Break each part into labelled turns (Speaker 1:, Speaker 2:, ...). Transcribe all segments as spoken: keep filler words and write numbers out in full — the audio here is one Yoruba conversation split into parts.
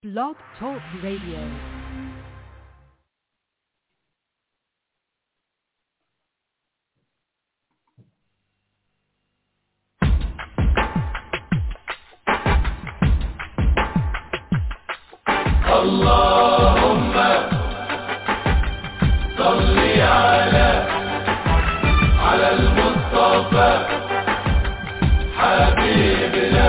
Speaker 1: Blog Talk Radio.
Speaker 2: اللهم صل على على المصطفى حبيبنا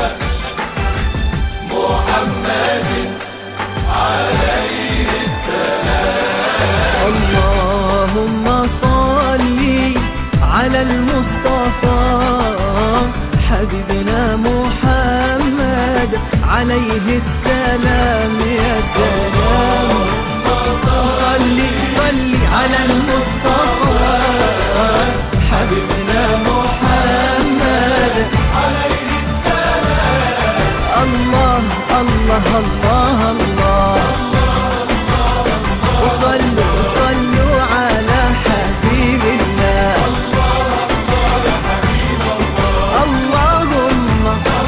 Speaker 2: محمد عليه السلام.
Speaker 3: اللهم صل على المصطفى حبيبنا محمد عليه السلام. يا سلام صل صل على المصطفى حبيبنا محمد عليه السلام. الله الله الله الله وصلوا وصلوا على حبيب الله. اللهم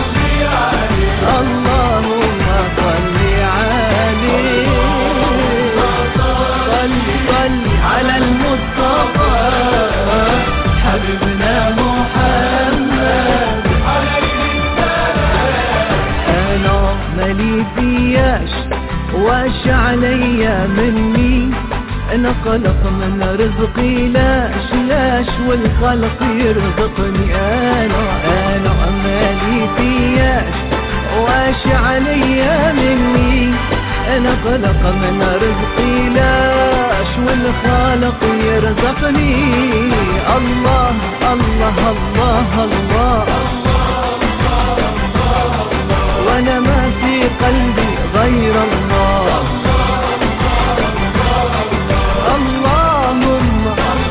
Speaker 3: اللهم صل عليه صل صل على المصطفى حبيبنا محمد. انا مالي فياش واش عليا مني، انا خلق من رزقي لاش لاش والخلق يرزقني. انا انا مالي فياش واش عليا مني، انا خلق من رزقي لاش والخالق يرزقني. الله الله الله الله وانا ما في قلبي غير الله. اللهم اللهم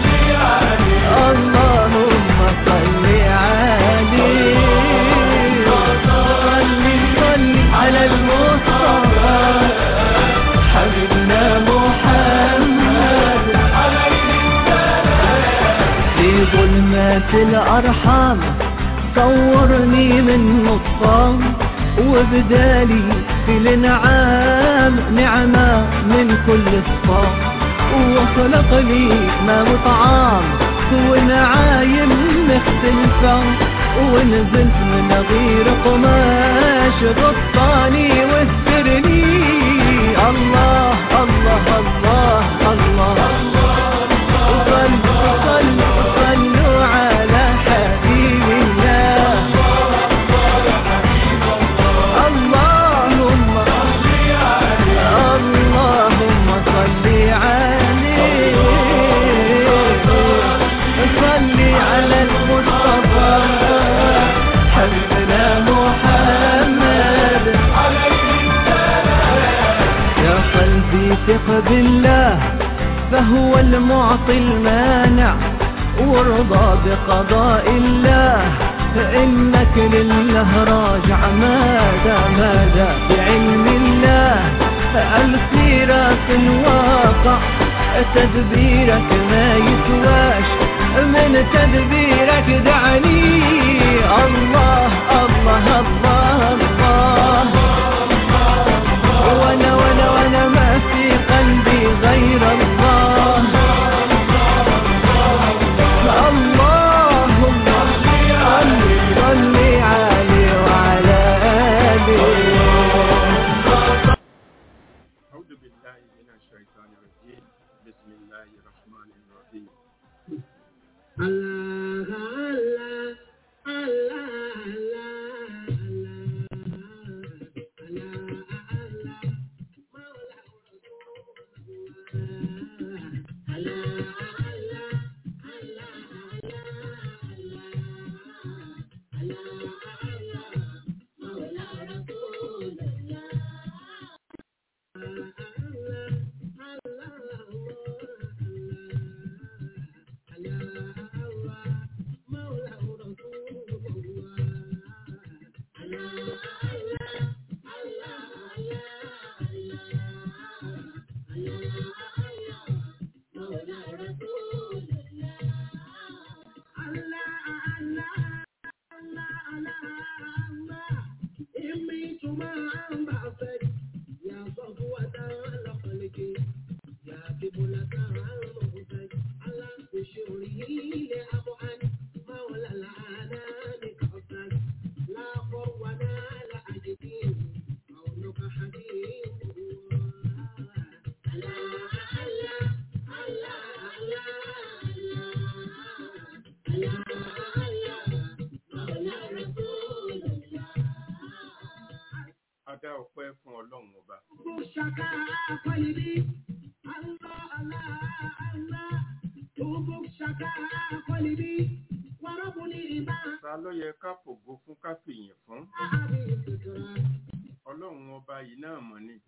Speaker 3: صل عليه صل صل على المصطفى حبيبنا محمد. في ظلمات الأرحام صورني من نطفان وبدالي في الانعام نعمة من كل صفام، وخلق لي ما وطعام ونعايم مختلفة، ونزلت من غير قماش غطاني واسترني. الله الله الله الله صلوا صلوا صلوا على حبيب الله. اللهم اللهم صل عليه صل على المصطفى حبيبنا محمد. يا قلبي ثق بالله فهو المعطي المانع، وارضى بقضاء الله فإنك لله راجع. ماذا ماذا بعلم الله الخيرات الواقع، تدبيرك ما يسواش من تدبيرك دعني. الله الله الله الله وانا وانا وانا ما في قلبي غير الله. اللهم صل صل عليه وعلى آله.
Speaker 4: أعوذ بالله من الشيطان الرجيم. بسم الله الرحمن الرحيم.
Speaker 5: الله الله
Speaker 4: Adá ọpẹ́ fún Ọlọ́run ọba. Ta ló yẹ ká fògo fún ká fìyìn fún? Ọlọ́run ọba yìí náà mọ̀ ni.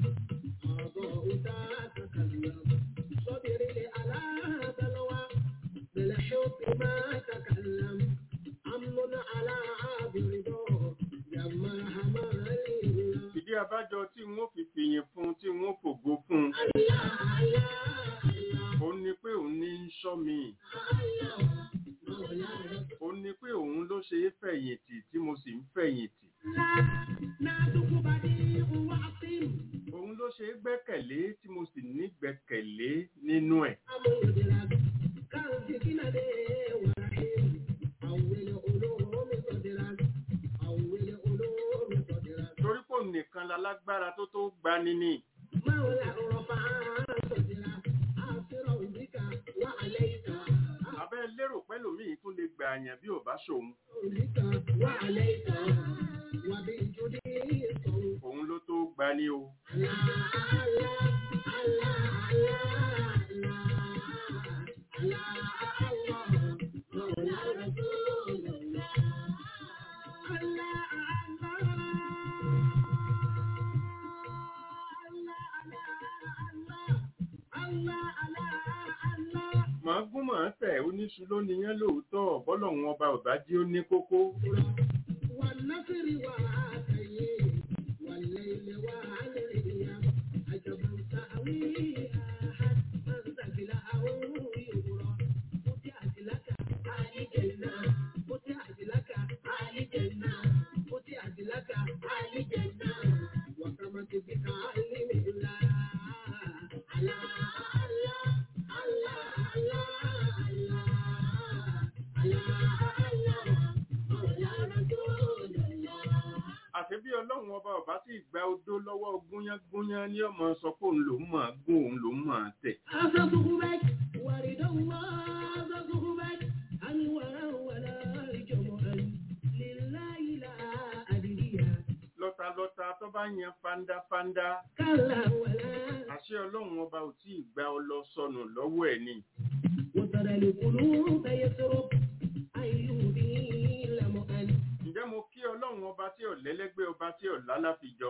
Speaker 4: Ìdí abájọ tí wọ́n fi fìyìn fún tí wọ́n fògo fún. Ó ní pé òun ní ń ṣọ́ mi. Ó ní pé òun ló ṣe é fẹ̀yìntì tí mo sì ń fẹ̀yìntì. Òun ló ṣe é gbẹ́kẹ̀lé tí mo sì ní gbẹ́kẹ̀lé nínú ẹ̀. Torí pò nìkan lálágbára tó tó gbani ni. Abẹ́ lérò pẹ́lòmíì tún lè gbà àyàn bí ò bá ṣòun. Òun ló tó gbani o. Màá gún màá tẹ̀ oníṣu ló niyán lóòótọ́ bọ́lọ̀hún ọba ọ̀bá jí ó ní kókó. Àti bí Ọlọ́run ọba ọba tí ìgbà odó lọ́wọ́ gúnyán gúnyán ní ọmọ sọ pé òun lòún máa gún òun lòún máa tẹ̀. Lọ́ta tó bá yan fáńdáfáńdá. Àṣẹ Ọlọ́run ọba ò tí ìgbà ọlọ sọnù lọ́wọ́ ẹ̀ ni. Ǹjẹ́ mo kí Ọlọ́run ọba tí ò lẹ́lẹ́gbẹ́ ọba tí ò lálàfijọ?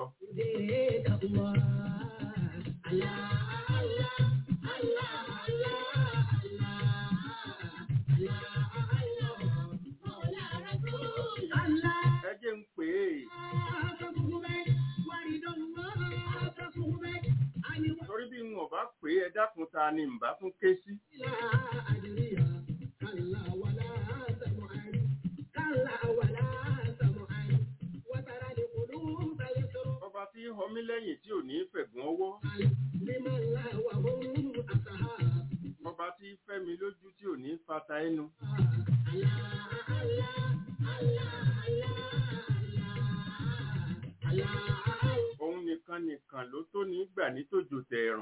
Speaker 4: Ẹ jẹ́ ń pè é. Torí bí n ò bá pè é ẹ dákun ta ni n bá tún ké sí. Ọba tí ń họ mí lẹ́yìn tí ò ní fẹ̀gùn ọwọ́. Ọba tí fẹ́ mi lójú tí ò ní fata ẹnu. Òun nìkan nìkan ló tó ní gbà ní tòjò tẹ̀rùn.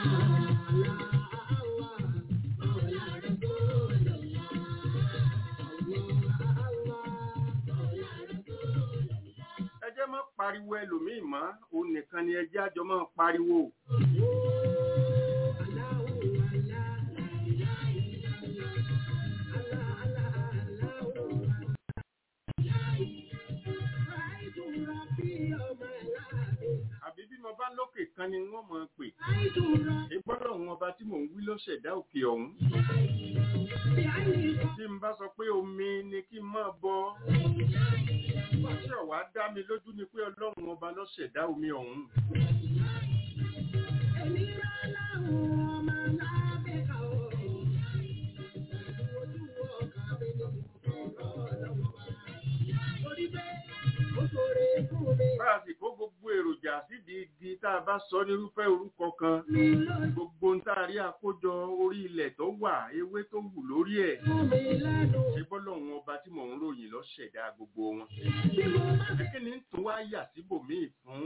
Speaker 4: Ẹ jẹ́ má pariwo ẹlòmíì mọ́, òun nìkan ni ẹ jẹ́ àjọ máa pariwo. Àbí bí mo bá lókè kan ni wọ́n máa pè. Ìgbọ́dọ̀ wọn ọba tí mò ń wí ló ṣẹ̀dá òkè ọ̀hún. Tí n bá sọ pé omi ni kí n máa bọ. Ṣé ọ̀wá dá mi lójú ni pé Ọlọ́run ọba ló ṣẹ̀dá omi ọ̀hún. Bá a sì kó gbogbo èròjà sídìí igi tá a a bá sọ nírúfẹ́ orúkọ kan gbogbo ń tàrí àkójọ orí ilẹ̀ tó wà ewé tó wù lórí ẹ̀ ṣe bọ́lọ́run ọba tí mò ń ròyìn ló ṣẹ̀dá gbogbo wọn kí ni tún wá yà síbòmíì fún.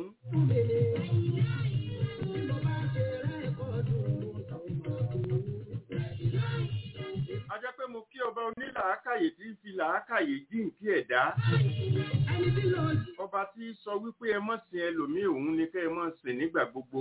Speaker 4: a jẹ́ pé mo kí ọba onílàákàyè tí ń fi làákàyè jíǹkí ẹ̀dá ọba tí sọ wípé ẹ má sìn ẹlòmíì òun ni kẹ́ ẹ má sìn nígbà gbogbo.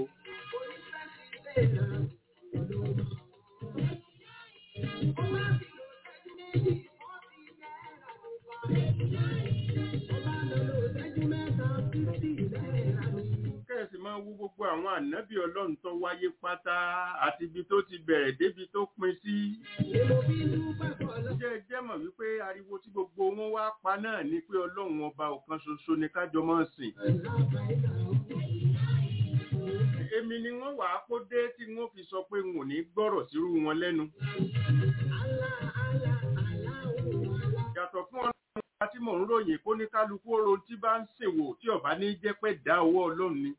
Speaker 4: Kẹ́ẹ̀sì máa wú gbogbo àwọn ànábì ọlọ́run tó wáyé pátá àti ibi tó ti bẹ̀rẹ̀ débi tó pin sí. Jẹ́ jẹ́ mọ̀ wípé ariwo tí gbogbo wọn wá pa náà ni pé ọlọ́run ọba ọ̀kan ṣoṣo ni kájọ máa sìn. Èmi ni wọ́n wà á kó dé tí wọ́n fi sọ pé n ò ní gbọ́rọ̀ sírú wọn lẹ́nu. Yàtọ̀ fún ọlọ́run tí mò ń ròyìn kó ní kálukú oró tí bá ń ṣèwò tí ọ̀bá ní jẹ́ pé dá owó ọlọ́run ni.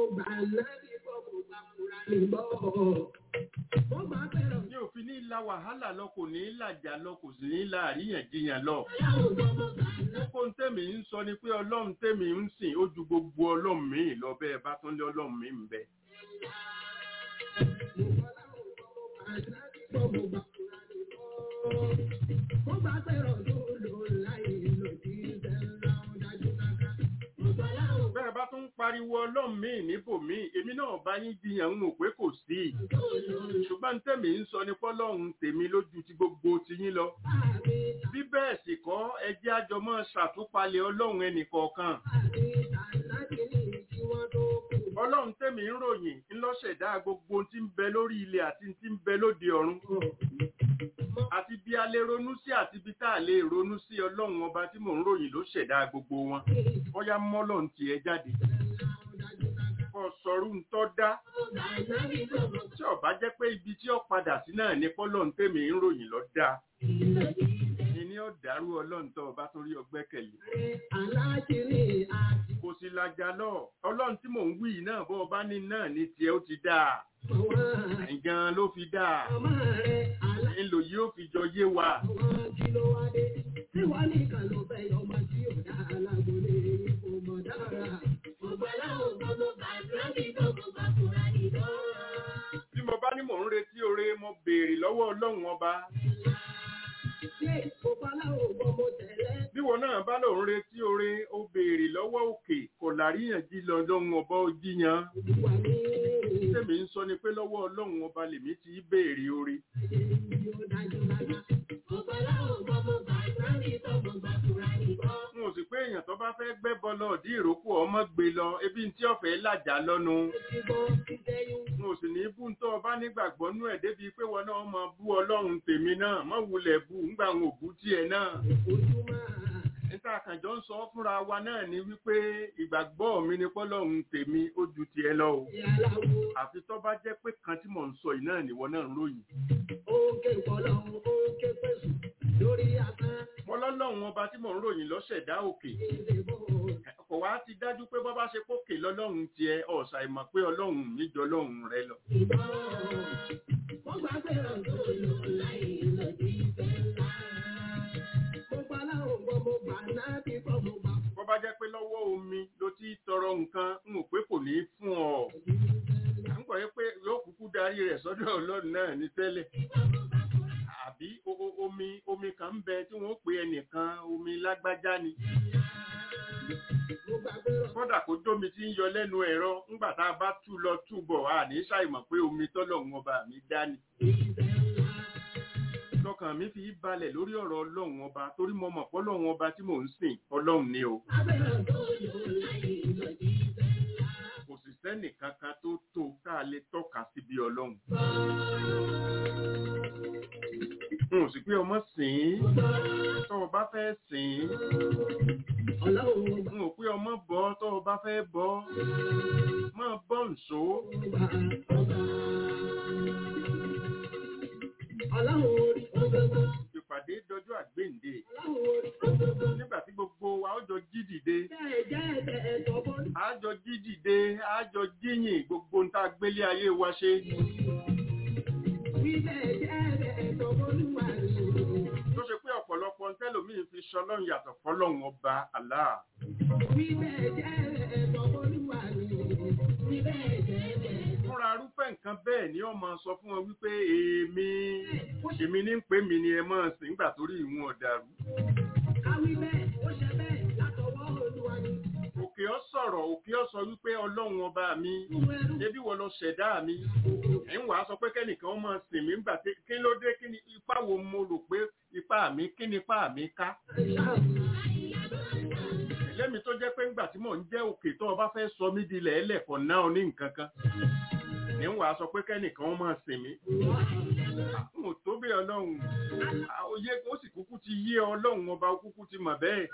Speaker 4: Ní òfin ní la wàhálà lọ kò ní làjà lọ kò sì ní la àríyànjiyàn lọ. Kókó ń tèmi ń sọ ni pé ọlọ́run tèmi ń sìn ó ju gbogbo ọlọ́run míì lọ bẹ́ẹ̀ bá tún lé ọlọ́run míì ń bẹ. Bẹ́ẹ̀ bá tún pariwo ọlọ́run míì níbòmíì, èmi náà bá yín jiyàn ń mọ̀ pé kò sí. Ṣùgbọ́n tèmi ń sọ ni pọ́lọ́run tèmi lójú ti gbogbo ti yín lọ. Bí bẹ́ẹ̀ sì kọ́ ẹ jẹ́ a jọ máa ṣàtúpalẹ̀ ọlọ́run ẹnìkọ̀ọ̀kan. Ọlọ́run tèmi ń ròyìn ńlọ́ṣẹ̀dá gbogbo tí ń bẹ lórí ilẹ̀ àti tí ń bẹ lóde ọ̀run. Àti bí a lè ronú sí àti bí tá a lè ronú sí ọlọ́run ọba tí mò ń ròyìn ló ṣẹ̀dá gbogbo wọn. Bóyá mọ́lọ́run ti ẹ jáde. Kọ́ sọ̀rọ̀ ń tọ́ dá. Tí ó bá jẹ́ pé ibi tí ó padà sí náà ni pọ́lọ́run tèmi ń ròyìn ló dá. Ìní ó dàrú ọlọ́run tó ọba torí ọgbẹ́kẹ̀lé. Kò sí lajà lọ. Ọlọ́run tí mò ń wí náà bọ́ ọba ní náà ní tiẹ̀ ó ti dáa. Gan ló fi dáa. Ńlò yìí ó fi jọ yé wa. Bí mo bá ní mò ń retí oore mo béèrè lọ́wọ́ ọlọ́run ọba. Bí wọn náà bá lòun retí oore ó béèrè lọ́wọ́ òkè kò láríyànjí lọ lọ́run ọba ó jíyan. Tèmi ń sọ ni pé lọ́wọ́ ọlọ́run ọba lèmi ti béèrè oore. N ò sì pé èèyàn tó bá fẹ́ gbẹ́bọ lọ dí ìrókò ọmọ gbé lọ ebi tí ọ̀fẹ́ làjà lọ́nu. N ò sì ní bú tó ọba nígbàgbọ́ nú ẹ̀ débi pé wọn náà máa bú ọlọ́run tèmi náà mọ́ wulẹ̀ bú ńgbà wọn ò bú tiẹ̀ náà. Níta àkànjọ ń sọ fúnra wa náà ni wípé ìgbàgbọ́ mi ni pọ́lọ́run tèmi ó ju tiẹ̀ lọ o. Àfi tó bá jẹ́ pé kan tí mò ń sọ yìí náà nìwọ náà ń ròyìn. Mo lọ́lọ́run ọba tí mò ń ròyìn ló ṣẹ̀dá òkè. Kò wá ti dájú pé bọ́ bá ṣe pókè lọ́lọ́run tiẹ̀ ọ̀sà ìmọ̀ pé ọlọ́run mi jọ ọlọ́run rẹ lọ. Bọ́ bá jẹ́ pé lọ́wọ́ omi ló ti tọrọ nǹkan ń mọ̀ pé kò ní fún ọ. À ń kọ̀ yẹ pé yóò kúkú darí rẹ̀ sọ́dọ̀ ọlọ́run náà ní tẹ́lẹ̀. Àbí omi omi kan ń bẹ tí wọ́n pè ẹnìkan omi lágbájá ni. Kódà kó jómi tí ń yọ lẹ́nu ẹ̀rọ ńgbà tá a bá tú lọ túbọ̀ à ní ṣàìmọ̀ pé omi tọ́lọ́run ọba mi dá ni. Lọ́kàn mi fi balẹ̀ lórí ọ̀rọ̀ ọlọ́run ọba torí mo mọ̀ pé ọlọ́run ọba tí mò ń sìn ọlọ́run ni o. Kò sì sẹ́nì kankan tó tó tá a lè tọ́ka sí bí ọlọ́run. N ò sì pé ọmọ sìn tó o bá fẹ́ sìn. N ò pé ọmọ bọ́ tó o bá fẹ́ bọ́. Máa bọ́ ǹṣó. Ìpàdé dọjọ́ àgbéǹde. Nígbà tí gbogbo wa ó jọ jí dìde. A jọ jí dìde, a jọ jíyìn gbogbo. gbogbo ń tá a gbélé ayé wa ṣe. Tó ṣe pé ọ̀pọ̀lọpọ̀ tẹ́lòmíì fi ṣọlọ́run yàtọ̀ fọlọ́run ọba Allah. Fúnra arúfẹ́ nǹkan bẹ́ẹ̀ ni ó máa sọ fún wọn wípé èmi èmi ní ń pè mí ni ẹ máa sìn nígbà torí ìwọ̀n ọ̀dàrú. Òkè ọ sọ̀rọ̀ òkè ọ sọ wípé ọlọ́run ọba mi ẹbí wọ́n lọ ṣẹ̀dá mi. Ẹ̀ ń wàá sọ pé kẹ́nìkan ó máa sìn mí nígbà kí ló dé kí ni ipá wo mo rò pé ipá mi kí ni ipá mi ká. Lẹ́mi tó jẹ́ pé ńgbà tí mò ń jẹ́ òkè tó o bá fẹ́ sọ mí di lẹ́ẹ̀lẹ́kọ̀ọ́ náà ní nǹkan kan. Ní wàá sọ pé kẹ́nìkan ó máa sìn mí. Àwọn tó bí ọlọ́run òye ó sì kúkú ti yé ọlọ́run ọba kúkú ti mọ̀ bẹ́ẹ̀.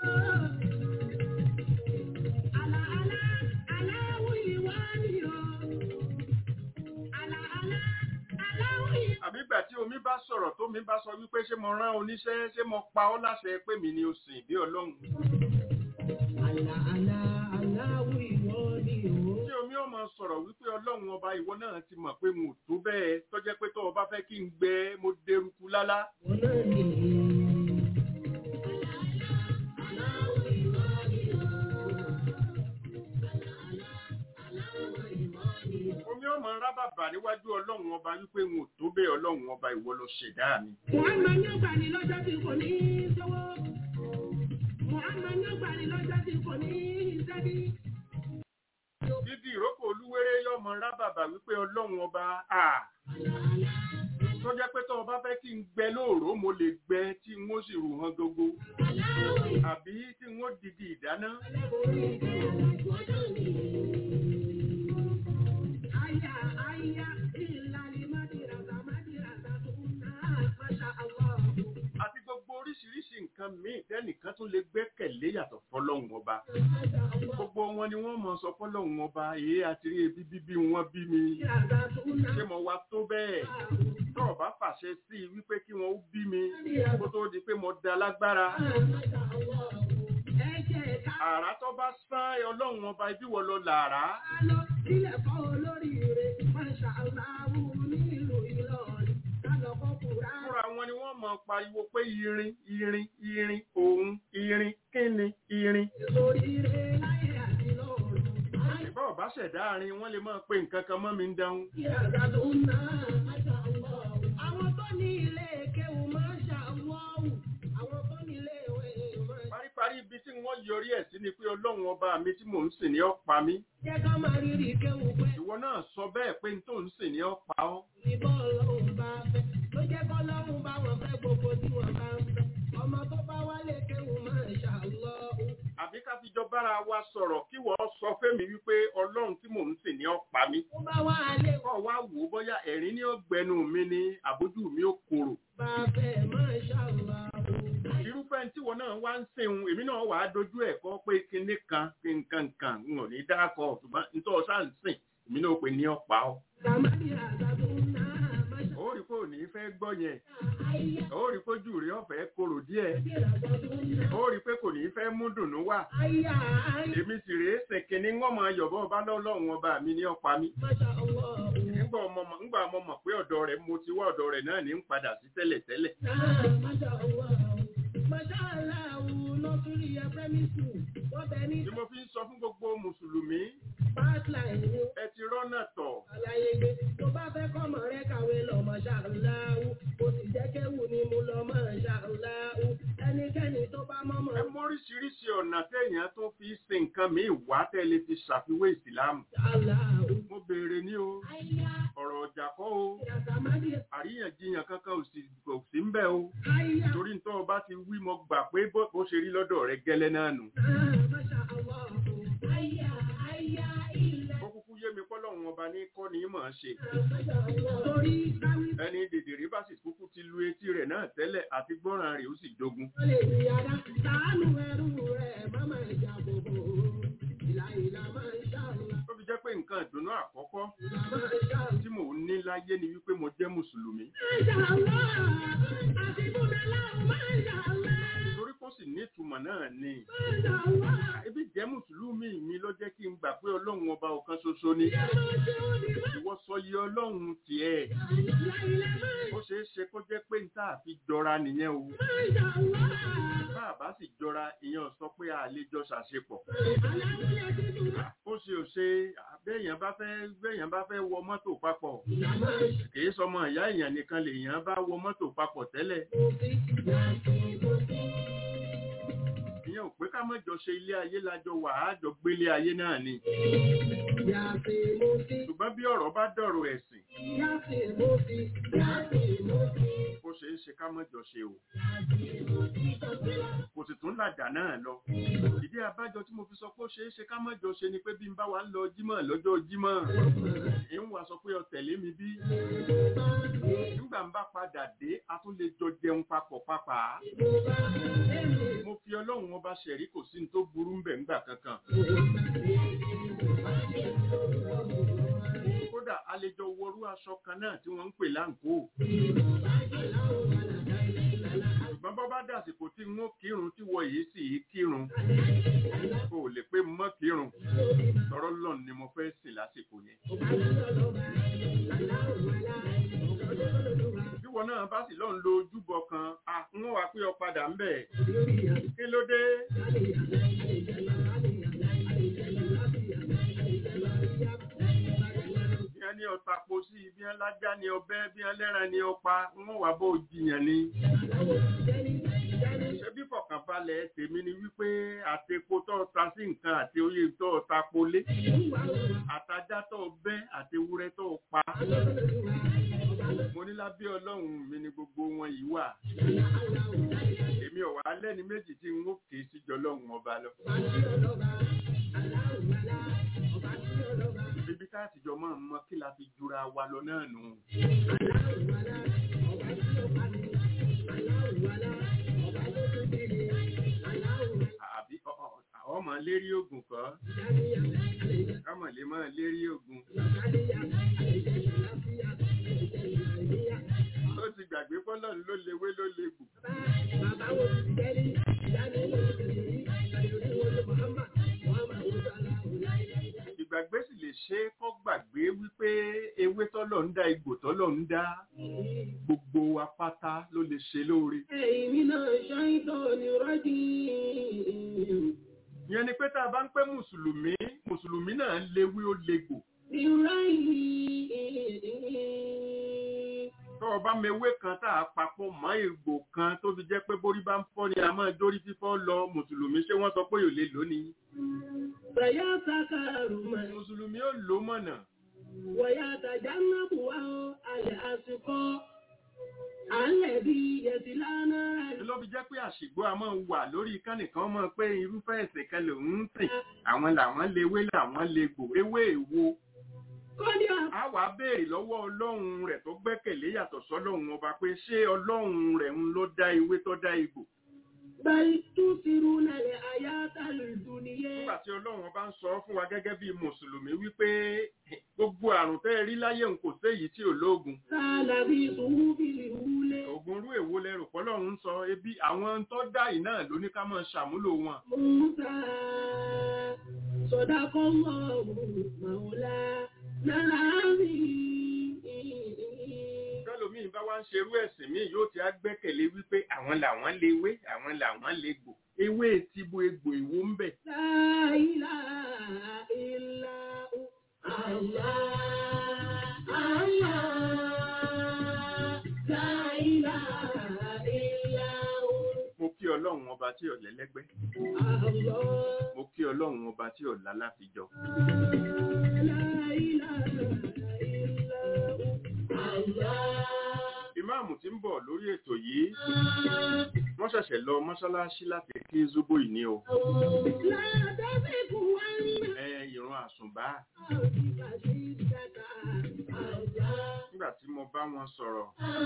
Speaker 4: Àbígbà tí omi bá sọ̀rọ̀ tó mi bá sọ wípé ṣé mo rán oníṣẹ́ ṣé mo pa ọ́ láṣẹ pé mi ni o sìn bí ọlọ́run. Ṣé omi ọmọ sọ̀rọ̀ wípé ọlọ́run ọba ìwọ náà ti mọ̀ pé mo tó bẹ́ẹ̀ tó jẹ́ pé tó o bá fẹ́ kí n gbẹ mo dẹrùkú lálá. Omi ọmọ rábàbà níwájú ọlọ́run ọba wípé mo tó bẹ́ẹ̀ ọlọ́run ọba ìwọ ló ṣẹ̀dá mi.
Speaker 1: Wọ́n máa ń gbà ní lọ́jọ́ tí kò ní í sọ́wọ́. Muhammad ló gbàrí lọ́jọ́ tí kò ní ìsẹ́bí.
Speaker 4: Dídì ìrókò olúwéré yọmọ rábàbà wípé ọlọ́run ọba à. Tó jẹ́ pé tó o bá fẹ́ kí n gbẹ lóòró mo lè gbẹ tí n ó sì rù hàn gógó. Àbí tí n ó dìdì ìdáná.
Speaker 1: Àyà àyà ìlànà mádìràtà mádìràtà tó ń ná Masha Allah.
Speaker 4: Àti gbogbo oríṣiríṣi nǹkan míì tẹ́nìkan tó lè gbẹ́kẹ̀lé yàtọ̀ fọlọ́run ọba. Gbogbo wọn ni wọ́n mọ̀ sọ fọlọ́run ọba èé àti rí ebi bíbí wọn bí mi. Ṣé mo wá tó bẹ́ẹ̀? Tó o bá fàṣẹ sí i wípé kí wọ́n ó bí mi kó tó di pé mo da lágbára. Àrá tó bá sán ọlọ́run ọba ibi wọ lọ làrá.
Speaker 1: Ilẹ̀ kọ́ olórí rẹ̀ Masha Allah nílùú Ìlọrin lálọ́kọ́ kúrá.
Speaker 4: Fúnra wọn ni wọ́n mọ̀ pariwo pé irin irin irin òun irin kíni irin.
Speaker 1: Lórí rẹ̀ láyé àti lọ́run.
Speaker 4: Ìbá ọ̀bá ṣẹ̀dá àárín wọ́n lè máa pe nǹkan kan mọ́ mi ń dáhùn.
Speaker 1: Ìyàgà tó ń ná Masha Allah. Àwọn tó ní ilé kéwù Masha Allah. Àwọn tó ní ilé ìwé Masha.
Speaker 4: Paríparí ibi tí wọ́n yọrí ẹ̀ sí ni pé ọlọ́run ọba mi tí mò ń sìn ní ọ̀pá mi.
Speaker 1: Jẹ́ ká máa rírì kéwù pé.
Speaker 4: Ìwọ náà sọ bẹ́ẹ̀ pé n tó ń sìn ní ọ̀pá ọ́.
Speaker 1: Ìbọn ọlọ́run bá fẹ́. Ló jẹ́ kọ́ lọ́run bá wọn fẹ́ gbogbo tí wọ́n bá ń fẹ́. Ọmọ tó bá wálé kéwù Masha Allah.
Speaker 4: Àbí ká fi jọ bára wa sọ̀rọ̀ kí wọ́n sọ fẹ́mi wípé ọlọ́run tí mò ń sìn ní ọ̀pá mi.
Speaker 1: Ó bá wá lé.
Speaker 4: Kọ́ wá wò ó bóyá ẹ̀rín ní ọ̀gbẹ́nu mi ni àbójú mi ó korò.
Speaker 1: Bá fẹ́ Masha Allah.
Speaker 4: Irúfẹ́ tí wọn náà wá ń sìn èmi náà wà á dojú ẹ̀ kọ́ pé kinní kan nǹkan kan n ò ní dákọ̀ ṣùgbọ́n nítorí ọ̀sán ń sìn èmi náà pè ní ọ̀pá ọ́.
Speaker 1: Sàmárì àgbàdo náà Masha.
Speaker 4: Ó rí pé ò ní fẹ́ gbọ́ yẹn. Ó rí pé ojú rẹ̀ ọ̀fẹ́ korò díẹ̀. Ó rí pé kò ní fẹ́ mú dùnnú wá.
Speaker 1: Àyà àyà.
Speaker 4: Èmi sì rèé sẹ̀kìnní wọ́n máa yọ̀bọ̀ ọba lọ́lọ́run ọba mi ní ọ̀pá mi.
Speaker 1: Masha Allah.
Speaker 4: Nígbà mo mọ̀ pé ọ̀dọ̀ rẹ̀ mo ti wá ọ̀dọ̀ rẹ̀ náà ní ń padà sí tẹ́lẹ̀ tẹ́lẹ̀.
Speaker 1: Masha Allah. Masha Allah lọ́túrí ẹ primary school. Wọ́n bẹ ní.
Speaker 4: Tí mo fi ń sọ fún gbogbo Mùsùlùmí.
Speaker 1: Pipeline ni.
Speaker 4: Ẹ ti rọ́nà tọ̀.
Speaker 1: Àlàyé gbé tó bá fẹ́ kọ́mọ rẹ kàwé lọ Masha Allah. Kò sì jẹ́ kéwù ni mo lọ Masha Allah. Ẹnikẹ́ni tó bá mọ́mọ́.
Speaker 4: Ẹ móríṣiríṣi ọ̀nà téèyàn tó fi ṣe nǹkan míì wá tẹ́lẹ̀ fi ṣàfiwé ìsìlámù. Mo béèrè ní o. Ọ̀rọ̀ ọjà kọ́ o. Àríyànjiyàn kankan ò sì ń bẹ̀ o. Torí nítorí ọba ti wí mo gbà pé bó ṣe rí lọ́dọ̀ rẹ̀ gẹ́lẹ́ náà nù. Ó kúkú yé mi pọ́lọ́run ọba ní kọ́ ní mọ̀ ọ́n ṣe. Ẹni dèdèrè bá sì kúkú ti lu etí rẹ̀ náà tẹ́lẹ̀ àti gbọ́ràn rẹ̀ ó sì dogun. Ó fi jẹ́ pé nǹkan ìdùnnú àkọ́kọ́ tí mò ń ní láyé ni wípé mo jẹ́ Mùsùlùmí. Torí kó sì sì nítumọ̀ náà ni. Ebi jẹ́ Mùsùlùmí mi ló jẹ́ kí n gbà pé Ọlọ́run ọba ọ̀kan ṣoṣo ni. Ìwọ sọ yẹ Ọlọ́run tiẹ̀. Ó ṣeé ṣe kó jẹ́ pé níta àfi jọra nìyẹn o. Bá a bá sì jọra ìyẹn sọ pé a lè jọ ṣàṣepọ̀. Ó ṣe ò ṣe béèyàn bá fẹ́ béèyàn bá fẹ́ wọ mọ́tò papọ̀. Kìí sọmọ ìyá èèyàn nìkan lèèyàn bá wọ mọ́tò papọ̀ tẹ́lẹ̀. Ìyẹn ò pé ká má jọ ṣe ilé ayé lájọ wà á jọ gbélé ayé náà ni. Ṣùgbọ́n bí ọ̀rọ̀ bá dọ̀rọ̀ ẹ̀sìn, ó ṣe é ṣe ká má jọ ṣe o. Kò sì tún làjà náà lọ. Ìdí àbájọ tí mo fi sọ pé ó ṣe é ṣe ká má jọ ṣe ni pé bí n bá wa ń lọ jímọ̀ lọ́jọ́ jímọ̀, ń wá sọ pé ó tẹ̀lé mi bí. Nígbà ń bá padà dé, a tún lè jọ jẹun papọ̀ papà. Mo fi Ọlọ́run ọba ṣẹ̀rí kò sí ní tó burú ń bẹ̀ ńgbà kankan. Kódà a lè jọ wọrú aṣọ kan náà tí wọ́n ń pè láǹkó. Ṣùgbọ́n bọ́ bá dàsìkò tí wọ́n kírun tí wọ́n yìí sì yìí kírun. Kò lè pé mọ́ kírun. Tọrọ lọ́n ni mo fẹ́ sìn lásìkò yẹn. Bí wọn náà bá sì lọ́n lo ojúbọ kan, à ń wá pé ọ padà ń bẹ̀. Kí ló dé? Ní ọ̀tà po sí ibi alájá ni ọbẹ̀ bí ẹlẹ́ran ni ọpa wọ́n wà bó jiyàn ni. Ṣebí fọ̀kànbalẹ̀ tèmi ni wípé àtepo tó ta sí nǹkan àti oyè tó ta polé. Àtajá tó bẹ́ àti ewúrẹ́ tó pa. Mo ní lábẹ́ Ọlọ́run mi ni gbogbo wọn yìí wà. Èmi ò wá lẹ́ni méjì tí n ó kè sí jọ Ọlọ́run ọba lọ. Ibi tá àtijọ́ máa ń mọ kí la fi jura wa lọ náà nù. Àbí ọmọ lérí ogun kọ́. Ọmọ lè máa lérí ogun. Ó ti gbàgbé fọ́lọ́run ló lewé ló legbò. Bàbá wo ti tẹ́lẹ̀ ìdáni ló ti tẹ̀lé Muhammad Muhammad ìgbàgbé sì lè ṣe kó gbàgbé wípé ewé tọ́lọ̀ ń dá igbó tọ́lọ̀ ń dá gbogbo apáta ló lè ṣe lóore.
Speaker 1: Èmi náà ṣáìtọ́ ni rọ́jì.
Speaker 4: Ìyẹn ni pé tá a bá ń pẹ́ Mùsùlùmí, Mùsùlùmí náà ń léwé ó legbò. Tó o bá mewé kan tá a papọ̀ mọ́ egbò kan tó fi jẹ́ pé borí bá ń fọ́ ni a máa dórí fífọ́ lọ Mùsùlùmí ṣé wọ́n sọ pé yóò lè lónìí.
Speaker 1: Bàyá sàkàrù mọ̀.
Speaker 4: Mùsùlùmí ó lò mọ̀nà.
Speaker 1: Wọ̀yà àtàjà náà bù wá alẹ́ àsìkò. Àlẹ́ bí yẹtì lánàá.
Speaker 4: Ló fi jẹ́ pé àṣìgbó a máa wà lórí kánìkan mọ̀ pé irúfẹ́ ẹ̀sìn kan lòun ń sìn. Àwọn làwọn léwé làwọn legbò. Ewé èwo. A wá béèrè lọ́wọ́ Ọlọ́run rẹ̀ tó gbẹ́kẹ̀lé yàtọ̀ sọ́lọ́run ọba pé ṣé Ọlọ́run rẹ̀ ń ló dá ewé tó dá igbó.
Speaker 1: Báyìí tún ti rú lálẹ́ àyátà lùdù nìyẹn.
Speaker 4: Nígbà tí Ọlọ́run ọba ń sọ fún wa gẹ́gẹ́ bí Mùsùlùmí wípé gbogbo àrùn tẹ́ rí láyé ń kò séyìí tí ò lóògùn.
Speaker 1: Sáàlà bí ìṣòwò bí ìwúlé.
Speaker 4: Ògùn rú èwo lẹ́rù pọ́lọ́run ń sọ ebi àwọn tó dá yìí náà ló ní ká máa ṣàmúlò wọn.
Speaker 1: Musa sọ̀dá kọ́ mọ́ màúlá náà rí.
Speaker 4: Tẹ́lòmíì bá wá ń ṣerú ẹ̀sìn míì yóò ti á gbẹ́kẹ̀lé wípé àwọn làwọn léwé, àwọn làwọn légbò. Ewé tíbo egbò ìwó ń bẹ̀.
Speaker 1: La ilaha illa Allah, Allah, la ilaha illa
Speaker 4: Mo kí Ọlọ́run ọba tí ò lẹ́lẹ́gbẹ́.
Speaker 1: Allah,
Speaker 4: Mo kí Ọlọ́run ọba tí ò láláfijọ.
Speaker 1: la ilaha illa Allah.
Speaker 4: Ìmáàmù tí ń bọ̀ lórí ètò yìí, wọ́n ṣẹ̀ṣẹ̀ lọ mọ́ṣáláṣí láti kí Zóbò ìní o. Ẹ ìrun àsùnbá. Nígbà tí mo bá wọn sọ̀rọ̀,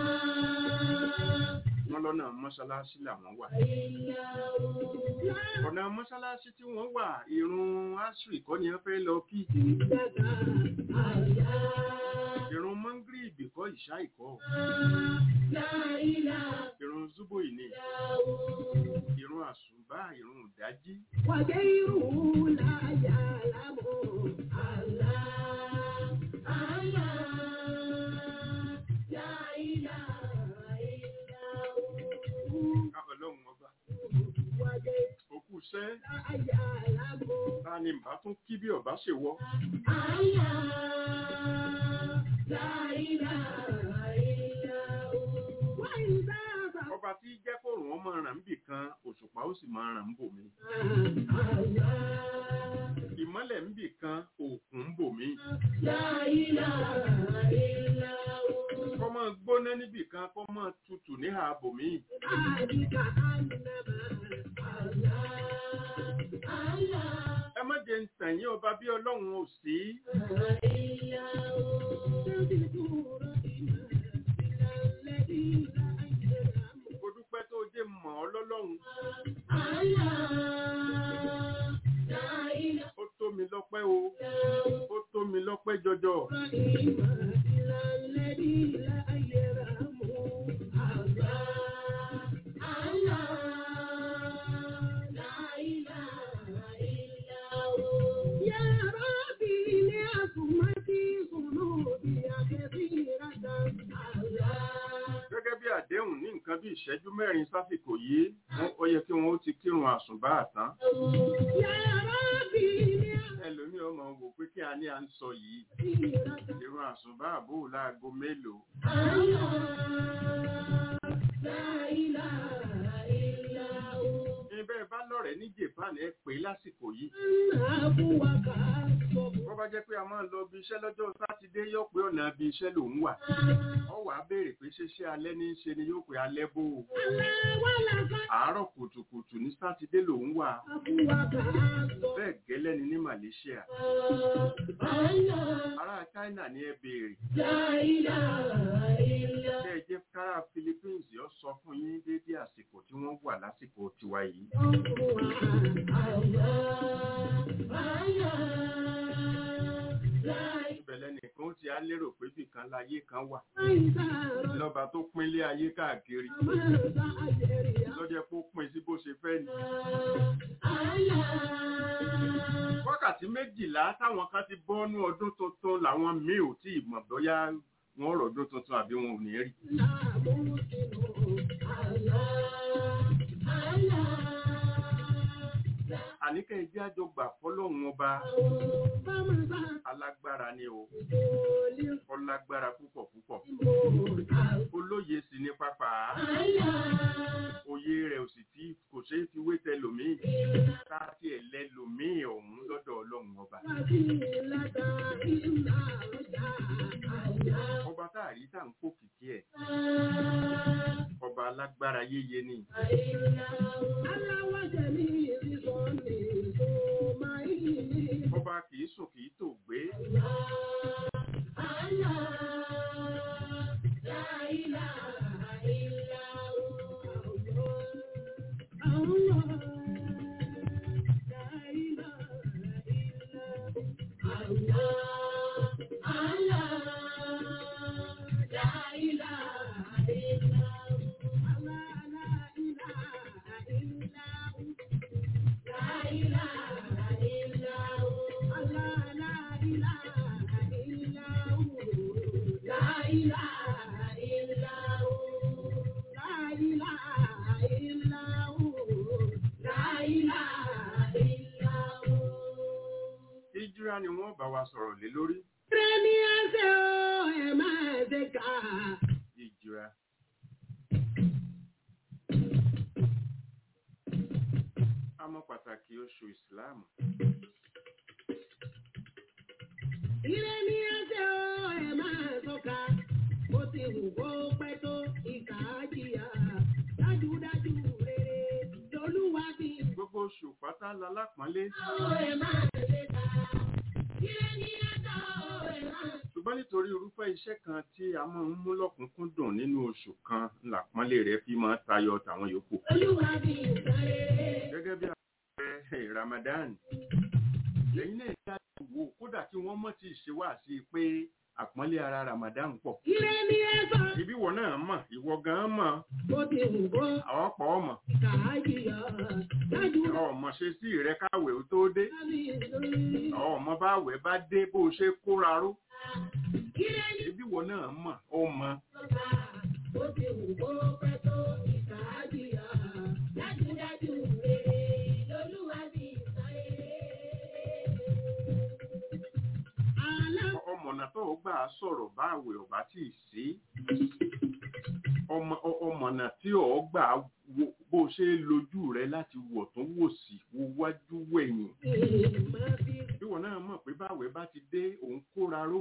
Speaker 4: wọ́n lọ́nà mọ́ṣáláṣí làwọn wà. Ọ̀nà mọ́ṣáláṣí tí wọ́n wà, ìrun Asri kọ́ ni wọ́n fẹ́ lọ kí. Ìrun Mọ́ngírìbì kọ́ ìṣá ìkọ́. Ìrun Zóbò ìní. Ìrun àsùbá ìrun ìdájí.
Speaker 1: وغيره لا يعلم الله الله لا إله إلا هو
Speaker 4: Ọlọ́run ọba.
Speaker 1: وغيره
Speaker 4: Òkú iṣẹ́
Speaker 1: لا يعلم
Speaker 4: ta ni bá tún kí bí ọba ṣe wọ́.
Speaker 1: الله لا إله إلا هو وإذا
Speaker 4: Ọba tí jẹ́ kóòrùn ọmọ ràn ń bì kan, òṣùpá ó sì máa ràn ń bò mí. Ìmọ́lẹ̀ ń bì kan, òkun ń bò mí. Kọ́ máa gbóná níbì kan, kọ́ máa tutù níhà bò mí. Ẹ má jẹ́ ń tàn yín ọba bí Ọlọ́run ò sí. Mo dúpẹ́ tó jẹ́ mọ̀ ọ́ lọ́lọ́run. Ó tó mi lọ́pẹ́ o. Ó tó mi lọ́pẹ́ jọjọ. Gẹ́gẹ́ bí àdéhùn ní nǹkan bí ìṣẹ́jú mẹ́rin sásìkò yìí, ó yẹ kí wọ́n ó ti kírun àsùnbá àtán. Ẹlòmí ọmọ wò pé kí a ní à ń sọ yìí. Ìrun àsùnbá àbò láago mélòó. Ibẹ̀ bá lọ́rẹ̀ ní Japan ẹ pè lásìkò yìí. Wọ́n bá jẹ́ pé a máa ń lọ bí iṣẹ́ lọ́jọ́ Sátidé yóò pé ọ̀nà bí iṣẹ́ lòun wà. Ó wàá béèrè pé ṣéṣe alẹ́ ní í ṣe ni yóò pé alẹ́ bó o. Àárọ̀ kùtùkùtù ní Sátidé lòun wà. Bẹ́ẹ̀ gẹ́lẹ́ ni ní Malaysia. Ará China ni ẹ béèrè. Bẹ́ẹ̀ jẹ́ kára Philippines yóò sọ fún yín dédé àsìkò tí wọ́n wà lásìkò tiwa yìí. Ìbẹ̀lẹ̀ nìkan ti á lérò pé bìkan láyé kan wà. Lọ́ba tó pínlé ayé káàkiri. Lọ́jẹ́ kó pín sí bó ṣe fẹ́ ni. Wákàtí méjìlá táwọn kan ti bọ́nú ọdún tuntun làwọn míì ò tí ì mọ̀ bóyá wọ́n rọ̀ ọdún tuntun àbí wọn ò ní rí. Àníkẹ́ ìjẹ́ àjọ gbà fọ́lọ́hun ọba alágbára ni o, ọlágbára púpọ̀ púpọ̀, olóye sì ní pápá, òye rẹ̀ ò sì tí kò ṣe é fi wé tẹlòmíì, káàkiri ẹ̀lẹ́lòmíì ọ̀hún lọ́dọ̀ ọlọ́run ọba. Ọba táàrí tá ń kó kìkì ẹ̀, ọba alágbára yéye ni. Ọba kìí sùn kìí tò gbé. Ìjírá ni wọ́n bá wa sọ̀rọ̀ lé lórí.
Speaker 1: Rẹ́mi ẹsẹ̀ o, ẹ máa ṣe ká.
Speaker 4: Ìjírá. A mọ̀ pàtàkì oṣù Ìsìláàmù.
Speaker 1: Rẹ́mi ẹsẹ̀ o, ẹ máa sọ́ka. Ó ti wù kó pẹ́ tó ìkà jìyà. Dájúdájú rere lolúwa bí.
Speaker 4: Gbogbo oṣù pátá lalápọ́nlé.
Speaker 1: Ẹ máa ṣe ká.
Speaker 4: Ṣùgbọ́n nítorí irúfẹ́ iṣẹ́ kan tí a máa ń mú lọ́kùnkúndùn nínú oṣù kan làpọ́nlé rẹ̀ fi máa tayọ tàwọn yòókù. Gẹ́gẹ́ bí àpẹẹrẹ Ramadan, lẹ́yìn náà ìyá wò kódà kí wọ́n mọ̀ tí ṣe wá sí pé àpọ́nlé ara Ramadan pọ̀.
Speaker 1: Ire ni ẹ sọ.
Speaker 4: Ibi ìwọ náà mọ̀, ìwọ gan mọ̀.
Speaker 1: Bó ti wù kó
Speaker 4: Àwọn pọ̀ ọmọ.
Speaker 1: ìkà á jìyà. Dájú
Speaker 4: Ọmọ ṣe sí rẹ káwé ó tó dé.
Speaker 1: dájú ìsòrí.
Speaker 4: Ọmọ bá wẹ̀ bá dé bó o ṣe kóra ró.
Speaker 1: Ire ni
Speaker 4: Ibi ìwọ náà mọ̀, ó mọ̀.
Speaker 1: sọ́ka. Bó ti wù kó pẹ́ tó ìkà á jìyà. Dájú dájú rere lolúwa fi sọ rere. Alá
Speaker 4: Ọmọnà tó o gbà sọ̀rọ̀ báwẹ̀ ọ̀bá tí ì sí. Ọmọ ọmọnà tí o gbà wo bó o ṣe lójú rẹ láti wọ̀ tó wò sí wo wájú wẹ̀yìn.
Speaker 1: máa fi
Speaker 4: Ìwọ náà mọ̀ pé báwẹ̀ bá ti dé òun kóra ró.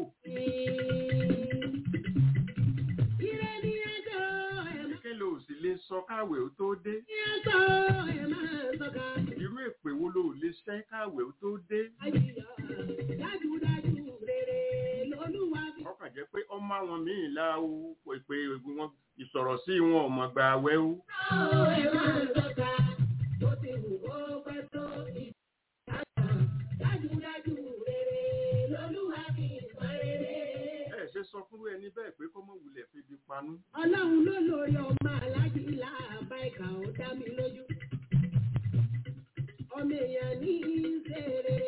Speaker 1: ire ni ẹjọ́ ẹ̀ máa
Speaker 4: Kí ló sì lè sọ káwẹ̀ ó tó dé?
Speaker 1: ní ẹjọ́ ẹ̀ máa sọ́ka.
Speaker 4: Irú èpè wo ló lè ṣẹ́ káwẹ̀ ó tó dé?
Speaker 1: Àjìyà dájú dájú rere lolúwa fi
Speaker 4: Ọkàn jẹ́ pé ọmọ àwọn míì la o pé wọn ìsọ̀rọ̀ sí wọn ò mọ̀ gbà wẹ́ o.
Speaker 1: sọ ẹ̀ máa sọ́ka. Bó ti wù kó pẹ́ tó ìkà dájú dájú rere lolúwa fi sọ rere.
Speaker 4: Ẹ ṣe sọ fún ẹni bẹ́ẹ̀ pé kó mọ̀ wulẹ̀ febi panú.
Speaker 1: Ọlọ́run ló lórí ọmọ aláàjì láàbá ìkà ó dá mi lójú. Ọmọ èèyàn ní ìṣe rere.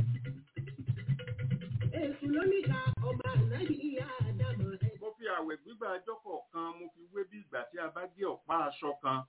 Speaker 1: Èṣù ló níka ọmọ ànábì ìyá àdámọ̀ ẹ̀.
Speaker 4: Mo fi àwẹ̀ gbígbà ọjọ́ kọ̀ọ̀kan mo fi wé bí ìgbà tí a bá gé ọ̀pá aṣọ kan.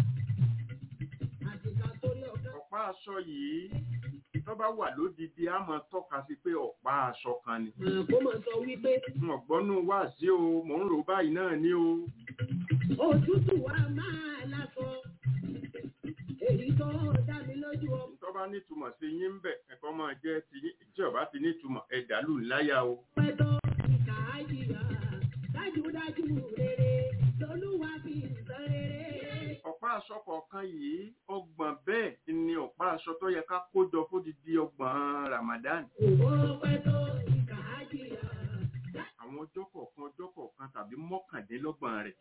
Speaker 1: Àtìkà torí ọ̀gá.
Speaker 4: Ọ̀pá aṣọ yìí tó bá wà lódidi á máa tọ́ka sí pé ọ̀pá aṣọ kan ni.
Speaker 1: Àbó mọ̀ sọ wípé
Speaker 4: N ò gbọ́nú wá sí o, mò ń rò báyìí náà ní o.
Speaker 1: òtútù wa máa lásọ. Èyí tó dá mi lójú ọmọ
Speaker 4: Tó bá nítumọ̀ sí yín ń bẹ̀, ẹ̀kọ́ máa jẹ́ ti yín. Tí ó bá ti nítumọ̀, ẹ dàlú láyà o.
Speaker 1: pẹ́ tó ìkà àjìyà. Dájú dájú rere lolúwa fi sọ rere.
Speaker 4: Ọ̀pá aṣọ kọ̀ọ̀kan yìí ọgbọ̀n bẹ́ẹ̀ ni ọ̀pá aṣọ tó yẹ ká kójọ fódìdí ọgbọ̀n Ramadan.
Speaker 1: Òwò pẹ́ tó ìkà àjìyà.
Speaker 4: Àwọn ọjọ́ kọ̀ọ̀kan ọjọ́ kọ̀ọ̀kan tàbí mọ́kàndínlọ́gbọ̀n rẹ̀.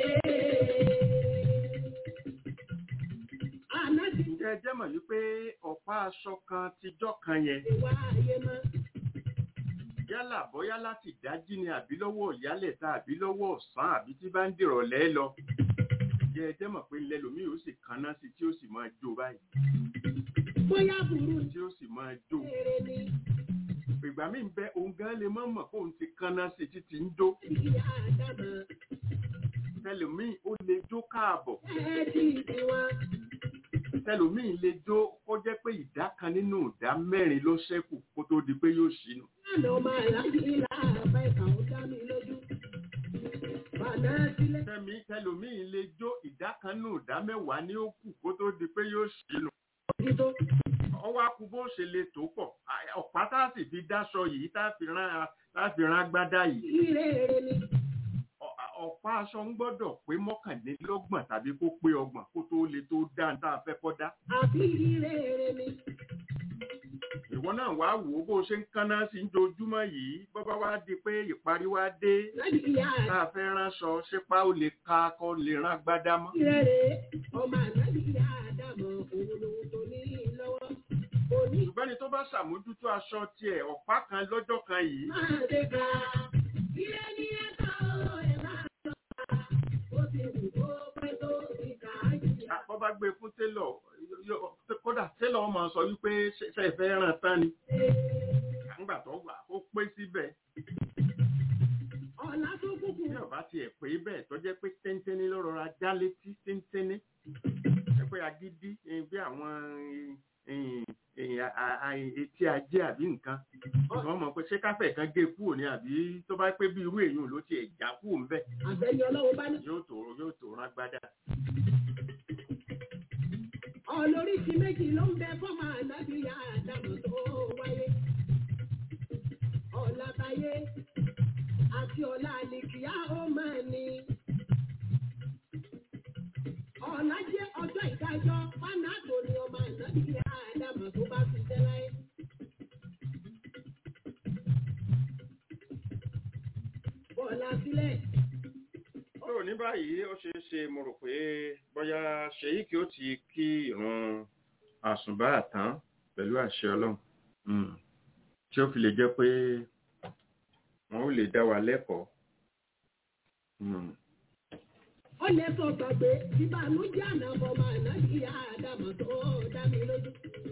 Speaker 1: Ànábì
Speaker 4: Ǹjẹ́ ẹ jẹ́ mọ̀ wípé ọ̀pá aṣọ kan tijọ́ kan yẹn
Speaker 1: wá ayé mọ́.
Speaker 4: yálà bóyá láti dájí ni àbí lọ́wọ́ ìyálẹ̀ta àbí lọ́wọ́ ọ̀sán àbí tí bá ń dìrọ̀lẹ́ lọ. Ǹjẹ́ ẹ jẹ́ mọ̀ pé lẹ́lòmíì ó sì kaná sí tí ó sì máa jó báyìí
Speaker 1: Bóyá burú
Speaker 4: tí ó sì máa jó.
Speaker 1: rere ni
Speaker 4: Ìgbà míì ń bẹ òun gan lè mọ̀ mọ̀ kóun ti kaná sí títí ń jó.
Speaker 1: ìyá àdámọ̀.
Speaker 4: Tẹlòmíì ó lè jó káàbọ̀.
Speaker 1: Ẹ̀ẹ́dì tiwọn.
Speaker 4: Tẹlòmíì lè jó kó jẹ́ pé ìdá kan nínú ìdá mẹ́rin ló ṣẹ́kù kó tó di pé yóò ṣínú.
Speaker 1: Lánà ọmọ aláàjì láàbá ìkà ó dá mi lójú. Bàná sílẹ̀.
Speaker 4: Tẹ́mi tẹlòmíì lè jó ìdá kan nínú ìdá mẹ́wàá ní ó kù kó tó di pé yóò ṣínú.
Speaker 1: Títọ́.
Speaker 4: Ọwọ́ akú bó ṣe lè tó pọ̀. Ọ̀pá tá a sì fi dáṣọ yìí tá a fi rán tá a fi rán agbádá yìí.
Speaker 1: Ire rere ni.
Speaker 4: Ọ- Ọ̀pá aṣọ ń gbọ́dọ̀ pé mọ́kànlélọ́gbọ̀n tàbí kó pé ọgbọ̀n kó tó lè tó dá ní tá a fẹ́ kọ́ dá.
Speaker 1: Àbí ire rere ni.
Speaker 4: Ìwọ náà wá wò ó bó ṣe ń kánná sí ń dojúmọ́ yìí bọ́bá wá di pé ìparí wá dé
Speaker 1: Láti ìyá
Speaker 4: tá a fẹ́ ránṣọ ṣépá ó lè ka kọ́ lè rán agbádá mọ́.
Speaker 1: ire rere. Ọmọ aláàjì ìyá àdámọ̀ òun lòun tó ní lọ́wọ́. Òní
Speaker 4: Ṣùgbọ́n ni tó bá ṣàmójútó aṣọ tiẹ̀ ọ̀pá kan lọ́jọ́ kan yìí
Speaker 1: máa dé ká. Ire ni ẹ̀ka ó ẹ̀ máa sọ. Ó ti wù kó pẹ́ tó ìkà àjìyà.
Speaker 4: bọ́ bá gbé fún télọ̀ yó- kódà télọ̀ máa sọ wípé ṣe ṣe fẹ́ ràn tán ni. Nígbà tó wà ó pé síbẹ̀
Speaker 1: Ọ̀la tó kúkú.
Speaker 4: tí ọba tiẹ̀ pé bẹ́ẹ̀ tó jẹ́ pé téńténí ló rọra já létí téńténí. Ẹ pé agídí eh, bí àwọn eh, eh, a- a- a- etí ajé àbí nǹkan. Wọ́n mọ̀ pé ṣé káfẹ́ kan gé kúrò ní àbí tó bá pé bí irú èèyàn ló tiẹ̀ já kúrò ń bẹ̀
Speaker 1: Àbẹ̀ni ọlọ́wọ́ bá ní.
Speaker 4: yóò tó yóò tó rán gbádà.
Speaker 1: Ọlóríṣi méjì ló ń bẹ fọ́mà ànábì ìyá àdámọ̀ tó wáyé. Ọ̀la táyé àti ọ̀la àlìkìyá ó máa ní. Ọ̀la jẹ́ ọjọ́ ìdájọ́ fánàtò ni ọmọ ànábì ìyá àdámọ̀ tó bá fi jẹ́ láyé. Bọ̀ọ̀la sílẹ̀.
Speaker 4: tó ní báyìí ó ṣeé ṣe mo rò pé bóyá ṣèyíkì ó ti kí ìrun àsùnbà tán pẹ̀lú àṣẹ ọlọ́run. Mm. Tí ó fi lè jẹ́ pé wọn ò lè dá wa lẹ́kọ̀ọ́.
Speaker 1: Ó lè sọ gbàgbé ìbànújẹ́ ànàbọ̀ máa ná kí àdàmọ̀ tó dá mi lójú.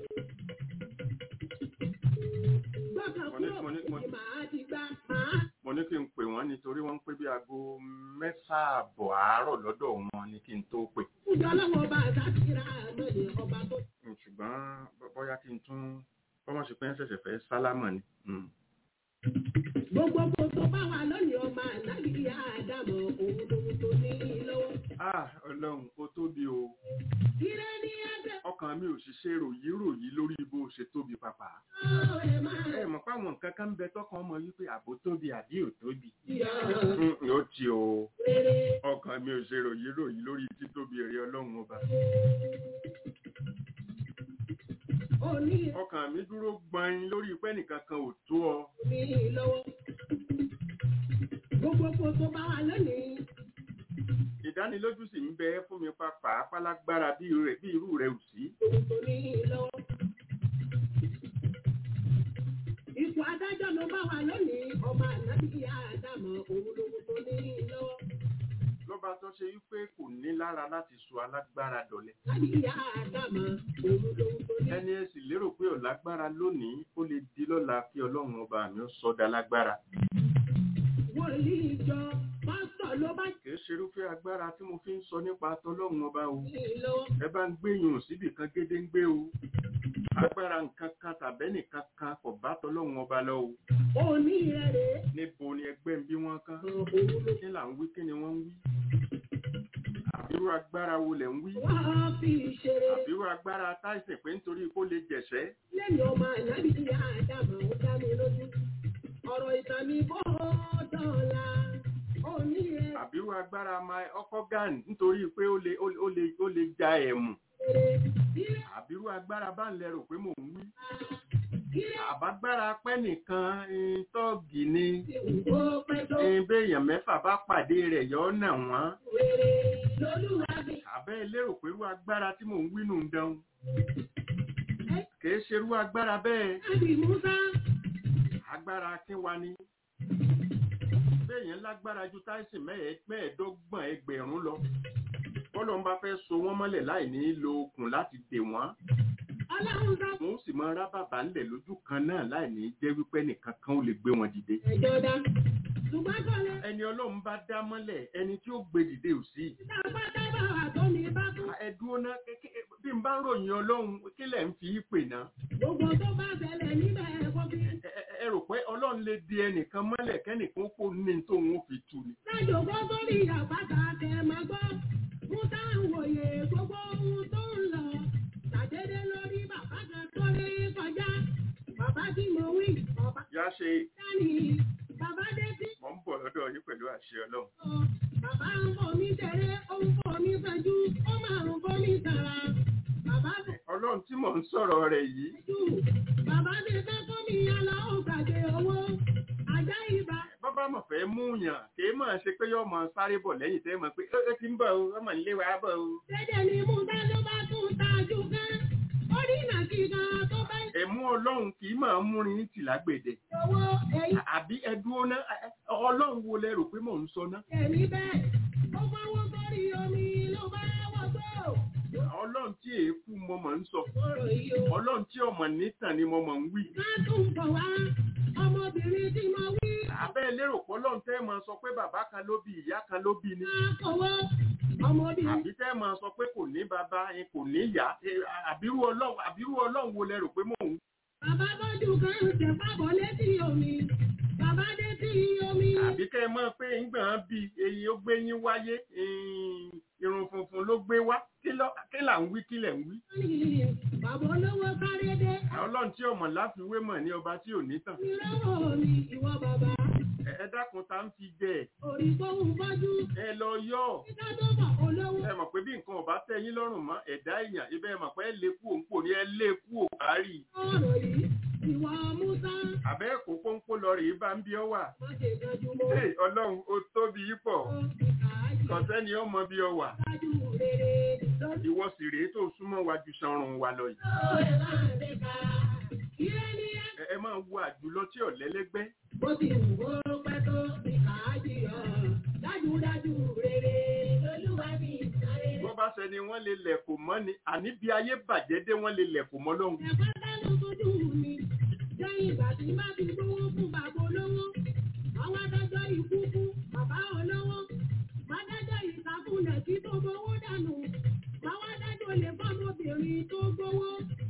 Speaker 1: Gbọ́kàn kúrò ní màá ti gbá màá.
Speaker 4: Mo ní kí n pè wọ́n nítorí wọ́n ń pè bí aago mẹ́fà àbọ̀ àárọ̀ lọ́dọ̀ wọn ni kí n tó pè.
Speaker 1: Ìjọ ọlọ́wọ́ bá àtàkìrà àmọ́ ni ọba tó.
Speaker 4: Ṣùgbọ́n bóyá kí n tún bọ́mọ̀ ṣe pé ń ṣẹ̀ṣẹ̀ fẹ́ sálámà ni.
Speaker 1: Gbogbo kò tó bá wà lónìí ọmọ ànábì àdàmọ̀ òun lòun tó ní lọ́wọ́.
Speaker 4: Ah, Ọlọ́run ó tóbi o.
Speaker 1: Ire ní ẹgbẹ́.
Speaker 4: Ọkàn mi ò ṣiṣẹ́ ròyìn ròyìn lórí bó ṣe tóbi pàpà. Ẹ mọ̀ fáwọn nǹkan kan ń bẹ tọkàn ọmọ wípé àbò tóbi àbí ò tóbi. Ó ti o. Ọkàn mi ò ṣe ròyìn ròyìn lórí títóbi èrè Ọlọ́run ọba. Ọkàn mi dúró gbọ̀n lórí pé nìkan kan ò tó ọ.
Speaker 1: Gbogbo kò tó bá wà lónìí.
Speaker 4: Ìdánilójú sì ń bẹ fún mi pàpà pálágbára bí irú rẹ̀ ò sí.
Speaker 1: Ipò adájọ́ ló bá wà lónìí, ọmọ ànábì àdàmọ̀ òun lòun tó ní lọ́wọ́.
Speaker 4: Lọ́ba tó ṣe wípé kò ní lára láti sọ alágbára dọ̀lẹ. Ẹni ẹ sì lérò pé ọ̀lágbára lónìí ó lè di lọ́la kí Ọlọ́run ọba mi ó sọ́dá lágbára.
Speaker 1: Wòlíì ìjọ pásítọ̀ ló bá.
Speaker 4: Kìí ṣerúfẹ́ agbára tí mo fi ń sọ nípa tọlọ́run ọba o. Ẹ bá ń gbéyùn síbì kan gédé ń gbé o. Agbára nǹkan kan tàbẹ́nìkan kan kò bá tọlọ́run ọba lọ o.
Speaker 1: Òní rẹ̀ rèé.
Speaker 4: Níbo ni ẹgbẹ́ ń bí wọ́n kán? Kí là ń wí kí ni wọ́n ń wí? Àbírú agbára wo lẹ̀ ń wí?
Speaker 1: Wọ́n fi ṣeré.
Speaker 4: Àbírú agbára táìsìn pé nítorí kó lè jẹ̀ṣẹ́.
Speaker 1: Lẹ́yìn ọmọ ànábì àdàmọ̀ ó dá mi lójú. Ọ̀rọ̀ ìtàn mi bọ́ dọ̀la. Òní rẹ̀.
Speaker 4: Àbírú agbára máa ọkọ̀ gàn nítorí pé ó lè ó lè ó lè ja ẹ̀mù. Àbírú agbára bá ń lẹ́rù pé mò ń wí. Àbágbára pẹ́ nìkan tọ́ọ̀gì ni. Béèyàn mẹ́fà bá pàdé rẹ̀ yọ ọ́ nà wọ́n. Àbẹ́ lérò pé irú agbára tí mò ń wí nù ń dán. Kìí ṣe irú agbára bẹ́ẹ̀. Agbára kí wa ni. Béèyàn lágbára ju táìsì mẹ́ẹ̀ẹ́dọ́gbọ̀n ẹgbẹ̀rún lọ. Bọ́lọ̀ ń bá fẹ́ so wọ́n mọ́lẹ̀ láì ní lo okùn láti dè wọ́n. Wọ́n sì máa rá bàbá ńlẹ̀ lójú kan náà láì ní jẹ́ wípé nìkan kan ó lè gbé wọn dìde. Ẹni Ọlọ́run bá dá mọ́lẹ̀ ẹni tí ó gbé dìde ò sí. Ẹ dúró ná bí n bá ròyìn Ọlọ́run kí lẹ̀ ń fi í pè ná.
Speaker 1: Gbogbo tó bá ṣẹlẹ̀ níbẹ̀ ẹ̀kọ́ bí.
Speaker 4: Ẹ rò pé Ọlọ́run lè di ẹnìkan mọ́lẹ̀ kẹ́nìkan kó ní tóun ó fi tù ni.
Speaker 1: Lájò gbogbo rí àpáta tẹ̀ máa gbọ́. Mú táwọn wòye gbogbo ohun tó ń lọ. Tàdédé lórí bàbá kan tó lé kọjá. Bàbá tí mo wí.
Speaker 4: Yá ṣe.
Speaker 1: Dání bàbá dé sí.
Speaker 4: Mo ń bọ̀ lọ́dọ̀ yín pẹ̀lú àṣẹ Ọlọ́run.
Speaker 1: Bàbá ń bọ̀ mí tẹ̀lé, ó ń bọ̀ mí fẹ́jú, ó máa ń bọ̀ mí tàrà. Bàbá bọ̀.
Speaker 4: Ọlọ́run tí mò ń sọ̀rọ̀ rẹ̀ yìí.
Speaker 1: Bàbá dé fẹ́ fún mi yálà ó gbàgbé owó. Ajá ìbá.
Speaker 4: Bàbá mọ̀ fẹ́ mú yàn, kì í mọ̀ ṣe pé yóò mọ̀ sáré bọ̀ lẹ́yìn tẹ́ mọ̀ pé ó ti ń bọ̀ o, ọmọ nílé wa bọ̀ o.
Speaker 1: Dédé ni mú bá ló bá tún tajú gan. Ó rí nàkí gan tó bá.
Speaker 4: Ẹ̀mú Ọlọ́run kì í máa múrin tì lágbèdè.
Speaker 1: Owó ẹ̀yìn.
Speaker 4: Àbí ẹdúró ná, Ọlọ́run wo lẹ rò pé mò ń sọ ná?
Speaker 1: Ẹ̀mí bẹ́ẹ̀, ó fọwọ́ sórí omi ló bá wọ́ gbọ́.
Speaker 4: Ọlọ́run tí èékú mo mọ̀ ń sọ. Ọlọ́run tí ọmọ nítàn ni mo mọ̀ ń wí.
Speaker 1: Má tún bọ̀ wá, ọmọbìnrin tí mo wí.
Speaker 4: Abẹ́ lérò pé Ọlọ́run tẹ́ máa sọ pé bàbá kan ló bí ìyá kan ló bí ni.
Speaker 1: Má kọ̀wọ́ ọmọbìnrin.
Speaker 4: Àbí tẹ́ máa sọ pé kò ní bàbá kò ní ìyá. Àbírú Ọlọ́run àbírú Ọlọ́run wo lẹ rò pé mò ń.
Speaker 1: Bàbá bọ́jú kan ń tẹ̀ fábọ̀ létí omi. Bàbá dé sí omi.
Speaker 4: Àbí kẹ́ ẹ mọ̀ pé ńgbọ̀n bí eyín ó gbé yín wáyé irun funfun ló gbé wá. Kí là ń wí kí lẹ̀ ń wí.
Speaker 1: Bàbá olówó sáré dé.
Speaker 4: Ọlọ́run tí ọmọ láfiwé mọ̀ ní ọba tí ò ní tàn.
Speaker 1: Ìrọ́wọ́ mi ìwọ bàbá.
Speaker 4: Ẹ dákun tá ń fi jẹ.
Speaker 1: Orí tó ń fọ́jú.
Speaker 4: Ẹ lọ yọ.
Speaker 1: Ìjọ tó bọ̀ olówó.
Speaker 4: Ẹ mọ̀ pé bí nǹkan ọba tẹ́ yín lọ́rùn mọ́ ẹ̀dá èèyàn ibẹ̀ mọ̀ pé ẹ lè kú òǹpò ní ẹ lè kú òkárì.
Speaker 1: Ọ̀rọ̀ yìí ìwà Musa.
Speaker 4: Àbẹ́ ẹ̀kọ́ pọ́npọ́ lọ rèé bá ń bí ọ wà.
Speaker 1: Má ṣe dájú mọ́.
Speaker 4: Ọlọ́run ó tóbi pọ̀. kọ̀sẹ́ni ọmọ bí ọ wà ìwọ sì rèé tó súnmọ́ wájú sanrun wa lọ yìí. ẹ máa wo àjùlọ tí ọ̀lẹ́lẹ́gbẹ́.
Speaker 1: bó ti wù ó pẹ́ tó ìkàájì ọ̀ dájúdájú rere lolúwa ní ìsáré.
Speaker 4: bọ́ bá sẹni wọ́n lè lẹ̀kùn mọ́ ni àní bí ayé bàjẹ́ dé wọ́n lè lẹ̀kùn mọ́ lọ́hùn.
Speaker 1: ẹ̀fọ́ dánú sójú mi lẹ́yìn ìgbà tí má ti gbówó fún bàbá olówó àwọn adájọ́ ikú fún bàbá olówó adájọ́ ìsàkúnlẹ̀ tí tó gbówó dànù àwọn adájọ́ lè fọ́mọbìnrin tó gbówó.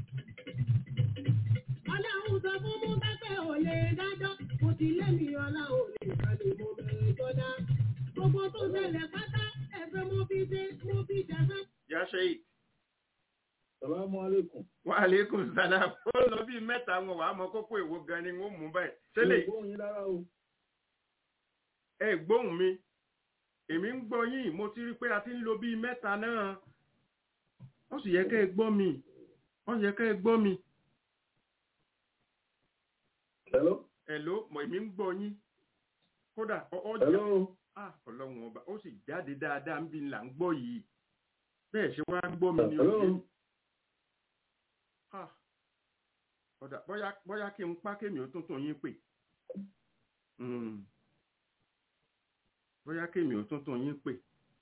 Speaker 1: ọlọ́run sọ fún mú pẹ́pẹ́ ò lè dájọ́ mo ti lé mi ọlá ò lè kàlẹ̀ mo bẹ̀rẹ̀ jọdá gbogbo tó ṣẹlẹ̀ pátá ẹ̀fẹ́ mo fi ṣe mo fi ṣẹ̀fẹ́.
Speaker 4: yá ṣe
Speaker 5: Salamu alaikum.
Speaker 4: Wa alaikum salam. Ó lọ bí mẹ́ta wọn wà á mọ kókó èwo gan ni wọ́n mú báyìí. Ṣẹlẹ̀
Speaker 5: Gbóhùn yín lára o.
Speaker 4: ẹ gbóhùn mi. Èmi ń gbọ́ yín, mo ti rí pé a ti ń lo bí mẹ́ta náà. Ó sì yẹ kẹ́ ẹ gbọ́ mi. Ó yẹ kẹ́ ẹ gbọ́ mi.
Speaker 5: Hello.
Speaker 4: Hello, mọ̀ èmi ń gbọ́ yín. Kódà ọjà.
Speaker 5: Hello.
Speaker 4: Ah, Ọlọ́run ọba, ó sì jáde dáadáa ń bí là ń gbọ́ yìí. Bẹ́ẹ̀ ṣe wá ń gbọ́ mi ní
Speaker 5: Hello.
Speaker 4: òye. Ah, ọ̀dà bóyá bóyá kí n pa kémi ó tún tún yín pè. Mm. Bóyá kémi ó tún tún yín pè.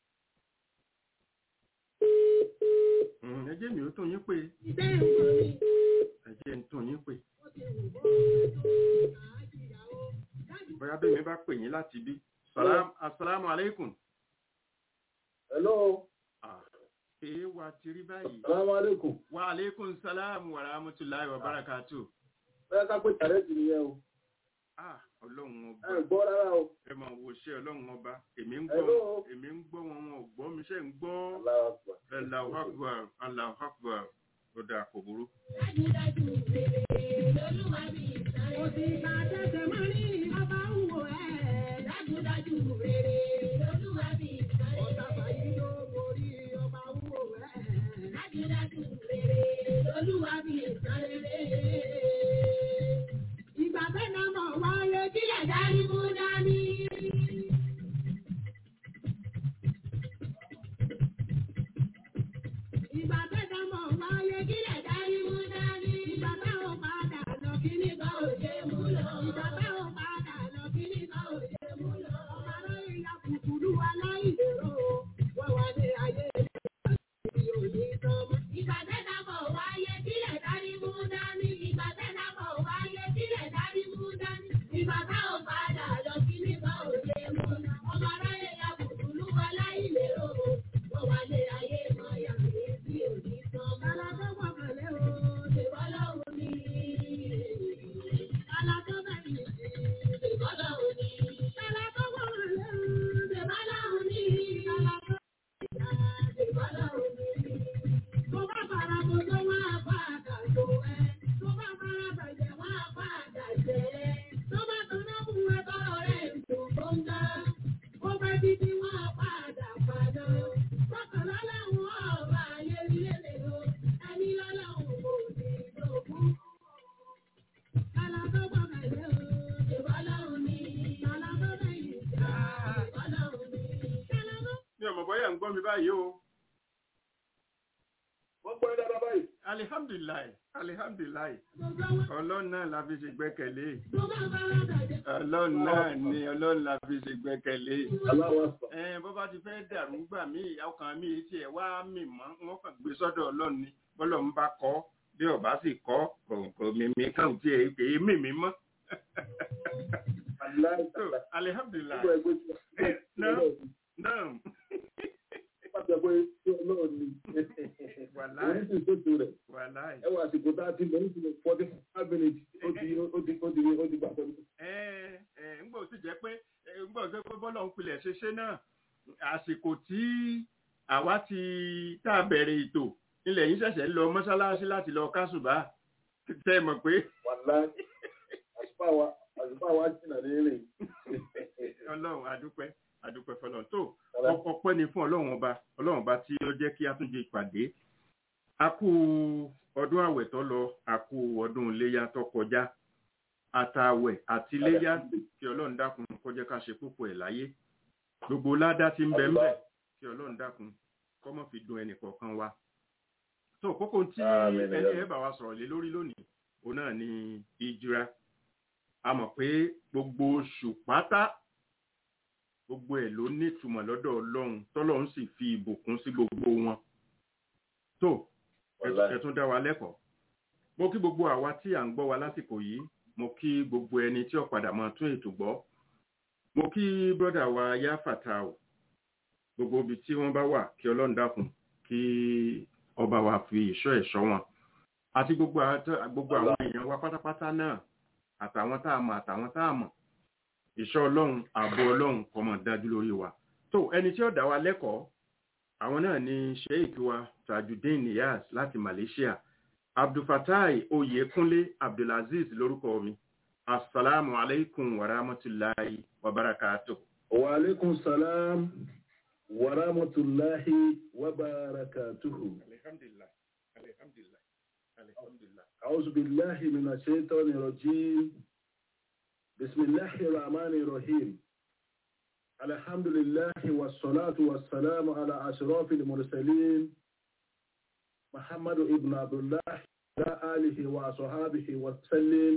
Speaker 4: Mm, ẹ jẹ́ mi ó tún yín pè.
Speaker 1: ìbẹ́ ìwọ̀n mi.
Speaker 4: Ẹ jẹ́ ń tún yín pè.
Speaker 1: ó ti wù ó tó ìkàájì ìyàwó dájú.
Speaker 4: Bóyá bẹ́ẹ̀ mi bá pè yín láti bí. Salam, assalamu alaikum.
Speaker 5: Hello.
Speaker 4: Ah, èé wa ti rí báyìí.
Speaker 5: Salamu alaikum.
Speaker 4: Wa alaikum salam wa rahmatullahi wa barakatuh.
Speaker 5: Bẹ́ẹ̀ ká pé tàrẹ́ jù nìyẹn o.
Speaker 4: Ah, Ọlọ́run ọba.
Speaker 5: Ẹ gbọ́ rárá o.
Speaker 4: Ẹ máa wo ṣé Ọlọ́run ọba. Èmi ń
Speaker 5: Hello.
Speaker 4: gbọ́, èmi ń gbọ́ wọn wọn ò gbọ́ mi ṣe ń gbọ́.
Speaker 5: Allahu Akbar.
Speaker 4: Allahu Akbar, Allahu Akbar. Ó dáa kò burú.
Speaker 1: dájúdájú rere lolúwa ní ìsáré. ó ti ká tẹ́tẹ́ mọ́ ní ọba ń wò ẹ́. dájúdájú rere lolúwa ní ìsáré. ọ̀tá fàyí ló borí ọba ń wò ẹ́. dájúdájú rere lolúwa ní ìsáré. ìgbà tẹ́lẹ̀ mọ̀ wáyé kílẹ̀ dárí mú dání. ìgbà tẹ́lẹ̀ mọ̀ wáyé kílẹ̀ dárí mú dání. ìgbà táwọn padà lọ kí nígbà òde mú lọ. ìgbà táwọn padà lọ kí nígbà òde mú lọ. ọba lórí ìyá kùkùrú aláìlérò wọ́n wá ní ayé ìgbà òní tán mọ́. ìgbà tẹ́lẹ̀ mọ̀ wáyé kílẹ̀ dárí mú dání. ìgbà tẹ́lẹ̀ mọ̀ wáyé kílẹ̀ dárí mú dání. ìgbà táwọn padà lọ kí nígbà òde mú lọ. ọba lórí ìyá kùkùrú aláìlérò wọ́n wá ní ayé mọ́ yàrá sí òní tán mọ́. alágbọ́gbọ́ pẹ̀lẹ́ o ṣèbọ́lọ́wọ́ ni. alágbọ́gbọ́ ni ṣèbọ́lọ́wọ́ ni. alágbọ́gbọ́ pẹ̀lẹ́ o ṣèbọ́lọ́wọ́ ni. alágbọ́gbọ́ ṣèbọ́lọ́wọ́ ni. tó bá fara mọ́ tó wá padà tó ẹ. tó bá fara bàjẹ́ wá padà jẹ́ ẹ. tó bá tọ́ná fún ẹ tọ́rọ rẹ̀ ń tó gbọ́ngá. ó bá títí wá padà padà. Bọ́kànlá láwọn ọba ayé ilé lò, ẹni lọ́lọ́run kò ní lókun. Kálá tó gbọ́ bẹ̀rẹ̀ o, ìbọ́lọ́run ni. Kálá tó bẹ̀yìn jà, ìbọ́lọ́run ni. Kálá tó.
Speaker 4: Mi ò mọ̀ bóyá ń gbọ́ mi báyìí o.
Speaker 5: Wọ́n gbọ́ yín dáadáa báyìí.
Speaker 4: Alihamdulilayi, alihamdulilayi.
Speaker 1: Gbogbo wọn
Speaker 4: Ọlọ́run náà la fi ṣe gbẹ́kẹ̀lé.
Speaker 1: tó bá bára bàjẹ́.
Speaker 4: Ọlọ́run náà ni Ọlọ́run la fi ṣe gbẹ́kẹ̀lé.
Speaker 5: Allahu Akbar.
Speaker 4: Ẹ bó bá ti fẹ́ dàrú gbà mí ọkàn mi tí ẹ wá mì mọ́ wọ́n kàn gbé sọ́dọ̀ Ọlọ́run ni bọ́lọ̀ ń bá kọ́ bí ọba sì kọ́ kò kò mímí kàn tí ẹ kì í mímí mọ́.
Speaker 5: Aláì
Speaker 4: So,
Speaker 5: tàlà.
Speaker 4: alihamdulilayi.
Speaker 5: Gbogbo ẹgbẹ́ tí wọ́n.
Speaker 4: Náà náà
Speaker 5: Wọ́n ti ẹgbẹ́ tí Ọlọ́run ni.
Speaker 4: wàláì
Speaker 5: Orí sì sóto rẹ̀.
Speaker 4: wàláì.
Speaker 5: Ẹ wà àsìkò tá a ti lọ nítorí forty five minutes ó ti ó ti ó ti ó ti gbà pẹ̀lú.
Speaker 4: Ẹ ẹ ńgbà tó jẹ́ pé ńgbà tó jẹ́ pé bọ́lọ̀ ń pilẹ̀ ṣe ṣe náà àsìkò tí àwa ti tá a bẹ̀rẹ̀ ètò ilẹ̀ yìí ṣẹ̀ṣẹ̀ ń lọ mọ́ṣáláṣí láti lọ kásùbà tẹ́ ẹ mọ̀ pé
Speaker 5: Wàláì. Àṣùpá wa àṣùpá wa jìnnà ní eré.
Speaker 4: Ọlọ́run adúpẹ́ adúpẹ́ fọlọ́run tó ọpẹ́ ni fún Ọlọ́run ọba Ọlọ́run ọba tí ó jẹ́ kí a tún jẹ ìpàdé a kú ọdún àwẹ̀ tó lọ a kú ọdún iléyá tó kọjá àtàwẹ̀ àti iléyá kí Ọlọ́run dákun kó jẹ́ ká ṣe púpọ̀ ẹ̀ láyé gbogbo ládá tí ń bẹ ń bẹ kí ọlọ́run dákun kó má fi dùn ẹnì kọ̀ọ̀kan wa. tó kókó tí
Speaker 5: Àmín.
Speaker 4: ẹni ẹ̀ bá wa sọ̀rọ̀ lé lórí lónìí òun náà ni ìjìra. a mọ̀ pé gbogbo oṣù pátá gbogbo ẹ̀ ló nítumọ̀ lọ́dọ̀ ọlọ́run tọ́lọ́run sì fi ìbùkún sí gbogbo wọn. tó ẹ tún dá wa lẹ́kọ̀ọ́. mo kí gbogbo àwa tí à ń gbọ́ wa lásìkò yìí mo kí gbogbo ẹni tí ó padà máa tún ètò gbọ́. mo kí brọ́dà wa yá fàtà o gbogbo ibi tí wọ́n bá wà kí ọlọ́run dákun kí ọba wa fi ìṣọ́ ẹ̀ṣọ́ wọn àti gbogbo àwọn èèyàn wa pátápátá náà àtàwọn tá a mọ̀ àtàwọn tá a mọ̀ ìṣọ́ ọlọ́run ààbò ọlọ́run kó máa dájú lórí wa. tó ẹni tí ó dá wa lẹ́kọ̀ọ́ àwọn náà ni sheik wa Tajudeen Niyas láti Malaysia, Abdulfatai Oyekunle Abdulaziz lórúkọ mi. Assalamu alaikum wa rahmatullahi wa barakatuh.
Speaker 5: Wa alaikum salam wa rahmatullahi wa barakatuh.
Speaker 4: Alhamdulillah. Alhamdulillah. Alhamdulillah.
Speaker 5: A'udhu billahi minash shaitani rajim. Bismillahir rahmanir rahim. Alhamdulillahi wassalatu wassalamu ala ashrafil mursalin. Muhammad ibn Abdullah wa alihi wa sahbihi wa sallim.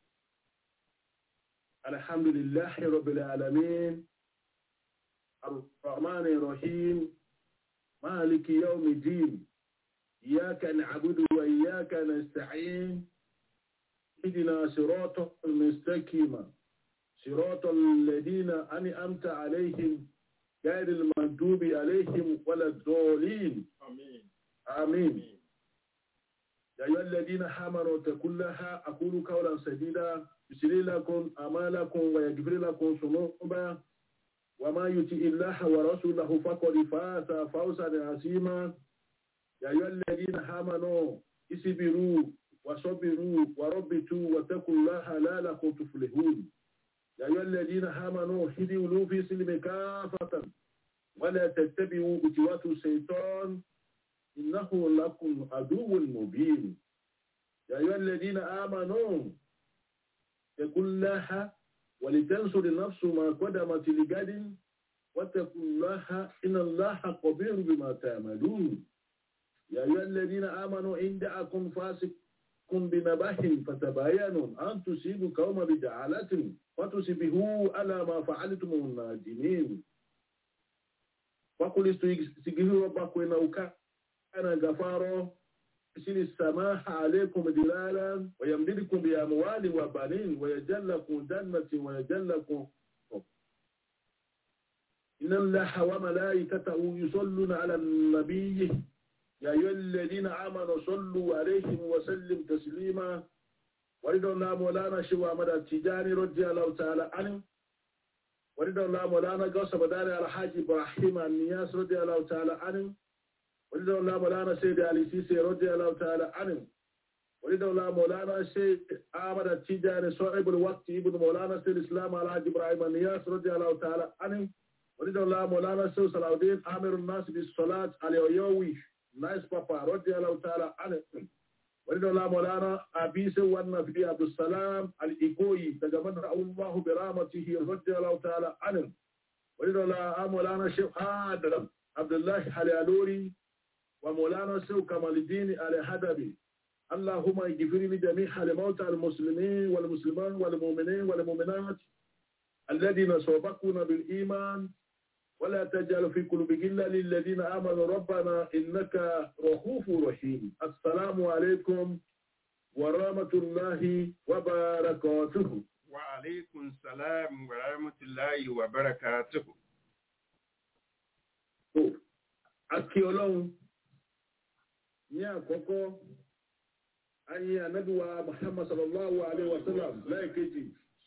Speaker 5: Alhamdulillahi rabbil alamin. Ar-Rahmanir Rahim. Maliki yawmiddin. Iyyaka na'budu wa iyyaka nasta'in. Ihdina siratal mustaqim. Siratal ladina an'amta 'alayhim ghayril maghdubi 'alayhim waladdallin.
Speaker 4: Amin.
Speaker 5: آمين. يا أيها الذين آمنوا اتقوا الله أقولوا قولا سديدا يسر لكم أعمالكم ويغفر لكم ذنوبا وما يطع الله ورسوله فقد فاز فوزا عظيما. يا أيها الذين آمنوا اصبروا وصبروا وربطوا واتقوا الله لعلكم تفلحون. يا أيها الذين آمنوا ادخلوا في السلم كافة ولا تتبعوا خطوات الشيطان إنه لكم عدو مبين. يا أيها الذين آمنوا اتقوا الله ولتنصر نفس ما قدمت لغد واتقوا الله إن الله خبير بما تعملون. يا أيها الذين آمنوا إن جاءكم فاسق بنبأ فتبينوا أن تصيبوا قوما بجهالة فتصبحوا على ما فعلتم نادمين. وقل استغفروا ربكم إنه كان أنا غفارا يرسل السماء عليكم دلالا ويمددكم بأموال وبنين ويجعل لكم جنة ويجعل لكم إن الله وملائكته يصلون على النبي يا أيها الذين آمنوا صلوا عليه وسلم تسليما. ورضي الله مولانا شيخ أحمد التجاني رضي الله تعالى عنه. ورضي الله مولانا قاسم داري الحاج إبراهيم النياس رضي الله تعالى عنه. ورضي الله مولانا سيد علي سيسي رضي الله تعالى عنه. ورضي الله مولانا سيد أحمد التجاني صاحب الوقت ابن مولانا سيد الإسلام الحاج إبراهيم النياس رضي الله تعالى عنه. ورضي الله مولانا سيد صلاح الدين عامر الناس بالصلاة على يووي نايس بابا رضي الله تعالى عنه. ورضي الله مولانا أبي سوى في عبد السلام الإيكوي تجمد الله برحمته رضي الله تعالى عنه. ورضي الله مولانا شيخ آدم عبد الله الحلالوري ومولانا سو كمال الدين الحدبي. اللهم اغفر لجميع الموتى المسلمين والمسلمان والمؤمنين والمؤمنات الذين سبقونا بالإيمان ولا تجعل في قلوب غلا للذين آمنوا ربنا إنك رؤوف رحيم. السلام عليكم ورحمة الله وبركاته.
Speaker 4: وعليكم السلام ورحمة الله وبركاته.
Speaker 5: Akí Ọlọ́run ní àkọ́kọ́ ayé anábíwa Muhammad sallallahu alaihi wasallam lẹ́ẹ̀kejì.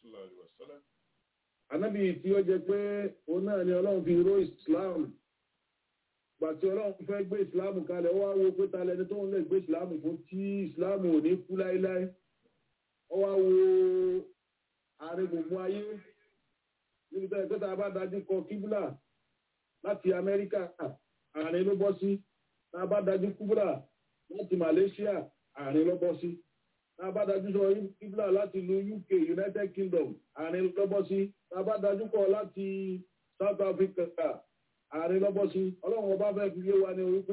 Speaker 5: Anábì tí ó jẹ pé òun náà ni Ọlọ́run fi ró Islam. Gbà tí Ọlọ́run fẹ́ gbé Islam kalẹ̀, ó wá wo pé ta lẹni tó ń lè gbé Islam fún tí Islam ò ní kú láíláí. Ó wá wo ààrẹ gbogbo ayé. Níbi tó ẹgbẹ́ ta bá dájú kọ kíbúlà láti Amẹ́ríkà, àárín ló bọ́ sí. Ta bá dájú kíbúlà láti Malaysia, àárín ló bọ́ sí. Ta bá dájú sọ kíbúlà láti ìlú U K, United Kingdom, àárín ló bọ́ sí. Ta bá dájú kọ láti South Africa, àárín lọ́bọ́ sí ọlọ́run ọba fẹ́ fi yé wa ní orí pé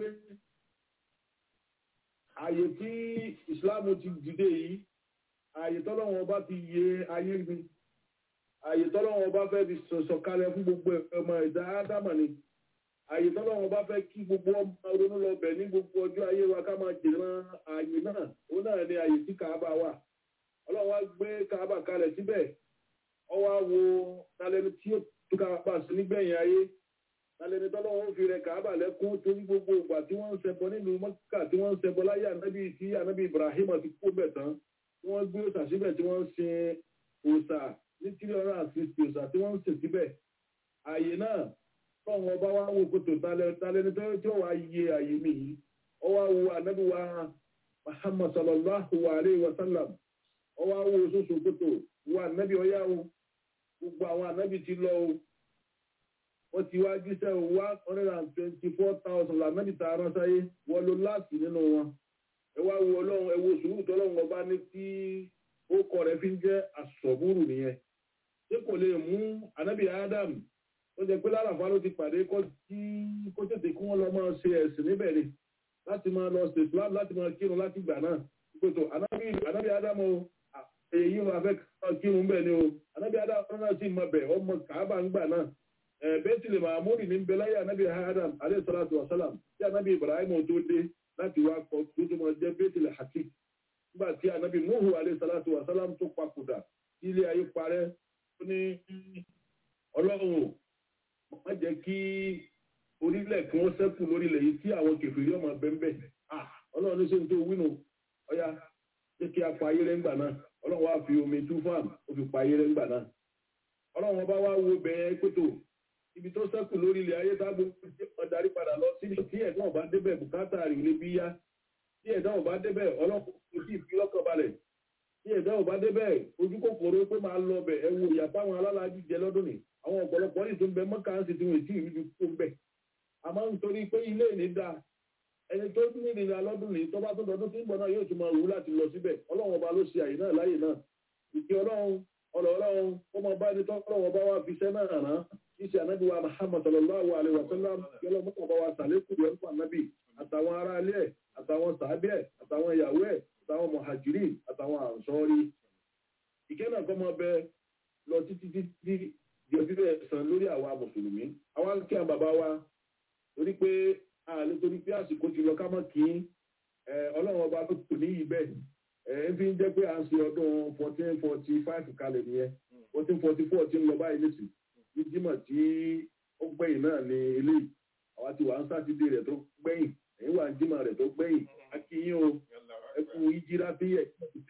Speaker 5: ààyè tí ìsìláàmù ti dìde yìí ààyè tọ́lọ́run ọba ti yẹ ayé mi ààyè tọ́lọ́run ọba fẹ́ fi sọ̀kalẹ̀ fún gbogbo ọmọ ẹ̀dá ádámà ni ààyè tọ́lọ́run ọba fẹ́ kí gbogbo ọmọ ronú lọ bẹ̀ ní gbogbo ọjọ́ ayé wa ká máa jìnnà ààyè náà ó náà ní ààyè tí kàábà wà ọlọ́run wá gbé kàábà kalẹ̀ síbẹ̀ ọ wá wo talẹ́nu tí ó tó kàábà sí nígbẹ̀yìn ayé talẹ́nu tọ́lọ́run fi rẹ̀ kàábà lẹ́kún torí gbogbo ìgbà tí wọ́n ń ṣẹbọ nínú Mọ́kà tí wọ́n ń ṣẹbọ láyé ànábì tí ànábì Ibrahim ti kó bẹ̀ tán tí wọ́n gbé òòṣà síbẹ̀ tí wọ́n ń sin òòṣà ní three hundred and sixty òòṣà tí wọ́n ń sìn síbẹ̀ ààyè náà tọ́wọ́n ọba wá wò kótó talẹ́nu tí ó wá yẹ ààyè mi yìí ọ wá wo ànábì wa Muhammad sallallahu alayhi wa sallam ọ wá wo oṣooṣù kótó wo ànábì ọyá o gbogbo àwọn ànábì ti lọ o wọ́n ti wá jíṣẹ́ o one hundred and twenty four thousand ànábì tá a rán sáyé wọ́n ló láti nínú wọn ẹ wá wo ọlọ́run ẹ wo sùúrù tọ́lọ́run ọba ní tí ó kọ rẹ̀ fi ń jẹ́ àsọ̀búrù nìyẹn ṣé kò lè mú ànábì Adam ó jẹ́ pé láràfá ló ti pàdé kó tí kó tètè kí wọ́n lọ máa ṣe ẹ̀sìn níbẹ̀ ni láti máa lọ ṣe Islam láti máa kírun láti gbà náà gbèsò ànábì ànábì Adam o èyí wà fẹ́ kírun bẹ́ẹ̀ ni o ànábì Adam náà sì mọ bẹ̀ ọmọ Kàábà ń gbà náà bẹ́tìlì mahmudi ní bẹ́láyà ànábì Adam alayhi salatu wa salam tí ànábì Ibrahim tó dé láti wá kọ tó tó máa jẹ́ bẹ́tìlì hakik nígbà tí ànábì Nuhu alayhi salatu wa salam tó papòdà ilé ayé parẹ́ ó ní ọlọ́run má jẹ́ kí orílẹ̀ kí wọ́n sẹ́kù lórílẹ̀ yìí tí àwọn kèfèrí ọmọ bẹ́ńbẹ́ ọlọ́run ní sẹ́ni tó wínú ọya jẹ́ kí a pa ayé rẹ̀ ńgbà náà ọlọ́run wá fi omi tú fáàmù ó fi pa ayé rẹ̀ ńgbà náà ọlọ́run ọba wá wo bẹ́ẹ̀ pẹ́tò ibi tó sẹ́kù lórílẹ̀ ayé tábù ọ̀darí padà lọ sí tí ẹ̀dá ọba débẹ̀ bùkátà rí lé bí yá tí ẹ̀dá ọba débẹ̀ ọlọ́run kò sí ìfilọ́kàn balẹ̀ tí ẹ̀dá ọba débẹ̀ ojú kòkòrò pé máa lọ bẹ̀ ẹ wo ìyá táwọn alálàájì jẹ lọ́dún ni àwọn ọ̀pọ̀lọpọ̀ ní tó ń bẹ mọ́kà ń sì ti wọ́n ètí ìlú tó ń bẹ̀ àmọ́ nítorí pé ilé ìní da ẹni tó ní ìrìnà lọ́dún ní tó bá tó dọdún tí ń bọ̀ náà yóò tún máa wù láti lọ síbẹ̀ ọlọ́run ọba ló ṣe àyè náà láyè náà ìkí ọlọ́run ọlọ́run ó máa bá ẹni tó ọlọ́run ọba wa fi iṣẹ́ náà rán iṣẹ́ ànábì wa Muhammad sallallahu alaihi wa sallam kí ọlọ́run ọba wa sàlékùn yẹn fún ànábì àtàwọn ará ilé ẹ̀ àtàwọn sàábẹ̀ ẹ̀ àtàwọn ìyàwó ẹ̀ àtàwọn mọ̀hàjírì àtàwọn àǹsọ́rí ìkẹ́ náà kọ́ máa bẹ lọ títí títí di ọdún ẹ̀sán lórí àwa mùsùlùmí àwa kí àwọn bàbá wa torí pé àlè torí pé àsìkò ti lọ ká mọ́ kí ọlọ́run ọba tó kù ní ibẹ̀ ẹ̀ ń fi jẹ́ pé à ń ṣe ọdún fourteen forty five kalẹ̀ nìyẹn fourteen forty four ti ń lọ báyìí nísìn ní jímọ̀ tí ó gbẹ̀yìn náà ní eléyìí àwa ti wà ń sátidé rẹ̀ tó gbẹ̀yìn ẹ̀yìn wà ń jímọ̀ rẹ̀ tó gbẹ̀yìn akíyín o ẹ kú ìjírá bí ẹ̀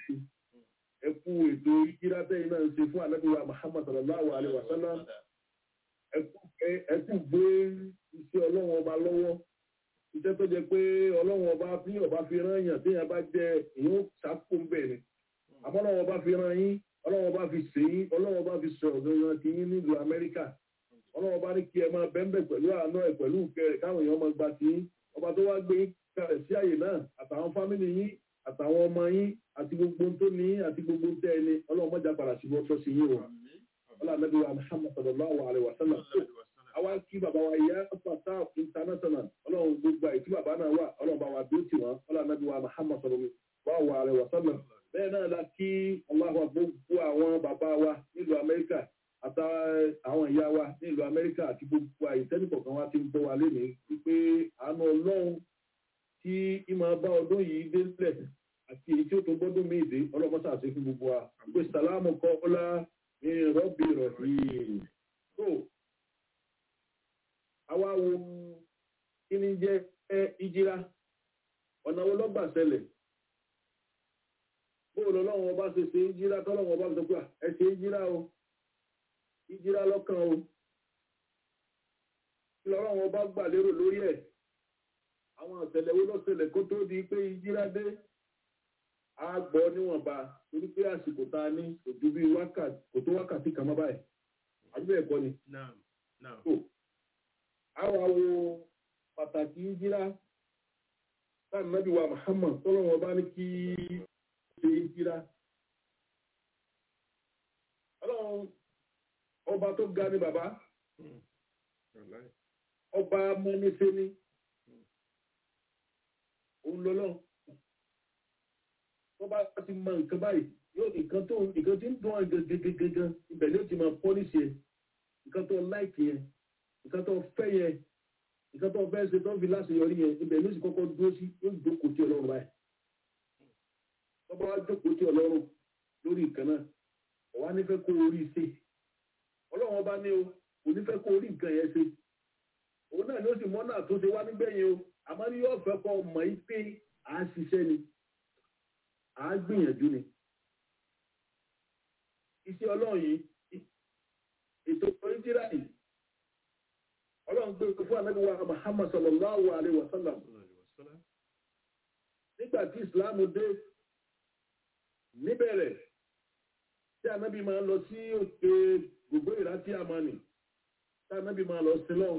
Speaker 5: ẹ kú ètò ìjírá bẹ́ẹ̀ náà ń ṣe fún ànábì wa Muhammad sallallahu alaihi wa sallam ẹ kú gbé iṣẹ́ ọlọ́run ọba lọ́wọ́ iṣẹ́ tó jẹ́ pé ọlọ́run ọba bí ọba fi rán yàn téèyàn bá jẹ èèyàn ṣàkóso ń bẹ̀rẹ̀ àmọ́ ọlọ́run ọba fi rán yín ọlọ́run ọba fi ṣe yín ọlọ́run ọba fi sọ̀rọ̀ gangan kí yín nílùú Amẹ́ríkà ọlọ́run ọba ní kí ẹ máa bẹ́ńbẹ̀ pẹ̀lú àánú ẹ̀ pẹ̀lú ìkẹrẹ̀ káwọn èèyàn máa gba sí yín ọba tó wá gbé kalẹ̀ sí àyè náà àtàwọn fámìlì yín àtàwọn ọmọ yín àti gbogbo tó ní àti gbogbo tẹ́ ẹni ọlọ́run mọ́jà padà sí bọ́tọ́ sí yín o ọlọ́run ànábì wa Muhammad sallallahu alaihi wa sallam àwa kí bàbá wa ìyá pàtà international ọlọ́run gbogbo àìtí bàbá náà wà ọlọ́run bá wa bí ó ti wọ́n ọlọ́run ànábì wa Muhammad sallallahu alaihi wa sallam bẹ́ẹ̀ náà la kí ọlọ́run gbogbo àwọn bàbá wa nílùú Amẹ́ríkà àtàwọn ìyá wa nílùú Amẹ́ríkà àti gbogbo àìtẹ́nìkọ̀ọ̀kan wa ti ń bọ́ wa lénìí wípé àánú ọlọ́run tí ìmọ̀ bá ọdún yìí délẹ̀ àti èyí tí ó tó gbọ́dún mí ìdè ọlọ́mọ́sà àti fún gbogbo wa pé sàlámù kọ́ ọlá ní rọ́bì rọ̀bì tó àwa wo kí ni jẹ́ ìjírá ọ̀nà wo lọ́gbà ṣẹlẹ̀ bóòlù ọlọ́run ọba ṣe ṣe ìjírá tọ́lọ́run ọba sọ pé ẹ ṣe ìjírá o ìjírá lọ́kàn o kí lọ́run ọba gbà lérò lórí ẹ̀ àwọn ọ̀sẹ̀lẹ̀ wo lọ́sẹ̀lẹ̀ kó tó di pé ìjírá dé a gbọ́ níwọ̀nba torí pé àsìkò tá a ní kò ju bí wákàtí kò tó wákàtí kan mọ́ báyìí àbí bẹ́ẹ̀ kọ́ ni. àwọn awo pàtàkì ìjírá táwọn nàbí wa Muhammad tọ́lọ́wọ́n bá ní kí ṣe ìjírá. ọlọ́run ọba tó ga ni bàbá ọba mọ́nífẹ́ ní òun lọ́lọ́ tó bá ti mọ nǹkan báyìí yóò nǹkan tó nǹkan tí ń dún ọ̀gẹ̀ gẹ́gẹ́gẹ́gẹ́ ibẹ̀ ni ó ti máa pọ́lísì ẹ̀ nǹkan tó láìkì yẹn nǹkan tó fẹ́ yẹn nǹkan tó fẹ́ ṣe tó ń fi láṣeyọrí yẹn ibẹ̀ ló sì kọ́kọ́ dúró sí yóò jókòó tí ọlọ́run báyìí tó bá wá jókòó tí ọlọ́run lórí nǹkan náà ọ̀wá nífẹ̀ẹ́ kó orí ṣe ọlọ́run ọba ní o kò nífẹ̀ẹ́ kó orí nǹkan yẹn ṣe òun náà ni ó sì mọ́ náà tó ṣe wá nígbẹ̀yìn o àmọ́ ní yóò fẹ́ kọ́ mọ̀ yí pé à á ṣiṣẹ́ ni à á gbìyànjú ni iṣẹ́ ọlọ́run yìí ètò ìjírà yìí ọlọ́run gbé fún ànábì wa Muhammad sallallahu alaihi wa sallam nígbà tí Islam dé níbẹ̀rẹ̀ tí ànábì máa lọ sí òkè gbogbo ìrántí àmánì tí ànábì máa lọ sí lọ́wọ́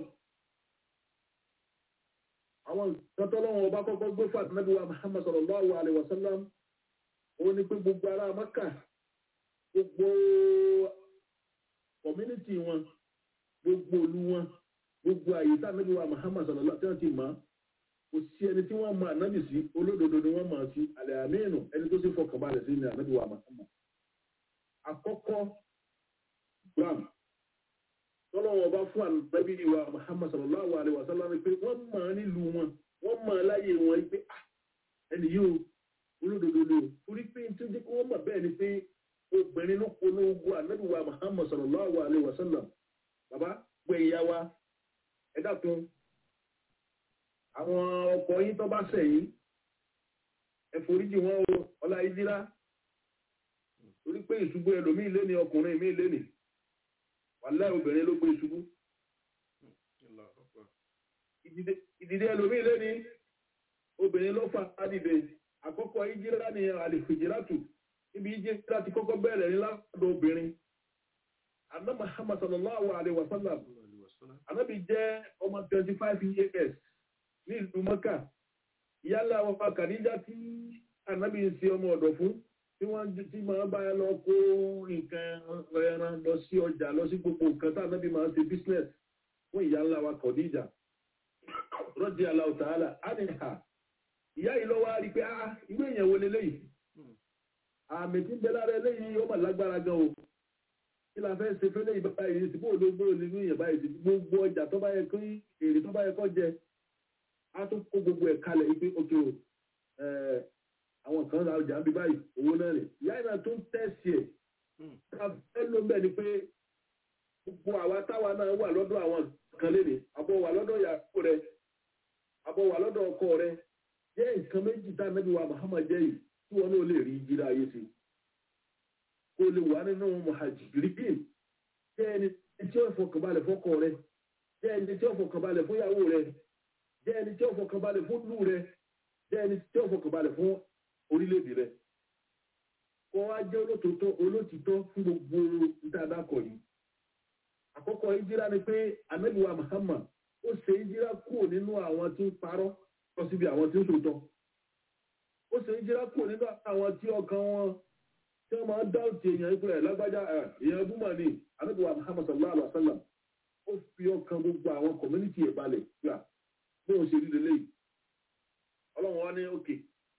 Speaker 5: àwọn tọ́tọ́lọ́wọ́ ọba kọ́kọ́ gbé fún ànábì wa Muhammad sallallahu alaihi wa sallam ó ní pé gbogbo ará Mákà gbogbo community wọn gbogbo ìlú wọn gbogbo àyè tí ànábì wa Muhammad sallallahu alaihi wa sallam ti mọ̀ kò sí ẹni tí wọ́n mọ̀ ànábì sí olódodo ni wọ́n mọ̀ sí alẹ́ àmínú ẹni tó sì fọkànbalẹ̀ sí ní ànábì wa Muhammad àkọ́kọ́ gram tọ́lọ́wọ́ bá fún ànábì wa Muhammad sallallahu alaihi wa sallam pé wọ́n mọ̀ nílùú wọn wọ́n mọ̀ láyé wọn pé ẹni yóò olódodo lò torí pé tí ó jẹ́ kí wọ́n mọ̀ bẹ́ẹ̀ ni pé obìnrin ló polówó ànábì wa Muhammad sallallahu alaihi wa sallam bàbá pé ìyá wa ẹ dákun àwọn ọkọ yín tó bá sẹ́yìn ẹ foríjì wọn o ọlá ìdíra torí pé ìṣubú ẹlòmíì lé ní ọkùnrin míì lé ní wàláhì obìnrin ló gbé ìṣubú ìdìde ẹlòmíì lé ní obìnrin ló fà á dìde àkọ́kọ́ ìjírá ní àlèfèjìrátù ibi ìjírá ti kọ́kọ́ bẹ̀rẹ̀ ní ládọ̀ obìnrin àná Muhammad sallallahu alaihi wa sallam ànábì jẹ́ ọmọ twenty five years ní ìlú Mọ́kà ìyálà wọn Kàdíjà tí ànábì ń ṣe ọmọ ọ̀dọ̀ fún tí wọ́n ti máa bá lọ kó nǹkan ẹran lọ sí ọjà lọ sí gbogbo nǹkan tá ànábì máa ń ṣe business fún ìyálà wa Kàdíjà radiyallahu ta'ala anha ìyá yìí lọ́wọ́ á rí pé ah ìwé èèyàn wo leléyìí àmì tí ń bẹ lára eléyìí ó mà lágbára gan o kí la fẹ́ ṣe fẹ́lẹ́ ìbá yìí sí bóòlù gbòòrò nínú èèyàn báyìí sí gbogbo ọjà tó bá yẹ kó èrè tó bá yẹ kó jẹ á tún kó gbogbo ẹ̀ kalẹ̀ yìí pé òkè o àwọn kan ra ọjà ń bí báyìí owó náà rè ìyá yìí náà tó ń tẹ̀sí ẹ̀ ká fẹ́ ló ń bẹ̀ ni pé gbogbo àwa táwa náà wà lọ́dọ̀ àwọn kan lé ní àbọ̀ wà lọ́dọ̀ ìyàwó rẹ àbọ̀ wà lọ́dọ̀ ọkọ rẹ jẹ́ nǹkan méjì tá ànábì wa Muhammad jẹ́ yìí tí wọn náà lè rí jíra ayé sí kó lè wà nínú muhajirin jẹ́ ẹni tí ó fọkànbalẹ̀ fọ́kọ rẹ jẹ́ ẹni tí ó fọkànbalẹ̀ fún ìyàwó rẹ jẹ́ ẹni tí ó fọkànbalẹ̀ fún ìlú rẹ jẹ́ ẹni tí ó fọkànbalẹ̀ fún orílẹ̀-èdè rẹ kó wá jẹ́ olótòótọ́ olótìtọ́ fún gbogbo ìtàdákọ̀ yìí àkọ́kọ́ ìjírá ni pé ànábì wa Muhammad ó ṣe ìjírá kúrò nínú àwọn tí ń parọ́ lọ síbi àwọn tí ń sòótọ́ ó ṣe ìjírá kúrò nínú àwọn tí ọkàn wọn tí wọ́n máa ń dá òtí èèyàn ipò ẹ̀ lágbájá èèyàn búmọ̀ ní ànábì wa Muhammad sallallahu alaihi wa sallam ó fi ọkàn gbogbo àwọn community ẹ̀ balẹ̀ gbà bí wọ́n ṣe rí lélẹ́yìí ọlọ́run wa ní òkè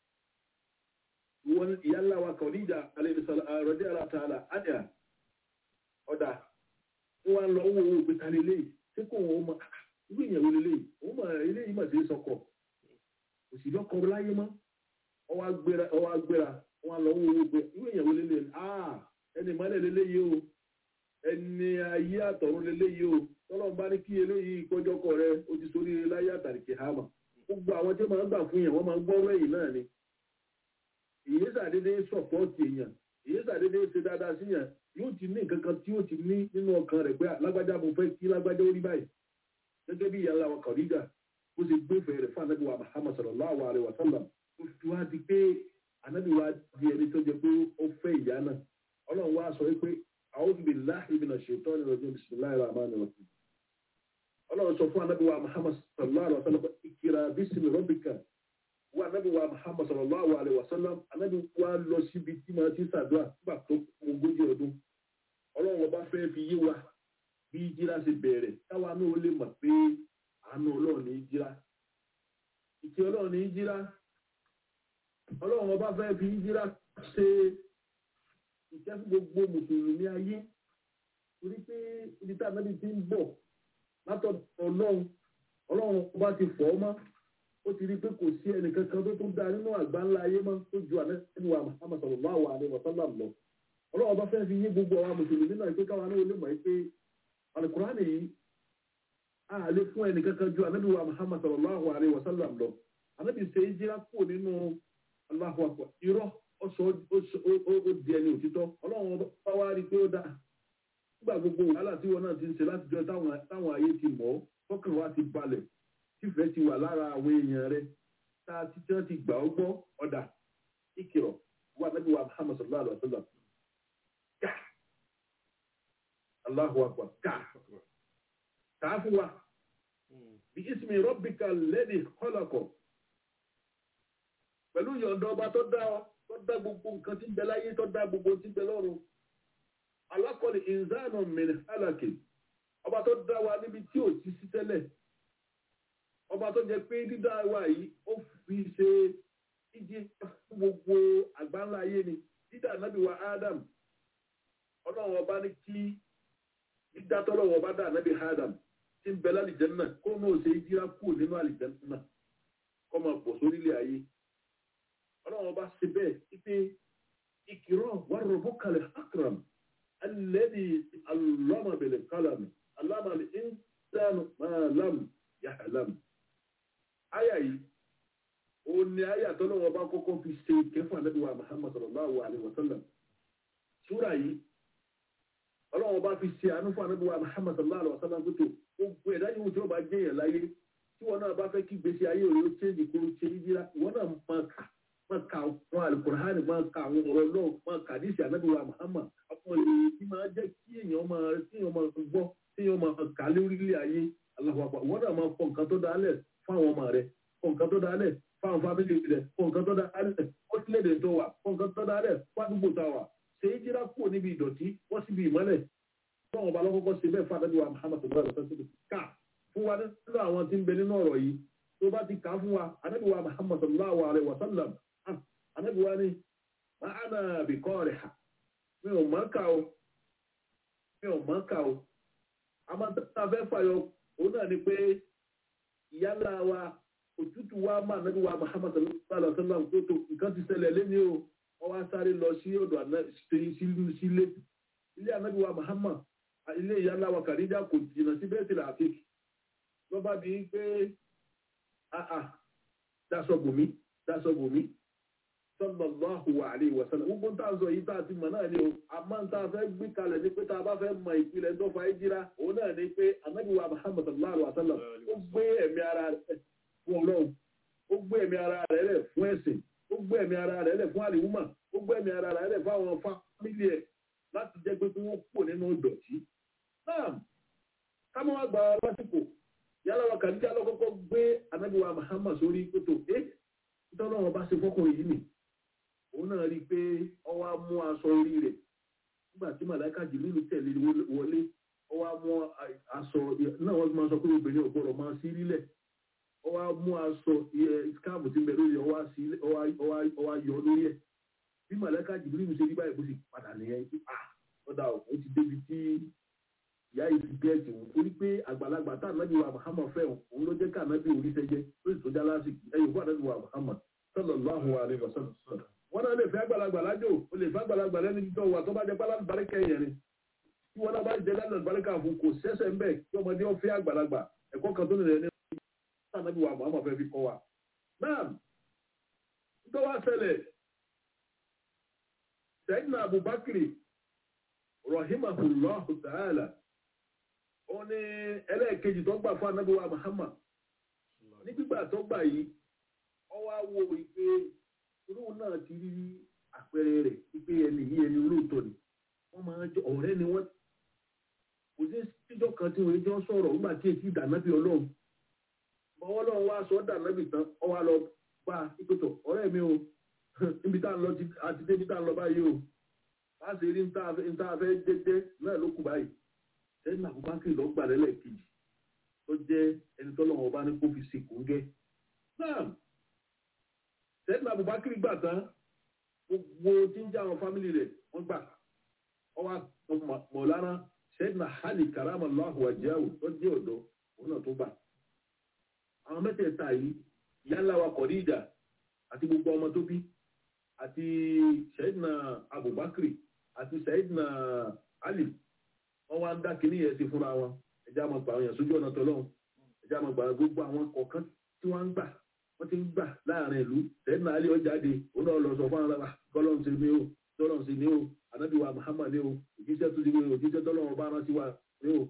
Speaker 5: wọn ìyálà wa Khadija radiyallahu ta'ala anha ọ̀dà wọ́n lọ owó owó gbẹ̀ta lélẹ́yìí tí kò wọ́n mọ ìwé ìyàwó lélẹ́yìí òun mọ̀ eléyìí mọ̀ sí sọkọ̀ òsì lọ́kọ̀ láyé mọ́ ọwọ́ agbéra wọn lọ owó owó gbẹ ìwé ìyàwó lélẹ́yìí ah ẹni ìmọ̀lẹ̀ lélẹ́yìí o ẹni ayé àtọ̀run lélẹ́yìí o tọ́lọ́ bá ní kí eléyìí kọjọ́kọ̀ rẹ o ti sórí láyé àtàríkè hàmà gbogbo àwọn tí wọ́n máa ń gbà fún yẹn wọ́n máa ń gbọ́rọ̀ ẹ̀yìn náà ni èyí sàdédé sọ̀pọ̀tì èèyàn èyí sàdédé ṣe dáadáa sí yẹn yóò ti ní nǹkan kan tí yóò ti ní nínú ọkàn rẹ̀ pé lágbájá mo fẹ́ kí lágbájá ó rí báyìí gẹ́gẹ́ bí ìyá wa Khadija ó ṣe gbé fẹ́ rẹ̀ fún ànábì wa Muhammad sallallahu alaihi wa sallam ó fi wá di pé ànábì wa di ẹni tó jẹ pé ó fẹ́ ìyá náà ọlọ́run wá sọ pé a'udhu billahi minash shaitani rajim bismillahir rahmanir rahim ọlọ́run sọ fún ànábì wa Muhammad sallallahu alaihi wa sallam ikra bismi rabbika wa ànábì wa Muhammad sallallahu alaihi wa sallam ànábì wa lọ síbi tí máa ti ṣàdúrà nígbà tó ogójì ọdún ọlọ́run ọba fẹ́ fi yé wa bí jíra ṣe bẹ̀rẹ̀ táwa náà lè mọ̀ pé àánú ọlọ́run ní jíra ìkẹ́ ọlọ́run ní jíra ọlọ́run ọba fẹ́ fi jíra ṣe ìkẹ́ fún gbogbo mùsùlùmí ayé torí pé ibi tá ànábì ti ń bọ̀ látọ̀dọ̀ ọlọ́run ọlọ́run ọba ti fọ̀ ọ́ mọ́ ó ti rí pé kò sí ẹnìkankan tó tún dá nínú àgbáńlá ayé mọ́ tó ju ànábì wa Muhammad sallallahu alaihi wa sallam lọ ọlọ́run ọba fẹ́ fi yé gbogbo àwọn mùsùlùmí náà pé káwa náà lè mọ̀ pé Al-Qur'ani yìí a lè fún ẹnìkankan ju ànábì wa Muhammad sallallahu alaihi wa sallam lọ ànábì ṣe é jíra kúrò nínú Allahu Akbar irọ́ ọ̀sọ̀ ó di ẹni òtítọ́ ọlọ́run ọba wá rí pé ó dá nígbà gbogbo wàhálà tí wọn náà ti ń ṣe láti jọ táwọn ayé ti mọ̀ ọ́ tọkàn wa ti balẹ̀ tífẹ̀ẹ́ ti wà lára àwọn èèyàn rẹ tá a ti tán ti gbà ọ́ gbọ́ ọ̀dà ìkìrọ̀ wà nábì wa Muhammad sallallahu alaihi wa sallam ká Allahu Akbar ká ká fún wa bí ismi rabbika alladhi khalaqa pẹ̀lú yọ̀ǹda ọba tó dá ọ tó dá gbogbo nǹkan tí ń bẹ láyé tó dá gbogbo tí ń bẹ lọ́run alákọ̀ọ́lì ìzánà mìíràn alákè ọba tó dá wa níbi tí ò ti sí tẹ́lẹ̀ ọba tó jẹ pé dídá wa yìí ó fi ṣe ìjì gbogbo àgbáńlá ayé ni dídá nábì wa Adam ọlọ́run ọba ní kí dídá tọ́lọ́run ọba dá nábì Adam tí ń bẹ lálìjẹ́nnà kó náà ṣe ìjìra kúrò nínú àlìjẹ́nnà kọ́ máa pọ̀ sórílẹ̀ ayé ọlọ́run ọba ṣe bẹ́ẹ̀ ipe ìkìrọ̀ wà rabbukalẹ̀ akram الذي علم بالقلم علم الإنسان ما لم يعلم àyà yìí ó ní àyà tó lọ́wọ́ bá kọ́kọ́ fi ṣe kẹfà Ànábì wa Muhammad sallallahu alaihi wa sallam súra yìí ọlọ́wọ́ bá fi ṣe àánú fún Ànábì wa Muhammad sallallahu alaihi wa sallam tó gbogbo ẹ̀dá yìí tí wọ́n bá jẹ́ yẹn láyé tí wọ́n náà bá fẹ́ kí gbèsè ayé rẹ̀ ó ṣe ìkó ṣe ìdíra wọ́n náà máa kà máa ka àwọn Al-Qur'ani máa ka àwọn ọ̀rọ̀ náà máa kà ní ìṣe Ànábì wa Muhammad àwọn èyí tí máa jẹ́ kí èèyàn máa tí èèyàn máa gbọ́ tí èèyàn máa kà lórílẹ̀ ayé Allahu Akbar wọ́n náà máa kọ nǹkan tó dálẹ̀ fáwọn ọmọ rẹ̀ kọ nǹkan tó dálẹ̀ fáwọn fámìlì rẹ̀ kọ nǹkan tó dálẹ̀ orílẹ̀-èdè tó wà kọ nǹkan tó dálẹ̀ fádùgbò tá a wà ṣe é jíra kúrò níbi ìdọ̀tí wọ́n síbi ìmọ́lẹ̀ fáwọn ọba lọ́kọ́kọ́ ṣe bẹ́ẹ̀ fún Ànábì wa Muhammad sallallahu alaihi wasallam ká fún wa nínú àwọn tí ń bẹ nínú ọ̀rọ̀ yìí tó bá ti kà á fún wa Ànábì wa Muhammad sallallahu alaihi wasallam Ànábì wa ní ma'ana bi qariha mi ò mọ̀ ká o mi ò mọ̀ ká o àmọ́ tá a fẹ́ fàyọ òun náà ni pé ìyálà wa òtútù wa máa Ànábì wa Muhammad sallallahu alaihi wasallam tó tó nǹkan ti ṣẹlẹ̀ lẹ́ni o wọ́n wá sáré lọ sí ọ̀dọ̀ sílé ilé Ànábì wa Muhammad ilé ìyálà wa Khadija kò jìnnà sí Baitul Atiq ló bá bí pé àà dáṣọ bòmí dáṣọ bòmí sallallahu alaihi wasallam gbogbo tá a sọ yìí tá a ti mọ̀ náà ni o àmọ́ tá a fẹ́ gbé kalẹ̀ ní pé tá a bá fẹ́ mọ ìpìlẹ̀ tó fa ìjìra òun náà ni pé Ànábì wa Muhammad sallallahu alaihi wasallam ó gbé ẹ̀mí ara rẹ̀ fún Ọlọ́run ó gbé ẹ̀mí ara rẹ̀ lẹ̀ fún ẹ̀sìn ó gbé ẹ̀mí ara rẹ̀ lẹ̀ fún àlìwúmà ó gbé ẹ̀mí ara rẹ̀ lẹ̀ fún àwọn fámìlì ẹ̀ láti jẹ́ pé kí wọ́n kúrò nínú ìdọ̀tí. náà kámọ́ wá gba lásìkò yálà wa Khadija lọ́kọ́kọ́ gbé Ànábì wa Muhammad sórí kótó ẹ́ nítorí wọn bá ṣe fọ́kùnrin yìí nì òun náà rí i pé ọwọ́ á mú aṣọ orí rẹ̀ nígbà tí màláíkà Jibrilu tẹ̀lé wọlé ọwọ́ á mú aṣọ náà wọ́n máa sọ pé obìnrin ò gbọ́dọ̀ máa sí rílẹ̀ ọwọ́ á mú aṣọ skáàbù tí ń bẹ lórí ọwọ́ á yọ lórí ẹ̀ bí màláíkà Jibrilu ṣe rí báyìí bó sì padà nìyẹn tí a ọ̀dà ó ti débi tí ìyá yìí ti gẹ̀ẹ́sì òun torí pé àgbàlagbà tá Ànábì wa Muhammad fẹ́ òun ló jẹ́ ká Ànábì oríṣẹ́jẹ́ ó sì tó já lásìkò ẹ̀yìn fún Ànábì wa Muhammad sallallahu alaihi wasallam wọ́n náà lè fẹ́ àgbàlagbà lájò ó lè fẹ́ àgbàlagbà lẹ́ni títọ́ wà tó bá jẹ́ pálá àlùbáríkà yẹn ni tí wọ́n náà bá jẹ́ lẹ́nu àlùbáríkà fún kò sẹ́sẹ̀ ń bẹ̀ kí ọmọdé ó fẹ́ àgbàlagbà ẹ̀kọ́ kan tó nílẹ̀ ní Ànábì wa Muhammad fẹ́ fi kọ́ wa. náà tó wá ṣẹlẹ̀ Sayyidina Abubakar rahimahullahu ta'ala ó ní ẹlẹ́ẹ̀kejì tó gbà fún Ànábì wa Muhammad ní gbígbà tó gbà yìí ó wá wo ìpè irú náà ti rí àpẹẹrẹ rẹ̀ wípé ẹni yìí ẹni olóòótọ́ ni wọ́n máa jọ ọ̀rẹ́ ni wọ́n kò sí síjọ́ kan tí wọ́n jọ sọ̀rọ̀ nígbà tí èsì ìdánábì Ọlọ́run bọ́wọ́ lọ́wọ́ wá sọ dànábì tán ọ wá lọ bá ìpètò ọ̀rẹ́ mi o níbi tá à ń lọ àti débi tá à ń lọ báyìí o bá ṣe rí níta fẹ́ jẹ́jẹ́ náà ló kù báyìí sẹ́yìn Abubakar lọ gbà lẹ́lẹ́kejì tó jẹ́ ẹni tó lọ́wọ́ bá ní kó fi ṣe kòńgẹ́. náà sẹ́dínà Abubakar gbà tán gbogbo tí ń jẹ́ àwọn fámìlì rẹ̀ wọ́n gbà ọwọ́ mọ̀lára sẹ́dínà hali karamallahu wajhahu tó jẹ́ ọ̀dọ́ òun náà tó gbà. àwọn mẹ́tẹ̀ẹ̀ta yìí yálà wa Khadija àti gbogbo ọmọ tó bí àti sẹ́dínà Abubakar àti sẹ́dínà Ali wọ́n wá ń dá kínní yẹn sí fúnra wọn ẹjẹ́ àmọ́ gbà àwọn èèyàn sójú ọ̀nà tọ́lọ́run ẹjẹ́ àmọ́ gbà gbogbo àwọn kọ̀ọ̀kan tí wọ́n ń gbà wọ́n ti ń gbà láàrin ìlú sẹ́dínà Ali ó jáde òun náà lọ sọ fún àwọn ará kọ́lọ́run sí ni ó tọ́lọ́run sí ni ó Ànábì wa Muhammad ni ó òjíṣẹ́ tó ti wé òjíṣẹ́ tọ́lọ́run bá rán sí wa ni ó.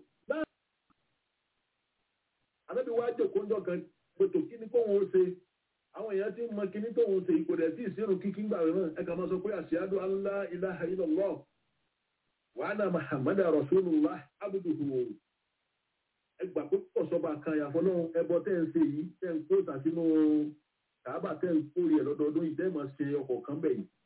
Speaker 5: Ànábì wa jókòó ńjọ́ kan pètò kí ni kóhun ó ṣe àwọn èèyàn ti mọ kíní tóhun ṣe ipò rẹ̀ tí ìṣirò kíkí ń gbà rẹ̀ náà ẹ̀ka máa sọ pé ashhadu an la ilaha illallah wa anna Muhammadan rasulullah abduhu ẹgbà pé pọ̀ sọ́ba kan yàfọ́ náà ẹbọ tẹ́ ń ṣe yìí tẹ́ ń kó tà sínú kàábà tẹ́ ń kórè ẹ̀ lọ́dọọdún yìí tẹ́ máa ṣe ọkọ̀ kan bẹ̀ yìí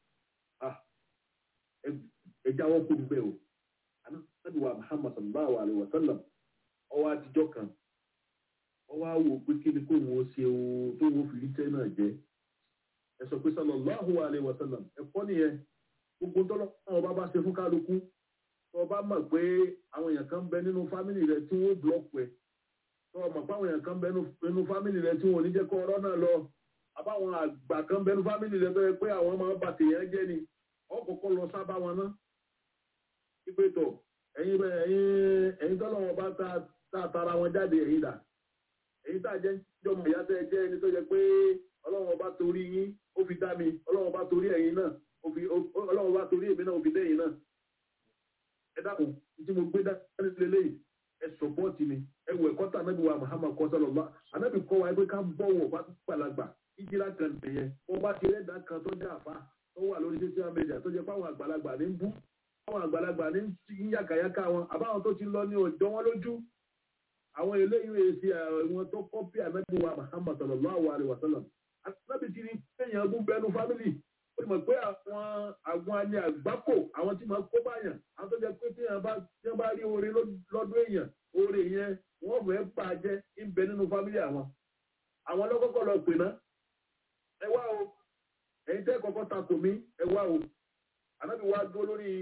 Speaker 5: ẹja wọn kò bẹ̀ o Ànábì wa Muhammad sallallahu alaihi wa sallam ọwọ́ àtijọ́ kan ọwọ́ àwò pé kí ni kò wọ́n ṣe o tó wọ́n fi rí tẹ́ náà jẹ́ ẹ sọ pé sallallahu alaihi wa sallam ẹ̀kọ́ nìyẹn gbogbo tọ́lọ́ àwọn bá bá ṣe fún kálukú tó bá mọ̀ pé àwọn èèyàn kan bẹ nínú fámìlì rẹ tí wọ́n blọ́ọ̀kù ẹ̀ tó mọ̀ pé àwọn èèyàn kan bẹ nínú fámìlì rẹ tí wọ́n ò ní jẹ́ kó ọ̀rọ̀ náà lọ àbáwọn àgbà kan bẹ nínú fámìlì rẹ bẹ́ẹ̀ pé àwọn máa ń bà tèèyàn jẹ́ ni ọkọ̀ọ̀kọ̀ lọ sábà wọn ná ìpè tọ̀ ẹ̀yin ẹ̀yin ẹ̀yin tọ́lọ́ wọn bá ta tara wọn jáde ẹ̀yin dà ẹ̀yin tá a jẹ́ jọmọ ìyá tẹ́ jẹ́ ẹni tó yẹ pé Ọlọ́run bá torí yín ó fi dá mi Ọlọ́run bá torí ẹ̀yin náà Ọlọ́run bá torí èmi náà ó fi dẹ́yìn náà ẹ dákun tí mo gbé dání lélẹ́yìí ẹ sọpọ́ọ̀tì mi ẹ wọ ẹ̀kọ́ tá Ànábì wa Muhammad kọ́ sọ́lọ́lá Ànábì kọ́ wa pé ká bọ̀wọ̀ bá gbàlagbà ìjìlá kan nìyẹn wọ́n bá ti rẹ́ẹ̀dá kan tó jẹ́ àfa tó wà lórí social media tó jẹ́ fáwọn àgbàlagbà ní bú fáwọn àgbàlagbà ní yàkàyàkà wọn àbáwọn tó ti lọ ní ọjọ́ wọn lójú àwọn eléyìí èsì àwọn tó kọ́pì Ànábì wa Muhammad sallallahu alaihi wasallam Ànábì ti ní kéèyàn gún bẹnu fámìlì ó mọ̀ pé àwọn àwọn alẹ́ àgbákò àwọn tí máa kó báyàn àwọn tó jẹ́ pé tí wọ́n bá rí oore lọ́dún èèyàn oore yẹn wọ́n fẹ́ bà jẹ́ ń bẹ nínú fámìlì àwọn àwọn lọ́kọ́kọ́ lọ pè náà ẹ wá o ẹ̀yin tẹ́ kọ́kọ́ takò mí ẹ wá o Ànábì wa dúró lórí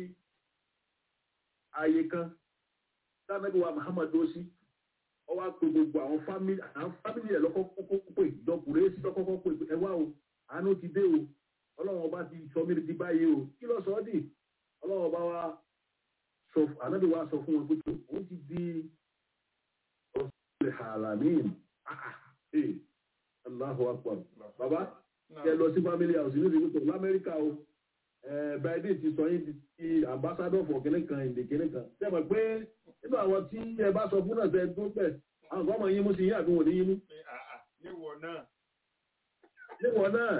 Speaker 5: ààyè kan tí Ànábì wa Muhammad dó sí ọ wá pé gbogbo àwọn fámìlì àwọn fámìlì ẹ̀ lọ́kọ́kọ́ pè ìjọkùnrin sí lọ́kọ́kọ́ pè ẹ wá o àánú ti dé o Ọlọ́run ọba ti sọ mí di báyìí o kí ló sọ ọ́ dì Ọlọ́run ọba wa sọ Ànábì wa sọ fún wọn pé òun ti di ọ̀sẹ̀ hàlàmín Allahu akbar bàbá kẹ lọ sí family house ní ìlú tó lamẹ́ríkà o biden ti sọ yín di ambassador for kìnìún kan ìdè kìnìún kan ṣe mọ̀ pé nínú àwọn tí ẹ bá sọ fún náà ṣe tó bẹ̀ àwọn kan máa yín mú sí yín àbí wọn ní yín mú.
Speaker 4: níwọ̀ náà.
Speaker 5: níwọ̀ náà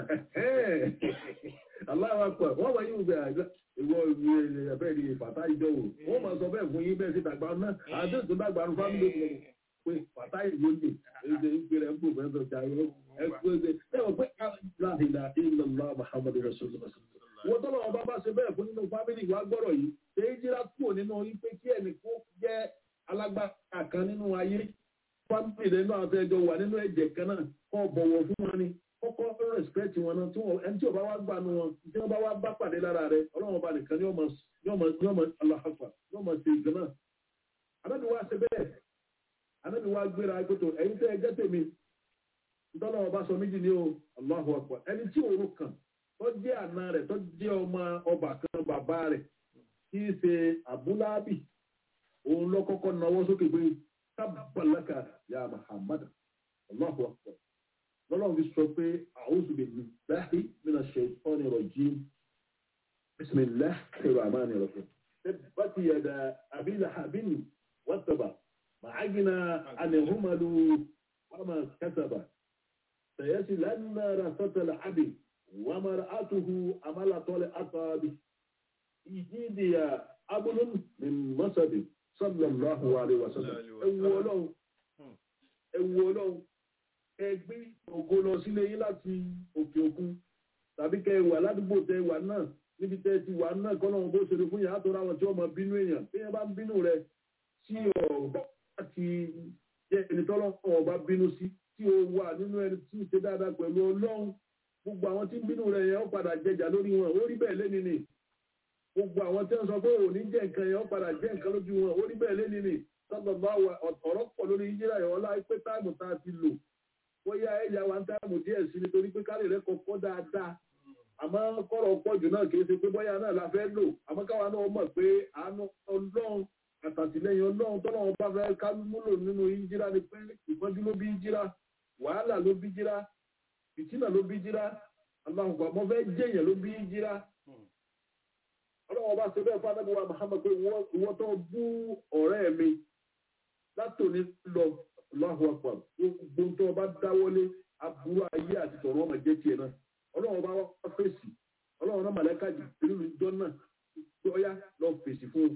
Speaker 5: Allahu akbar wọ́n máa yín wù bẹ́ẹ̀ ìwọ ìwé ẹ̀fẹ́ ni fàtà ìjọwò wọ́n máa sọ bẹ́ẹ̀ fún yín bẹ́ẹ̀ sí dàgbà náà àti ètò dàgbà ní family pé fàtà ìgbòjì èdè ìpèrè ń pòfẹ́sọ̀ jàre ẹgbẹ́ ẹ̀wọ̀n pé láàrínà ìlànà Muhammadu Rasulullah wọ́n tọ́lọ̀ ọba bá ṣe bẹ́ẹ̀ fún nínú fámílì wa gbọ́rọ̀ yìí ṣe é jíra kúrò nínú wípé kí ẹnì kó jẹ́ alágbára kan nínú ayé fámílì rẹ̀ náà àtẹ́jọ́ wà nínú ẹ̀jẹ̀ kan náà kọ́ bọ̀wọ̀ fún wọn ni kọ́kọ́ respect wọn náà tí wọ́n ẹni tí ọba wa gbà nù wọn tí wọ́n bá wá bá pàdé lára rẹ̀ ọlọ́run ọba nìkan ni ọmọ aláhàfà ni ọmọ ṣe ìgbẹ́ náà Ànábì wa ṣe bẹ́ẹ̀ Ànábì wa gbéra agbótó ẹ̀yin tẹ́ ẹ jẹ́ tèmi ntọ́nà ọba sọ méjì ní o Allahu akbar ẹni tí òru kan tó jẹ́ àna rẹ̀ tó jẹ́ ọmọ ọba kan bàbá rẹ̀ kí í ṣe Abúláàbì òun lọ kọ́kọ́ náwó sókè pé tábàlákà ya Muhammad Allahu akbar lọ́lọ́run fi sọ pé a'udhu billahi minash shaitani rajim bismillahir rahmanir rahim tabbat yada abi lahabin wa tab ma aghna anhu malu wa ma kasaba سيصل النار فتل عبد ومرأته أمل طلعت به إيديا أبل من مصد صلى الله عليه وسلم أولو أولو ẹgbẹ́ ògo lọ sílé yín láti òkè òkun tàbí kẹ wà ládùúgbò tẹ wà náà níbi tẹ ti wà náà kọ́ náà bó ṣe fún yàrá tó ráwọn tí wọ́n mọ bínú èèyàn bí wọ́n bá ń bínú rẹ sí ọ̀rọ̀ àti jẹ́ ẹni tọ́lọ́run ọba bínú sí tí ó wà nínú ẹni tí ń ṣe dáadáa pẹ̀lú ọlọ́run gbogbo àwọn tí ń bínú rẹ̀ yẹn ó padà jẹjà lórí wọn ó rí bẹ́ẹ̀ lẹ́ni ni gbogbo àwọn tí wọ́n sọ pé òní jẹ́ nǹkan yẹn ó padà jẹ́ nǹkan lójú wọn ó rí bẹ́ẹ̀ lẹ́ni ni sọ́dọ̀ bá ọ̀rọ̀ pọ̀ lórí ìjírà yẹn ọlá pé táìmù tá a ti lò bóyá ẹ̀yà wa ń táìmù díẹ̀ sí nítorí pé kálí rẹ̀ kọ́kọ́ dáadáa àmọ́ kọ́rọ̀ pọ̀ jù náà kìí ṣe pé bóyá náà la fẹ́ lò àmọ́ káwa náà mọ̀ pé àánú ọlọ́run àtàtìlẹ́yìn ọlọ́run tọ́lọ́run bá fẹ́ ká múlò nínú ìjírà ni pé ìpọ́njú ló bí ìjírà wàhálà ló bí ìjírà fìtínà ló bí ìjírà aláhùnkà mọ́ fẹ́ jẹ́yàn ló bí ìjírà ọlọ́run bá ṣe bẹ́ẹ̀ fún anábíwá Muhammad pé ìwọ́n tó bú ọ̀rẹ́ mi látòní lọ Allahu Akbar gbogbo tó bá dáwọ́lé aburú ayé àti tọ̀rọ̀ ọmọ jẹ́ tiẹ̀ náà ọlọ́run bá wá fèsì ọlọ́run náà màlẹ́kà jù nínú ìjọ náà tó ọyá lọ fèsì fún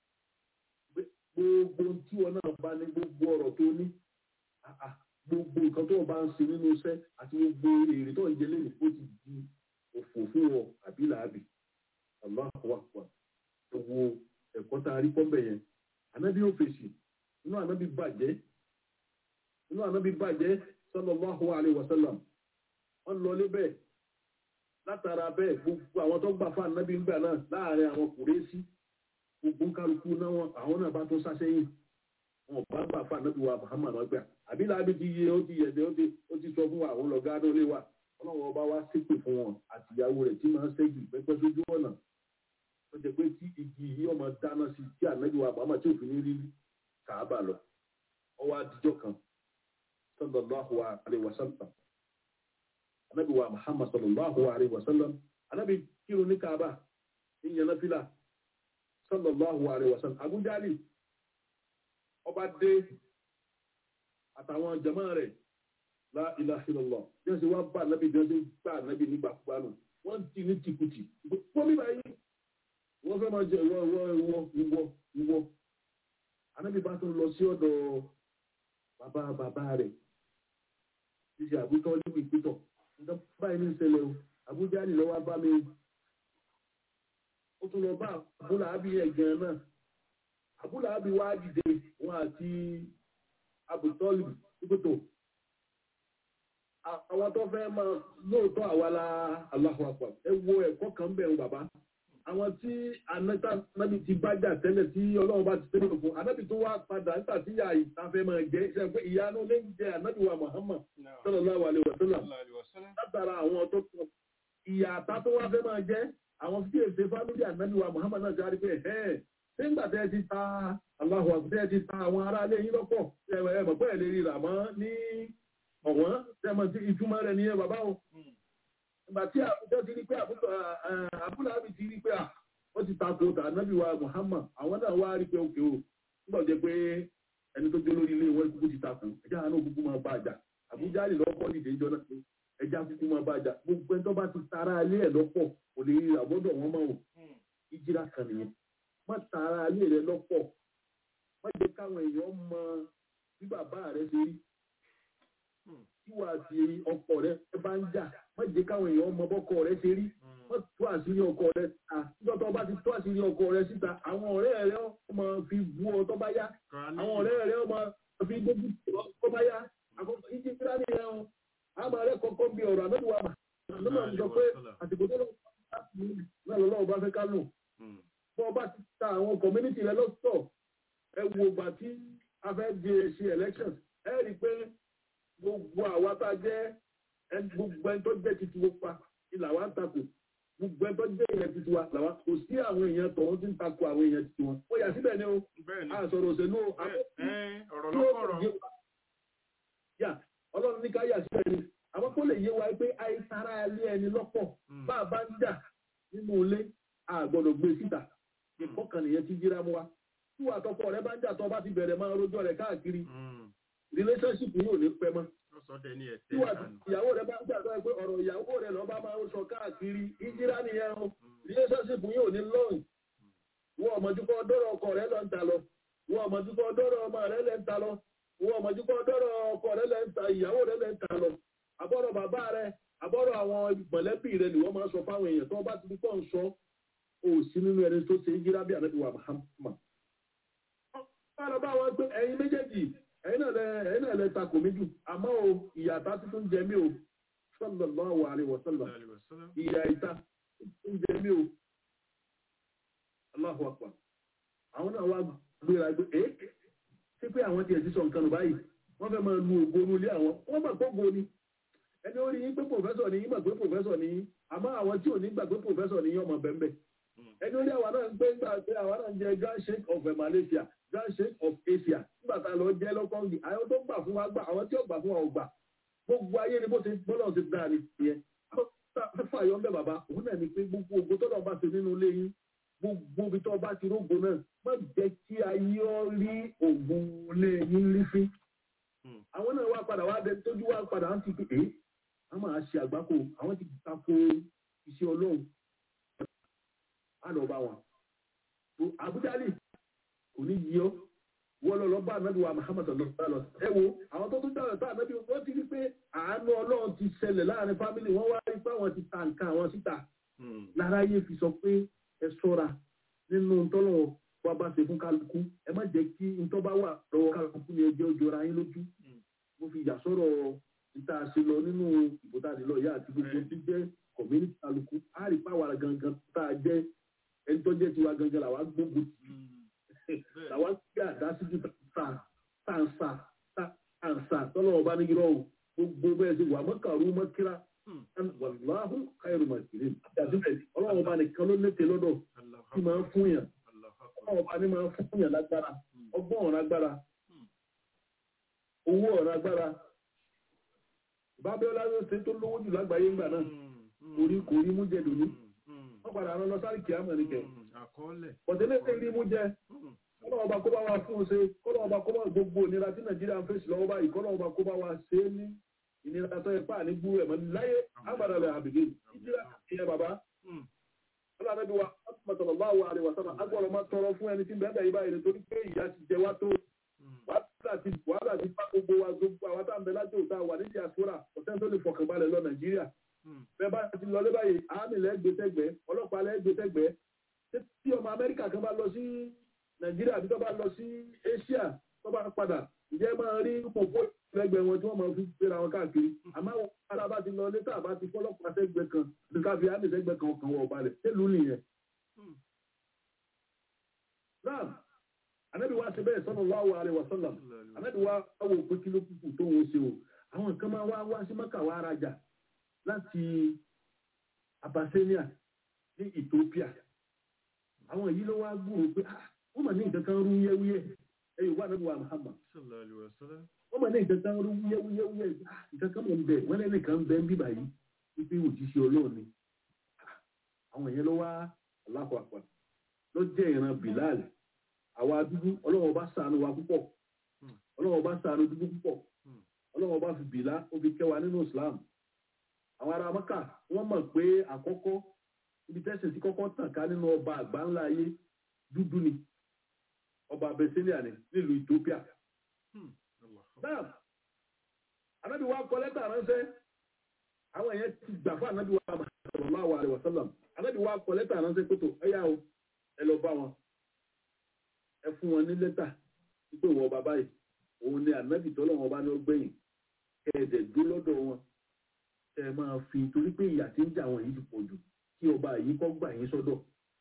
Speaker 5: gbogbo tí wọn náà bá ní gbogbo ọ̀rọ̀ tó ní gbogbo nǹkan tó bá ń ṣe nínú iṣẹ́ àti gbogbo èrè tó ń jẹ lẹ́yìn ó ti di òfò fún ọ àbí làábì Allahu Akbar gbogbo ẹ̀kọ́ tá a rí pọ́ńbẹ̀ yẹn ànábì ó fèsì inú ànábì bàjẹ́ inú ànábì bàjẹ́ sallallahu alaihi wasallam wọ́n lọ lébẹ̀ látara bẹ́ẹ̀ gbogbo àwọn tó gbà fún ànábì ń gbà náà láàrin àwọn kùrẹ́sì gbogbo kálukú náà wọn àwọn náà bá tó sáṣẹ́yìn wọn bá gbà fún ànábì wa Muhammad ọgbà àbí láàbí ti yé ó ti yẹ̀dẹ̀ ó ti sọ fún àwọn lọ́gá lólé wa ọlọ́run ọba wá ṣépè fún wọn àtìyàwó rẹ̀ tí máa ń ṣẹ́gi pẹ́pẹ́ sójú ọ̀nà ó jẹ́ pé tí igi yìí ọmọ dáná sí tí ànábì wa Muhammad tí òfin ní rí Kàábà lọ ọwọ́ àdìjọ́ kan sallallahu alaihi wasallam anabi wa Muhammad sallallahu alaihi wasallam anabi kírun ní Kaaba ní yana fila sallallahu alaihi wasallam Abu Jali ọba dé àtàwọn jama rẹ̀ la ilaha illallah bí ṣe wá bá anabi bí ṣe bá anabi nígbà púpánu wọ́n ti ní tìkùtì wọ́n bí báyìí wọ́n fẹ́ máa jẹ ìwọ ìwọ ìwọ ìwọ ìwọ anabi bá tún lọ sí ọ̀dọ̀ bàbá bàbá rẹ̀ ṣíṣe àbútọ́ níbi ìpítọ̀ nǹkan báyìí ní ìṣẹ̀lẹ̀ o Àbújá ní lọ́wọ́ bá mi ó tún lọ bá àbúlà ábí ẹ̀gàn náà àbúlà ábí wá dìde wọn àti àbútọ́lì ìpítọ̀ àwọn tó fẹ́ máa lóòótọ́ àwa la Allahu Akbar ẹ wo ẹ̀kọ́ kan bẹ̀rù bàbá àwọn tí anẹ́ta nábì ti bá jà tẹ́lẹ̀ tí ọlọ́run bá ti tẹ́lẹ̀ fún anábì tó wá padà nígbà tí ìyá ìtafẹ́ máa jẹ́ ṣe pé ìyanu lè ń jẹ anábì wa Muhammad sallallahu alaihi wasallam látara àwọn tó kọ ìyá àtà tó wá fẹ́ máa jẹ́ àwọn tí èsè fámílì anábì wa Muhammad náà jáde pé ẹ̀ ṣé ń gbà tẹ́ ti ta Allahu Akbar tẹ́ ti ta àwọn ará ilé yín lọ́pọ̀ ẹ̀ mọ̀ pé ẹ̀ lè rí rà mọ́ ní ọ̀wọ́n tẹ́mọ̀ sí ìtumọ̀ rẹ̀ nìyẹn bàbá o ìgbà tí àbújá ti rí pé àbúláàbí ti rí pé ó ti tako tànábì wa Muhammad àwọn náà wá rí pé òkè o nígbà jẹ́ pé ẹni tó jẹ́ lórí ilé ìwé kúkú ti tako ẹjá àánú kúkú máa bá àjà àbújá lè lọ́pọ̀ dìde ìjọ náà pé ẹjá kúkú máa bá àjà gbogbo ẹni tó bá ti tara ilé ẹ̀ lọ́pọ̀ kò lè rí àbọ́dọ̀ wọn máa wò ìjìrà kan nìyẹn má tara ilé rẹ lọ́pọ̀ má jẹ́ káwọn èèyàn mọ bí bàbá rẹ ṣe rí tíwà àti ọkọ rẹ bá ń jà má jẹ́ káwọn èèyàn mọ bọ́kọ rẹ ṣe rí wọ́n tó àṣírí ọkọ rẹ síta nígbà tó bá ti tó àṣírí ọkọ rẹ síta àwọn ọ̀rẹ́ rẹ ọmọ fi bú ọ tó bá yá àwọn ọ̀rẹ́ rẹ ọmọ fi gbógun tó bá yá àkọ́kọ́ ìdí kíra ní ẹ̀ ọ́n àmọ́ rẹ kọ́kọ́ bí ọ̀rọ̀ àmọ́dúnwà àmọ́ mi sọ pé àsìkò tó náà lọ́wọ́ bá fẹ́ ká lò bọ́ bá ti ta àwọn community rẹ lọ́sọ̀ ẹ wo ìgbà tí a fẹ́ di ṣe elections ẹ rí i pé gbogbo àwa tá a jẹ́ gbogbo ẹni tó jẹ́ titi wo pa ni làwa ń takò gbogbo ẹni tó jẹ́ ìyẹn titi wa làwa kò sí àwọn èèyàn tọ̀hún tí ń takò àwọn èèyàn titi wọn. ó yà síbẹ̀ ni o a sọ̀rọ̀ òṣèlú o.
Speaker 4: ọ̀rọ̀ lọ́kọ̀ọ̀rọ̀.
Speaker 5: yà ọlọ́run ní ká yà síbẹ̀ ni àwọn kó lè yé wa pé àìsàrà ilé ẹni lọ́pọ̀ bá a bá ń jà nínú ilé a gbọ́dọ̀ gbé síta ìkọ́kàn nìyẹn ti jíra mu wa tí wàá tọkọ rẹ bá ń jà tó bá ti bẹ̀rẹ̀ máa rojọ́ rẹ̀ káàkiri relationship yóò ní pẹ́ mọ́. tí wàá ìyàwó rẹ bá ń jà tó ẹ pé ọ̀rọ̀ ìyàwó rẹ lọ́ọ́ bá máa ń sọ káàkiri ìjíra nìyẹn o relationship yóò ní lọ́ọ̀n wọ́n ọmọdúkọ́ dọ́rọ̀ ọkọ rẹ lọ́ ń ta lọ wọ́n ọmọdúkọ́ dọ́rọ̀ ọmọ rẹ lẹ́ ń ta lọ wọ́n ọmọdúkọ́ dọ́rọ̀ ọkọ rẹ lẹ́ ń ta ìyàwó rẹ lẹ́ ń ta lọ àbọ̀rọ̀ bàbá rẹ àbọ̀rọ̀ àwọn mọ̀lẹ́bí rẹ ni wọ́n máa ń sọ fáwọn èèyàn tó bá ti di pọ̀ ń sọ ó sí nínú ẹni tó ṣe ìjíra bí ànábì wa Muhammad. wọ́n lọ bá wọn pé ẹ̀yin méjèèjì ẹ̀yin náà lẹ lẹ takò méjì àmọ́ o ìyàtá tuntun jẹ mí o sallallahu alaihi wasallam ìyà ìta tuntun jẹ mí o Allahu akbar àwọn náà wá gbéra gbé ẹ́ sí pé àwọn tiẹ̀ ti sọ nǹkan nù báyìí wọ́n fẹ́ máa lu ògo nílé àwọn wọ́n mọ̀ pé ògo ni ẹni ó rí yín pé pòfẹ́sọ̀ ni yín mọ̀ pé pòfẹ́sọ̀ ni yín àmọ́ àwọn tí ò ní gbà pé pòfẹ́sọ̀ ni yín ọmọ bẹ́ẹ̀ ẹni ó rí àwọn náà ń pé gbà pé àwọn náà ń jẹ grand sheikh of Malaysia grand sheikh of Asia nígbà tá a lọ jẹ́ lọ́kọ́ngì àwọn tó gbà fún wa gbà àwọn tí ò gbà fún wa ò gbà gbogbo ayé ni bó ti bọ́lọ̀ ti dáa ni ìyẹn fàyọ̀ ń bẹ bàbá òun náà ni pé gbogbo ògo tó lọ́ọ́ bá ṣe nínú ilé yín gbogbo ibi tó bá ti rógo náà má jẹ́ kí ayé ọ rí ògùn ilé yín rí fín àwọn náà wá padà wá bẹ tójú wá padà ń ti pé èé wọ́n máa ṣe àgbákò àwọn ti tako iṣẹ́ ọlọ́run á lọ bá wọn. àbújálì kò ní yí ọ wọ́n lọ lọ bá ànábì wa Muhammad lọ ẹ wo àwọn tó tún dára tá ànábì wọ́n ti rí pé àánú ọlọ́run ti ṣẹlẹ̀ láàrin fámìlì wọ́n wá rí pé àwọn ti ta nǹkan àwọn síta lára yé fi sọ pé ẹ ṣọ́ra nínú tọ́lọ̀ wa bá ṣe fún kálukú ẹ má jẹ́ kí ntọ́ bá wà lọ́wọ́ kálukú ni ẹ jẹ́ ojú ara yín lójú mo fi yà sọ̀rọ̀ níta ṣe lọ nínú ìbò tá a lè lọ ìyá àti gbogbo tí jẹ́ community kálukú á rí pàwọ́ gangan tá a jẹ́ ẹni tó jẹ́ tiwa gangan làwa gbogbo tì làwa gbé àdá síjú tá à ń sà tá à ń sà tọ́lọ̀ ọba ní irọ́ o gbogbo bẹ́ẹ̀ ṣe wà mọ́kàrú mọ́kíra wàláhùn káyọ̀rù màkìrín àti ọlọ́run ọba nìkan ló léte lọ́dọ̀ tí máa ń fún yàn ọlọ́run ọba ní máa ń fún yàn lágbára ọgbọ́n ọ̀rọ̀ agbára owó ọ̀rọ̀ agbára bábẹ́ọ́lá ló ṣe tó lówó jù lágbàáyé ńgbà náà orí kò rí mú jẹ lónìí wọ́n padà rán lọ sáré kìá mọ̀ nìkẹ́ pọ̀tẹ́lẹ́ tẹ́ rí mú jẹ kọ́lọ́ ọba kó bá wa fún un ṣe kọ́lọ́ ọba kó bá gbogbo ìnira tí Nàìjíríà ń fèsì lọ́wọ́ báyìí kọ́lọ́ ọba kó bá wa ṣe é ní ìnira tó yẹ pà ní gbúrú ẹ̀mọ́ láyé agbádàlẹ̀ àbìgé ìdíra ìyẹn bàbá ọlọ́dẹ́bí wa sallallahu alaihi wasallam agbọ́dọ̀ máa tọrọ fún ẹni tí ń bẹ́ẹ̀ báyìí nítorí pé ìyà ti jẹ wá tó wàhálà ti bá gbogbo wa gbogbo àwọn tá à ń bẹ lájò tá a wà ní diaspora ọ̀sẹ̀ tó lè fọkànbalẹ̀ lọ Nàìjíríà bẹ́ẹ̀ bá ti lọ lébàyè àmì lẹ́gbẹ̀ẹ́sẹ̀gbẹ́ ọlọ́pàá lẹ́gbẹ̀ẹ́sẹ̀gbẹ́ tí ọmọ Amẹ́ríkà kan bá lọ sí Nàìjíríà àbí tó bá lọ sí Asia tó bá padà ìjẹ́ máa rí pòpó lẹ́gbẹ̀ẹ́ wọn tí wọ́n máa fi gbéra wọn káàkiri àmọ́ àwọn ará bá ti lọ létà àbá ti fọ́lọ́pàá sẹ́gbẹ̀ẹ́ kan ní káfí àmì sẹ́gbẹ̀ẹ́ kan ọkàn wọ̀ balẹ̀ sẹ́lùú nìyẹn. náà Ànábì wa ṣe bẹ́ẹ̀ sallallahu alaihi wasallam Ànábì wa wò pé kí ló kúkú tó wọn ṣe o àwọn nǹkan máa wá wá sí Mákà wá arajà láti Abyssinia ní Ethiopia àwọn yìí ló wá gbúrò pé wọ́n mà ní nǹkan kan rú yẹ́wúyẹ́ ẹ̀yọ̀ wà Ànábì wa Muhammad wọ́n mọ̀ ní nǹkan kan rú wúyẹ́wúyẹ́ nǹkan kan mọ̀ ń bẹ̀ wọ́n lẹ́nu kan bẹ́ ń bíbà yìí wípé òjíṣẹ́ Ọlọ́run ni àwọn èèyàn ló wá Allahu Akbar ló jẹ́ ìran Bilal àwa dúdú Ọlọ́run bá ṣàánú wa púpọ̀ Ọlọ́run bá ṣàánú dúdú púpọ̀ Ọlọ́run bá fi bìlá ó fi kẹwàá nínú Islam àwọn ará Mákà wọ́n mọ̀ pé àkọ́kọ́ ibi tẹ́sẹ̀ tí kọ́kọ́ tàn ká nínú ọba àgbà ńlá ayé dúdú ni ọba Abyssinia ni nílùú Ethiopia. Náà, Ànábì wa kọ lẹ́tà ránṣẹ́, àwọn èèyàn ti gbà fún Ànábì wa sallallahu alaihi wasallam. Ànábì wa kọ lẹ́tà ránṣẹ́ pé tó ẹ̀yà o, ẹ lọ bá wọn. Ẹ fún wọn ní lẹ́tà wípé wọ bàbá yìí, òun ni Ànábì tọ́lọ̀ wọn bá ní ọgbẹ́yìn. Ẹ̀ẹ́dẹ̀ dó lọ́dọ̀ wọn. Ẹ máa fi torí pé ìyà tí ń jà wọn yìí ti pọ̀ jù kí ọba yìí kọ́ gbà yín sọ́dọ̀.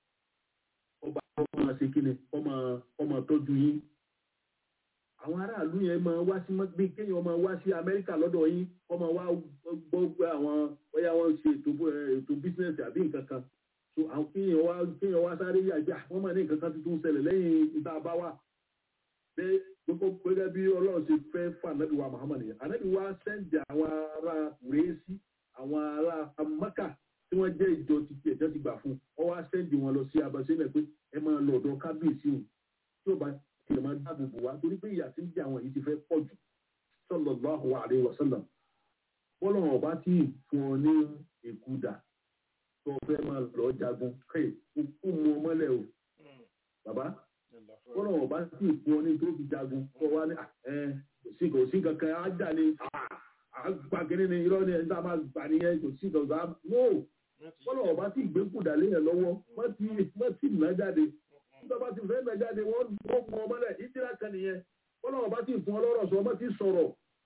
Speaker 5: Ọba ọmọ ṣe kí ni ọmọ tọ́jú yín. Àwọn aráàlú yẹn máa wá sí bí kéèyàn máa wá sí Amẹ́ríkà lọ́dọ̀ yín wọ́n máa wá gbọ́ àwọn bóyá wọ́n ṣe ètò bísíǹsì àbí nǹkan kan so àwọn kéèyàn wá kéèyàn wá sáré yàgbà wọ́n máa ní nǹkan kan tuntun ṣẹlẹ̀ lẹ́yìn ìta bá wà bẹ́ẹ̀ gbogbo gẹ́gẹ́ bí Ọlọ́run ṣe fẹ́ fún Ànábì wa Muhammad yẹn Ànábì wa sẹ́ǹdì àwọn ará rèésì àwọn ará Mákà tí wọ́n jẹ́ ìjọ ti tiẹ̀ jẹ́ ti gbà fún ọ wá sẹ́ǹdì wọn lọ sí Abyssinia pé ẹ máa lọ ọ̀dọ̀ kábíyèsí o tí ó bá kí ẹ máa dáàbò bò wá torí pé ìyà tí ń jẹ àwọn yìí ti fẹ́ pọ̀ jù sallallahu alaihi wasallam bọ́lọ̀ ọba tí fún ọ ní èkúdà tó fẹ́ máa lọ jagun kẹ́ kú mu ọmọlẹ̀ o bàbá bọ́lọ̀ ọba tí fún ọ ní tó fi jagun kọ́ wá ní kò sí kò sí kankan ájà ni àgbàgẹ́rẹ́ ni irọ́ ni ẹ̀ ń dá máa gbà nìyẹn kò sí kankan no bọ́lọ̀ ọba tí ìgbékùdà léyìn lọ́wọ́ má ti nà jáde nígbà tí fẹ́ mẹ́jáde wọ́n mọ ọmọlẹ̀ ìdíra kan nìyẹn wọ́n náà bá ti fún ọlọ́rọ̀ sọ ọmọ ti sọ̀rọ̀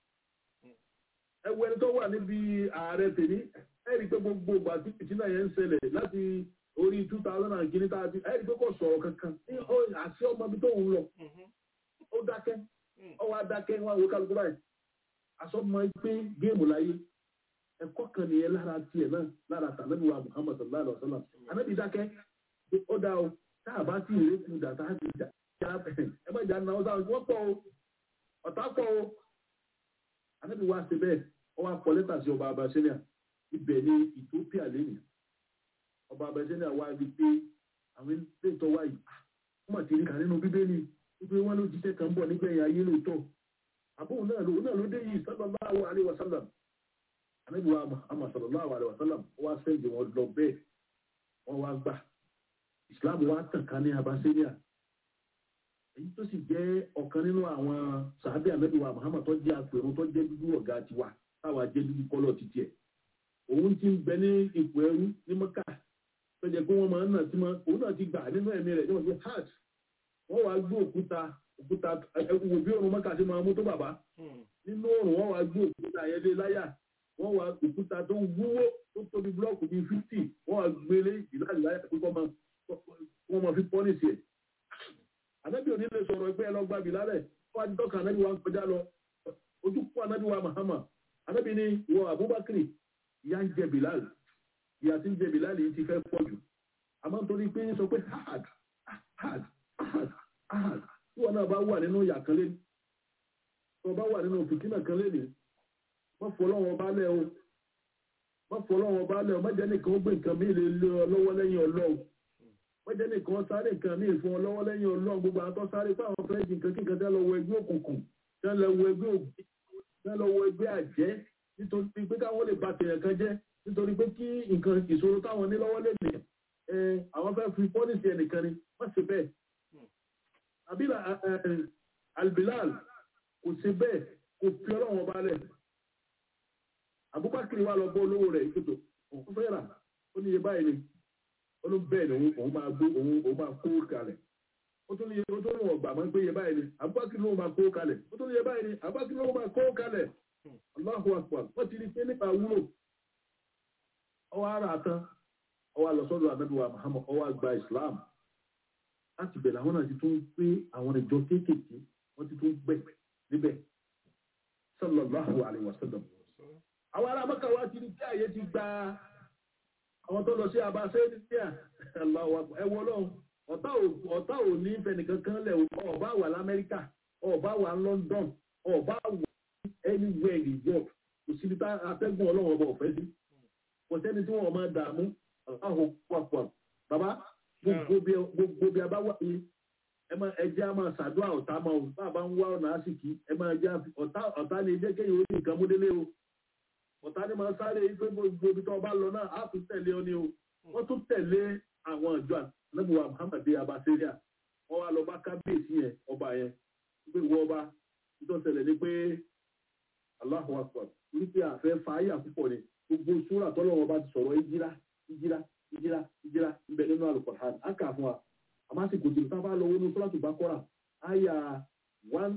Speaker 5: ẹwọ ẹni tó wà níbi ààrẹ tèmi ẹ̀rí pé gbogbo ìgbà tí ìtìná yẹn ń ṣẹlẹ̀ láti orí two thousand and kìíní tàbí ẹ̀rí pé kò sọ̀rọ̀ kankan àti ọmọ ibi tó ń lọ ó dákẹ́ ọwọ́ adákẹ́ wọn àwọn kálukú báyìí àsọmọ pé géèmù láyé ẹ̀kọ́ kan nìyẹn lára tiẹ̀ náà lára tàbí wa Muhammad sallallahu alaihi wa sallam anábì dákẹ́ ó dá o tá a bá tí ì rékù dà tá a ti jà ẹ má jà náà sáwọn wọ́n pọ̀ o ọ̀tá pọ̀ o anábì wa ṣe bẹ́ẹ̀ ọ wa kọ lẹ́tà sí ọba Abyssinia ibẹ̀ ní Ethiopia lẹ́nu ọba Abyssinia wa rí pé àwọn ilé ìtọ́ wa yìí wọ́n mà ti rí kà nínú bíbélì wípé wọ́n ló jíṣẹ́ kan bọ̀ nígbẹ̀yìn ayé lóòótọ́ àbúrò náà ló náà ló dé yìí sallallahu alaihi wa sallam anábì wa Muhammad sallallahu alaihi wa sallam wọ́n wá sẹ́ǹdì wọn lọ bẹ́ẹ̀ wọ́n wá gbà Islam wa tàn ká ní Abyssinia èyí tó sì jẹ́ ọ̀kan nínú àwọn sàábì ànábì wa Muhammad tó jẹ́ apèrún tó jẹ́ dúdú ọ̀gá tiwa táwa jẹ́ dúdú kọ́lọ̀ títí ẹ̀ òun ti ń bẹ ní ipò ẹrú ní Mẹ́kà tó jẹ́ pé wọ́n máa ń nà sí máa òun náà ti gbà nínú ẹ̀mí rẹ̀ ní wọ́n fi hajj wọ́n wá gbé òkúta òkúta ẹ̀wò bí òrùn Mẹ́kà ti máa mú tó bàbá nínú òrùn wọ́n wá gbé òkúta yẹn lé láyà wọ́n wá òkúta tó wúwo tó tóbi búlọ́ọ̀kù bíi fifty wọ́n wá gbélé ìlàlì láyà pé wọ́n máa fi pọ́nìsì ẹ̀ anabi òní lè sọ̀rọ̀ ẹgbẹ́ ẹlọ́gbà bí lálẹ̀ wọ́n á dọ́kà anabi wa ń kọjá lọ ojú kú anabi wa Muhammad anabi ní wọ Abubakar ìyá ń jẹ Bilal ìyá tí ń jẹ Bilal yìí ti fẹ́ pọ̀ jù àmọ́ nítorí pé ń sọ pé hard hard hard hard tí wọn náà bá wà nínú ìyà kan lẹ́nu tí wọn bá wà nínú fìtínà kan lẹ́nu wọ́n fọ́ lọ́wọ́ bá lẹ́ o wọ́n fọ́ lọ́wọ́ bá lẹ́ o má jẹ́ nìkan ó gbé nǹkan mí lè lé ọ lọ́wọ́ lẹ́yìn Ọlọ́run wọ́n jẹ́ nìkan sáré nǹkan ní ìfún ọlọ́wọ́ lẹ́yìn Ọlọ́run gbogbo àwọn tó sáré pé àwọn fẹ́ẹ́ di nǹkan kíkan tẹ́ lọ wọ ẹgbẹ́ òkùnkùn tẹ́ lọ wọ ẹgbẹ́ òbí tẹ́ lọ wọ ẹgbẹ́ àjẹ́ nítorí pé káwọn lè ba tèèyàn kan jẹ́ nítorí pé kí nǹkan ìṣòro táwọn ní lọ́wọ́ lè lè àwọn fẹ́ fi pọ́nìsì ẹnìkan ni wọ́n ṣe bẹ́ẹ̀. àbílà Al-Bilal kò ṣe bẹ́ẹ̀ kò fi Ọlọ́run balẹ̀ Abubakar wà lọ bọ́ olówó rẹ̀ ìkòtò òun fẹ́ rà ó ní iye báyìí ni olùbẹ́ẹ̀ ni òun máa gbó òun òun máa kó kalẹ̀ ó tún ní iye tó ní ọgbà máa ń gbé iye báyìí ni Abubakar ló máa kó kalẹ̀ ó tún ní iye báyìí ni Abubakar ló máa kó kalẹ̀ Allahu Akbar wọ́n ti rí pé nípa wúlò ọwọ́ ara tán ọwọ́ àlọ́sọ́dọ̀ ànábìwá Muhammad ọwọ́ àgbà Islam láti bẹ̀rẹ̀ àwọn náà ti tún pé àwọn ìjọ kéékèèké wọ́n ti tún gbẹ̀ níbẹ̀ sallallahu alaihi wasallam àwọn ará Mẹ́kà wá ti rí pé àyè ti gba àwọn tó lọ sí Abyssinia ẹwọ lọ́hùn ọ̀tá ò ní fẹnìkan kan lẹ̀ ọ̀bá wà l'Amẹ́ríkà ọ̀bá wà London ọ̀bá wà anywhere in the world kò síbi tá atẹ́gùn Ọlọ́run ọba ọ̀fẹ́ sí kò sẹ́ni tí wọ́n máa dààmú aláhùn pàpà bàbá gbogbo bí a bá wà ní ẹjẹ́ a máa ṣàdúrà ọ̀tá máa ò bá bá ń wá ọ̀nà àsìkí ẹ máa jẹ́ ọ̀tá ní ẹjẹ́ kéyìn ó ní nǹkan múdélé o ọ̀tá ní máa sáré pé gbogbo ibi tó bá lọ náà á tún tẹ̀lé ọ ní o wọ́n tún tẹ̀lé àwọn ìjọ ànábìwá Muhammad Abyssinia wọ́n wá lọ bá kábíyèsí yẹn ọba yẹn pé wọ́n ọba tó tẹ̀lé ní pé Allahu Akbar ní pé àfẹ́ fàáyà púpọ̀ ni gbogbo súrà tọ́lọ́wọ́ bá ti sọ̀rọ̀ ìjírá ìjírá ìjírá ìjírá ibẹ̀ nínú Al-Qur'an á kà fún wa àmọ́ àsìkò tí tá bá lọ wọnú Suratu Baqara àyà one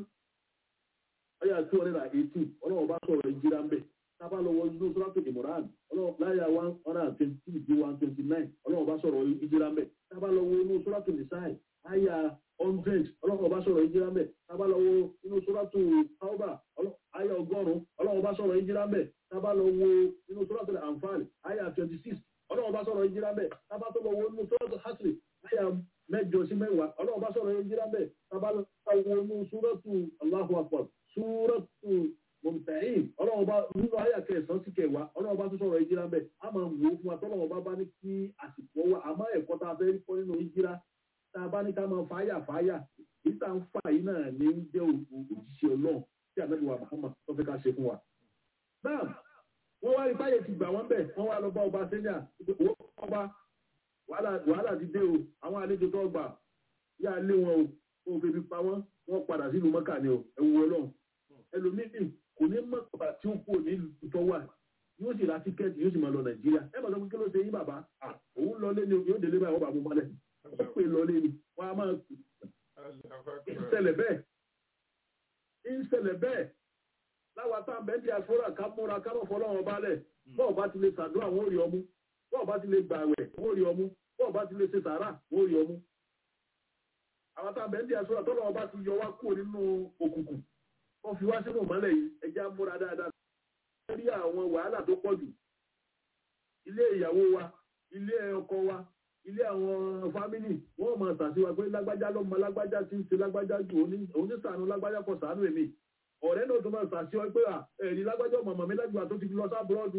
Speaker 5: àyà two hundred and eighteen ọlọ́wọ́ bá sọ̀rọ̀ ìjírá ń bẹ̀ tá bá lọ wọnú Suratu Imran láyà one hundred and twenty to one twenty nine ọlọ́wọ́ bá sọ̀rọ̀ ìjírá ń bẹ̀ tá bá lọ wọnú Suratu Nisa àyà hundred ọlọ́wọ́ bá sọ̀rọ̀ ìjírá ń bẹ̀ tá bá lọ wọnú Suratu Tawbah àyà ọgọ́rùn-ún ọlọ́wọ́ bá sọ̀rọ̀ ìjírá ń bẹ̀ tá bá lọ wo inú Suratul Anfal àyà twenty six ọlọ́wọ́ bá sọ̀rọ̀ ìjírá ń bẹ̀ tá bá tó lọ wo inú Suratul Hasr àyà mẹ́jọ sí mẹ́wàá ọlọ́wọ́ bá sọ̀rọ̀ ìjírá ń bẹ̀ tá bá lọ wo inú Suratu Allahu Akbar Suratu Mumtahin ọlọ́wọ́ bá nínú àyà kẹsàn-án sí kẹwàá ọlọ́wọ́ bá tó sọ̀rọ̀ ìjírá ń bẹ̀ á máa wò ó fún wa tọ́lọ́wọ́ bá bá ní kí àsìkò wà àmọ́ ẹ̀kọ́ tá a fẹ́ kọ́ nínú ìjírá tá a bá ní ká máa fàáyà fàáyà èyí tá a ń fà yìí náà ní ń jẹ́ òjíṣẹ́ Ọlọ́run tí ànábì wa Muhammad tó fẹ́ ká ṣe fún wa. náà wọ́n wá rí báyìí ti gbà wọ́n bẹ̀ wọ́n wá lọ bá ọba sẹ́yà ọba wàhálà ti dé o àwọn àlejò tó gbà yá lé wọn o wọn ò febi pa wọn wọn padà sínú Mẹ́kà ni o ẹ̀wù Ọlọ́run ẹlòmíì kò ní mọ̀kàbà tí ó kú ní ìtọ́ wà yóò sì ra tíkẹ́ẹ̀tì yóò sì máa lọ Nàìjíríà ẹ bá sọ pé kí ló ṣe yín bàbá òun lọ lé ni yóò délé báyìí wọ́n bá mú balẹ̀ ó pè lọ lé ni wọ́n á máa ìṣẹ̀lẹ̀ bẹ́ẹ̀ ìṣẹ̀lẹ̀ bẹ́ẹ̀ láwa tá à ń bẹ́ ń di àfúrà ká múra ká mọ̀ fọlọ́wọ́n balẹ̀ bọ́ọ̀ bá ti lè ṣàdúrà wọ́n rí ọmú bọ́ọ̀ bá ti lè gbààwẹ̀ wọ́n rí ọmú bọ́ọ̀ bá ti lè ṣe sàárà wọ́n rí ọmú. àwọn tá à ń bẹ́ ń di àfúrà tọ́lọ́wọ́n bá ti yọ wá kúrò nínú òkùnkùn wọ́n fi wá sínú ìmọ́lẹ̀ yìí ẹjẹ́ á múra dáadáa lórí àwọn wàhálà tó pọ̀ jù ilé ìyàwó wa ilé ọkọ wa ilé àwọn fámìlì wọ́n máa ṣàṣìwà pé lágbájá lọ́mọ lágbájá tí ń ṣe lágbájá jù oníṣàánú lágbájá kò ṣàánú èmi ọ̀rẹ́ náà tó máa ṣàṣìwà pé ẹ̀rí lágbájá mọ̀mọ́ mi lágbà tó ti fi lọ sábúrọ́dù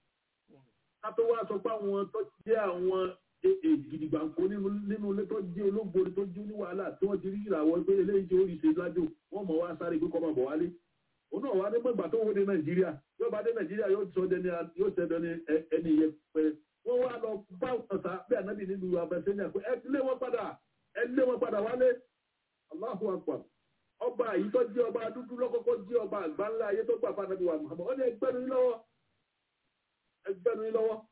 Speaker 5: ká tó wá sọ pé àwọn tó jẹ́ àwọn gidigbàǹkó nínú ilé tó jẹ́ olóògbé tó jẹ́ ní wàhálà tí wọ́n ti rí ìràwọ̀ pé eléyìí tí ó rí ṣe lájò wọ́n mọ̀ wá sáré pé kọ́ máa bọ̀ wálé òun náà wá ní mọ̀gbà tó wó dé nàìjíríà yóò bá dé nàìjíríà yóò sọ dẹni ẹni yẹn pẹ́ wọ́n wá lọ bá ọ̀sà bí ànábì nílùú abẹ́sẹ́ni àpé ẹ lé wọn padà ẹ lé wọn padà wálé Allahu Akbar ọba yìí tó jẹ́ ọba dúdú lọ́kọ́kọ́ jẹ́ ọba àgbà ńlá ayé tó gbà fún ànábì wa Muhammad ó ní ẹgbẹ́nu yín lọ́wọ́ ẹgbẹ́nu yín lọ́wọ́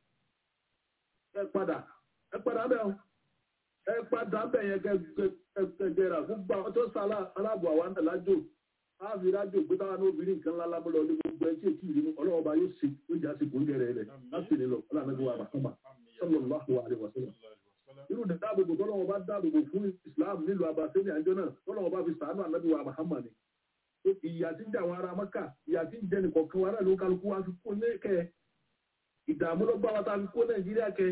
Speaker 5: ẹ padà ẹ padà bẹ́ẹ̀ ẹ padà bẹ́ẹ̀ yẹn kẹgẹrà gbogbo àwọn tó sá aláàbò àwọn àndà lájò láàfin lájò gbé táwọn obìnrin nǹkan ńlá lábúlọ ní gbogbo ẹ tí èkì ìrìnnú ọlọ́wọ́ bá yóò ṣe yóò já sí kò ń gẹrẹ rẹ láti nílò ọlọ́àmẹ́gbẹ́ wa Muhammad sallallahu alaihi wasallam irú dáàbòbò tọ́lọ́wọ́ bá dáàbòbò fún Islam nílùú abasẹ́ni àjọ náà tọ́lọ́wọ́ bá fi sàánú ànábì wa Muhammad ni ìyà tí ń jà wọn ará Mẹ́kà ìyà tí ń jẹ nìkọ̀ọ̀kan wa náà ló kálukú wa fi kó lẹ́kẹ̀ ìdààmú ló bá wa ta fi kó Nàìjíríà kẹ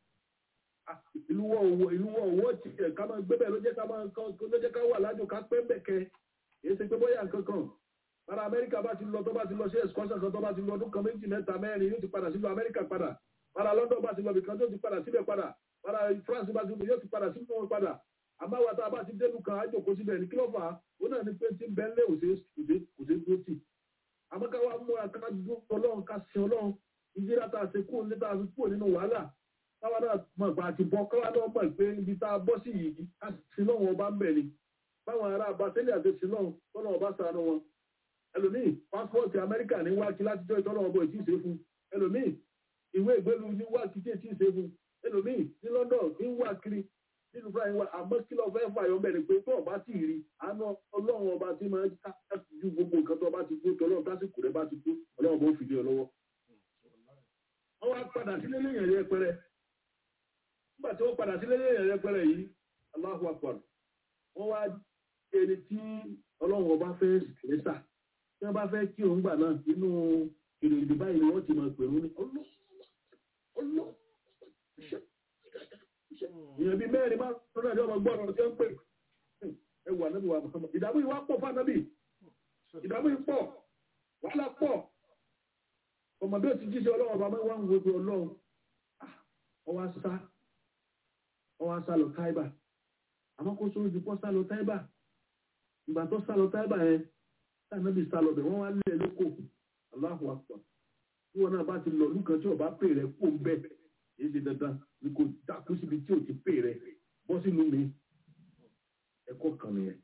Speaker 5: ìlú wọ owó ìlú wọ owó tí ẹ ká máa gbé bẹ́ẹ̀ ló jẹ́ ká máa ló jẹ́ ká wà lájò ká pẹ́ bẹ̀kẹ́ èyí ṣe pé bóyá nǹkan kan para Amẹ́ríkà bá ti lọ tó bá ti lọ sí excursion kan tó bá ti lọ ọdún kan méjì mẹ́ta mẹ́rin yóò ti padà sílùú Amẹ́ríkà padà para London bá ti lọ bìkan tó ti padà síbẹ̀ padà para France bá ti lọ yóò ti padà síbẹ̀ wọn padà àmọ́ wa tá a bá ti dénú kan àjòkó síbẹ̀ ní kí ló fà á ó náà ní pé tí ń bẹ́ẹ̀ lé òṣè òṣè dúró tì àmọ́ ká wá múra ká dúró Ọlọ́run ká sin Ọlọ́run ìdíra tá a ṣe kúrò ní tá a fi kúrò nínú wàhálà káwa náà mọ̀ pé àti bọ́ káwa náà mọ̀ pé ibi tá a bọ́ sí yìí ká sin náà wọn bá ń bẹ̀ ni báwọn ará abasẹ́lẹ̀ àti sin náà tọ́nà ọba sànú wọn ẹlòmíì pásítọ̀tì Amẹ́ríkà ní wákì látijọ́ ìtọ́nà ọbọ̀ ìtì ìṣe fún ẹlòmíì ìwé ìgbélú ní wákì tí ètì ìṣe fún ẹlòmíì ní London ní wákìrì nínú fúláyé wa àmọ́ kí lọ́ọ́ fẹ́ fàyọ̀ bẹ̀rẹ̀ pé tó ọba ti rí àánú Ọlọ́run ọba tí máa ń ká ju gbogbo nǹkan tó ọba ti gbó tọ́lọ́run tásìkò rẹ̀ bá ti tó Ọlọ́run bó fìdí ọ lọ́wọ́ wọ́n wá padà sílé lẹ́yìn ẹ̀yẹ pẹrẹ nígbà tí wọ́n padà sílé lẹ́yìn ẹ̀yẹ pẹrẹ yìí Allahu Akbar wọ́n wá ẹni tí Ọlọ́run ọba fẹ́ lẹ́sà tí wọ́n bá fẹ́ kí òun gbà náà nínú èrè ìdìbò báyìí ni wọ́n ti máa pèrún ní ọlọ́ ọlọ́ ìyẹn bíi mẹ́rin máa tọ́jú àjọ ọmọ gbọ́dọ̀ tí wọ́n ń pè ẹ wà níbi wà Muhammad ìdààmú yìí wá pọ̀ fún ànábì ìdààmú yìí pọ̀ wàhálà pọ̀ ọmọdé ti jíṣẹ́ Ọlọ́run ọba mẹ́wàá ń gbogbo Ọlọ́run ọwọ́ sá ọwọ́ sá lọ Táíbà àmọ́ kó sórí ti pọ́ sá lọ Táíbà ìgbà tó sá lọ Táíbà yẹn táànábì sá lọ bẹ̀ wọ́n wá lé lóko Allahu Akbar tí wọn náà bá ti lọ lùkàn tí ọba pè rẹ kó ń bẹ̀ èyí ti dandan ni kò dákú síbi tí ò ti pè rẹ bọ́ sínú mi ẹ̀kọ́ kan nìyẹn.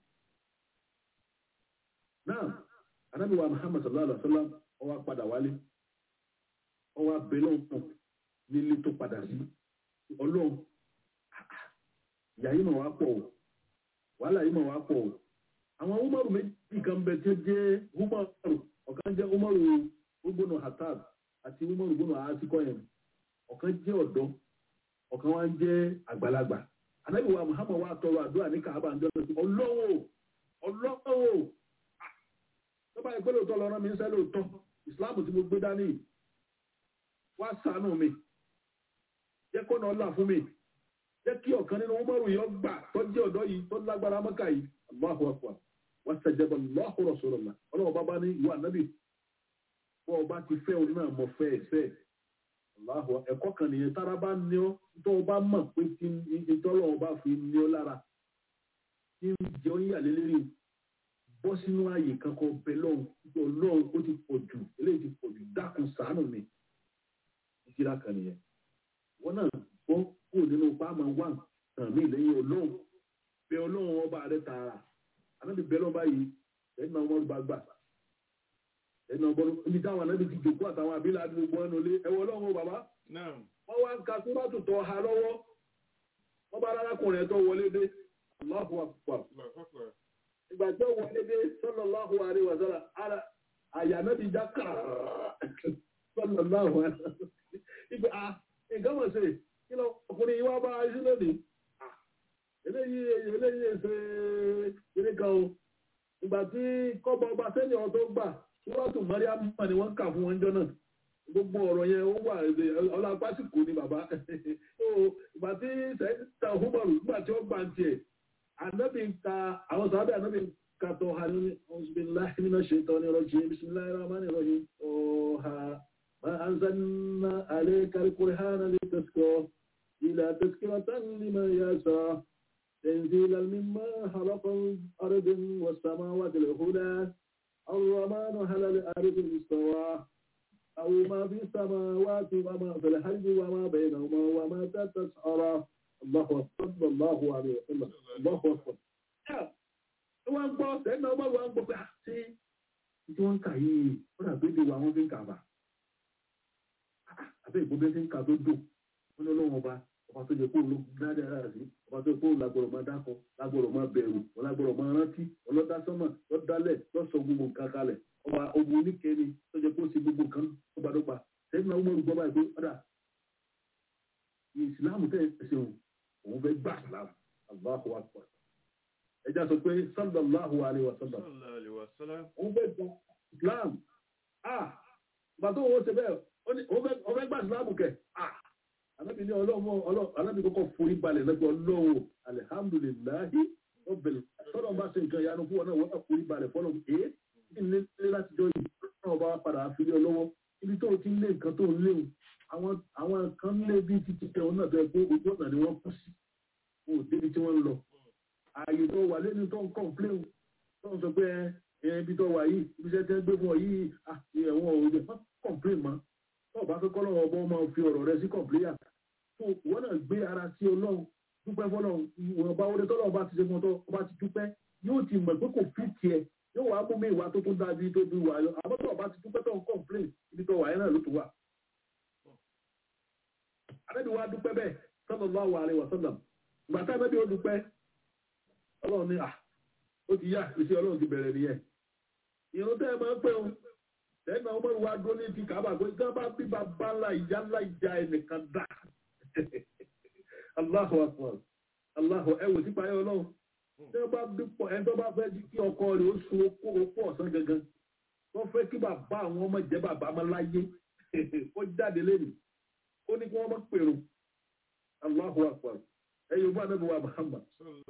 Speaker 5: náà ànábì wa Muhammad sallallahu alaihi wa sallam ó wá padà wálé ó wá bẹ lọ́wọ́ nílé tó padà sí Ọlọ́run ìyá yìí mà wá pọ̀ o wàhálà yìí mà wá pọ̀ o àwọn Umaru méjì kan bẹ tẹ́ jẹ́ Umaru ọ̀kan jẹ́ Umaru gbóná Hatab àti Umaru gbóná asikọ́yẹn ọ̀kan jẹ́ ọ̀dọ́ ọ̀kan wá ń jẹ́ àgbàlagbà Ànábì wa Muhammad wa tọrọ àdúrà ní Kaaba àjọ náà sí Ọlọ́run Ọlọ́run tó bá yẹ pé lóòótọ́ lọ́rọ́ mi ń sẹ́ lóòótọ́ Ìsìláàmù tí mo gbé dání wá ṣàánú mi jẹ́ kọ́nà ọlá fún mi jẹ́ kí ọ̀kan nínú Umaru yọ gbà tó jẹ́ ọ̀dọ́ yìí tó lágbára Mẹ́kà yìí Allahu Akbar wa sajaba Allahu Rasulullah ọlọ́wọ́ bá bá ní ìwà nábì wọ́n ọba ti fẹ́ orí náà mọ̀ fẹ́ ẹ̀fẹ́ Allahu ẹ̀kọ́ kan nìyẹn tára bá ní ọ́ tó o bá mọ̀ pé tí ìtọ́lọ́wọ́ bá fi ní ọ lára tí ń jẹ́ ọ́ yà lélẹ́rì bọ́ sínú ààyè kankan bẹ lọ́hùn Ọlọ́run ó ti pọ̀ jù eléyìí ti pọ̀ jù dákun ṣàánú mi ìjìlá kan nìyẹn wọ́n náà gbọ́ kó nínú pàmò wà tàn mí lẹ́yìn Ọlọ́run bẹ Ọlọ́run ọba rẹ tààrà ànábì bẹ lọ́ba yìí ẹ̀dínà ọmọ ọba gbà ẹ̀dínà ọmọ ibi táwọn ànábì ti jòkó àtàwọn àbílà àdúgbò ẹnu lé ẹ̀wọ̀ Ọlọ́run bàbá wọ́n wá ń ka súrátù tọ́ ha lọ́wọ́ wọ́n bá arákùnrin ẹ̀ tó wọlé dé Allahu Akbar ìgbà tó wọlé dé sallallahu alaihi wa sallam àyà náà ti já kàrà sọ́nà náà wà. Ìgbà à nǹkan mọ̀ sí kí lọ ọkùnrin yìí wá bá iṣu lónìí. Eléyìí eléyìí ṣe eré kan o. Ìgbà tí kọ́bọ̀ ọba sẹ́ni ọ̀ tó gbà Súrọ́tù Máríàmù ni wọ́n kà fún wọn jọ náà. Gbogbo ọ̀rọ̀ yẹn ó wà ọlápásìkò ni bàbá. Ìgbà tí sẹ́ńtà Húmọ̀rù nígbà tí ó gbà ń tiẹ̀. Ànábì ń ka àwọn sàábẹ̀ ànábì ń ka tó ha ní Bismillahi minash shaitani rajim Bismillahir rahmanir rahim. Ọ̀ha ma anzalna alayka al-Qur'ana litashqa illa tadhkiratan liman yasha. تنزيلا مما خلق الأرض والسماوات العلى الرحمن على الأرض استوى أو ما في السماوات وما في الأرض وما بينهما وما تحت الثرى الله أكبر الله عليه وسلم الله أكبر. wọ́n gbọ́ sẹ́yìn náà wọ́n gbọ́ pé ṣé tí wọ́n ń kà yìí wọ́n dàbí ìdí wa wọ́n fi ń kà bá àbẹ́ ìbò bẹ́ẹ̀ fi ń kà tó dùn wọ́n ní ọlọ́run ọba ọba tó jẹ kó ló dáadáa rárá sí ọba tó jẹ kó lágbọ̀rọ̀ máa dákọ̀ lágbọ̀rọ̀ máa bẹ̀rù lágbọ̀rọ̀ máa rántí ọlọ́dásánmà lọ́dálẹ̀ lọ́sọ̀ gbogbo nǹkan kalẹ̀ ọba ogun oníkẹ́ni tó jẹ kó sí gbogbo nǹkan dọ́gbadọ́gba sẹ́yìn náà wọ́n gbọ́ báyìí pé ọ̀dà ìsìláàmù tẹ̀ ẹ̀sẹ̀ òun fẹ́ gbà ìsìláàmù Allahu akbar ẹja sọ pé sallallahu alaihi wa sallam òun fẹ́ gbà ìsìláàmù ah bàtó òun ṣe bẹ́ẹ̀ òun fẹ́ gbà ìsìláàmù kẹ̀ ah alábi ní ọlọ́mọ alábi kọ́kọ́ forí balẹ̀ lẹ́gbẹ̀ẹ́ ọlọ́wọ́ alihamdulilahi ọbẹ̀lẹ̀ tọ́lọ̀ bá ṣe nǹkan ìyanu fún wọn náà wọ́n náà forí balẹ̀ fọ́lọ́ ee ní ilé láti jọ yìí náà bá padà àfihàn ọlọ́wọ́ ibi tó ti ń lé nǹkan tó ń léwu àwọn kan lé bí títí tẹ wọn náà bẹ pé ojú ọ̀nà ni wọ́n kú sí wọn ò débi tí wọ́n ń lọ ààyè tó wà lẹ́nu tó ń kọ̀ǹpléwù tó ń sọ pé ibi tó wà yìí ibi tẹ́ tẹ́ gbé fún ọ yìí ẹ̀wọ̀n òde kọ̀ǹpléwù mọ́ tó bá fẹ́ kọ́ lọ́wọ́ ọba máa fi ọ̀rọ̀ rẹ sí kọ̀ǹpléyà tó wọ́n náà gbé ara sí ọlọ́run dúpẹ́ fọlọ́run ìwọ̀n bá wọlé tọ́lọ́ ọba ti ṣe fún ọ ọba ti dúpẹ́ yóò ti mọ̀ pé kò fi tiẹ̀ yóò wá mú mi ìwà tó tún dájú tó bí wà yọ àmọ́ tó ọba ti dúpẹ́ tó ń kọ̀ǹpléyì ibi tó wà yẹn náà ló tó wà. Ànábì wa dúpẹ́ bẹ́ẹ̀ sallallahu alaihi wasallam ìgbà tá ànábì ó dúpẹ́ ọlọ́run ní à ó ti yá iṣẹ́ ọlọ́run ti bẹ̀rẹ̀ nìyẹn ìrún tẹ́ ẹ máa ń pẹ́ o lẹ́yìn náà ọmọ ìwà dúró ní ti kàbà pé tí wọ́n bá bí bàbá ńlá ìyá ńlá ìjà ẹnìkan dá Allahu akbar Allahu ẹwò tí payọ́ ọlọ́run tí wọ́n bá bí pọ̀ ẹni tó bá fẹ́ kí ọkọ rẹ̀ ó sun okó ọ̀sán gangan wọ́n fẹ́ kí bàbá àwọn ọmọ jẹ́ bàbá máa láyé ó jáde lẹ́nu ó ní kí wọ́n máa pèrò Allahu akbar ẹ̀yọ̀ bá nàbẹ̀ wà Muhammad.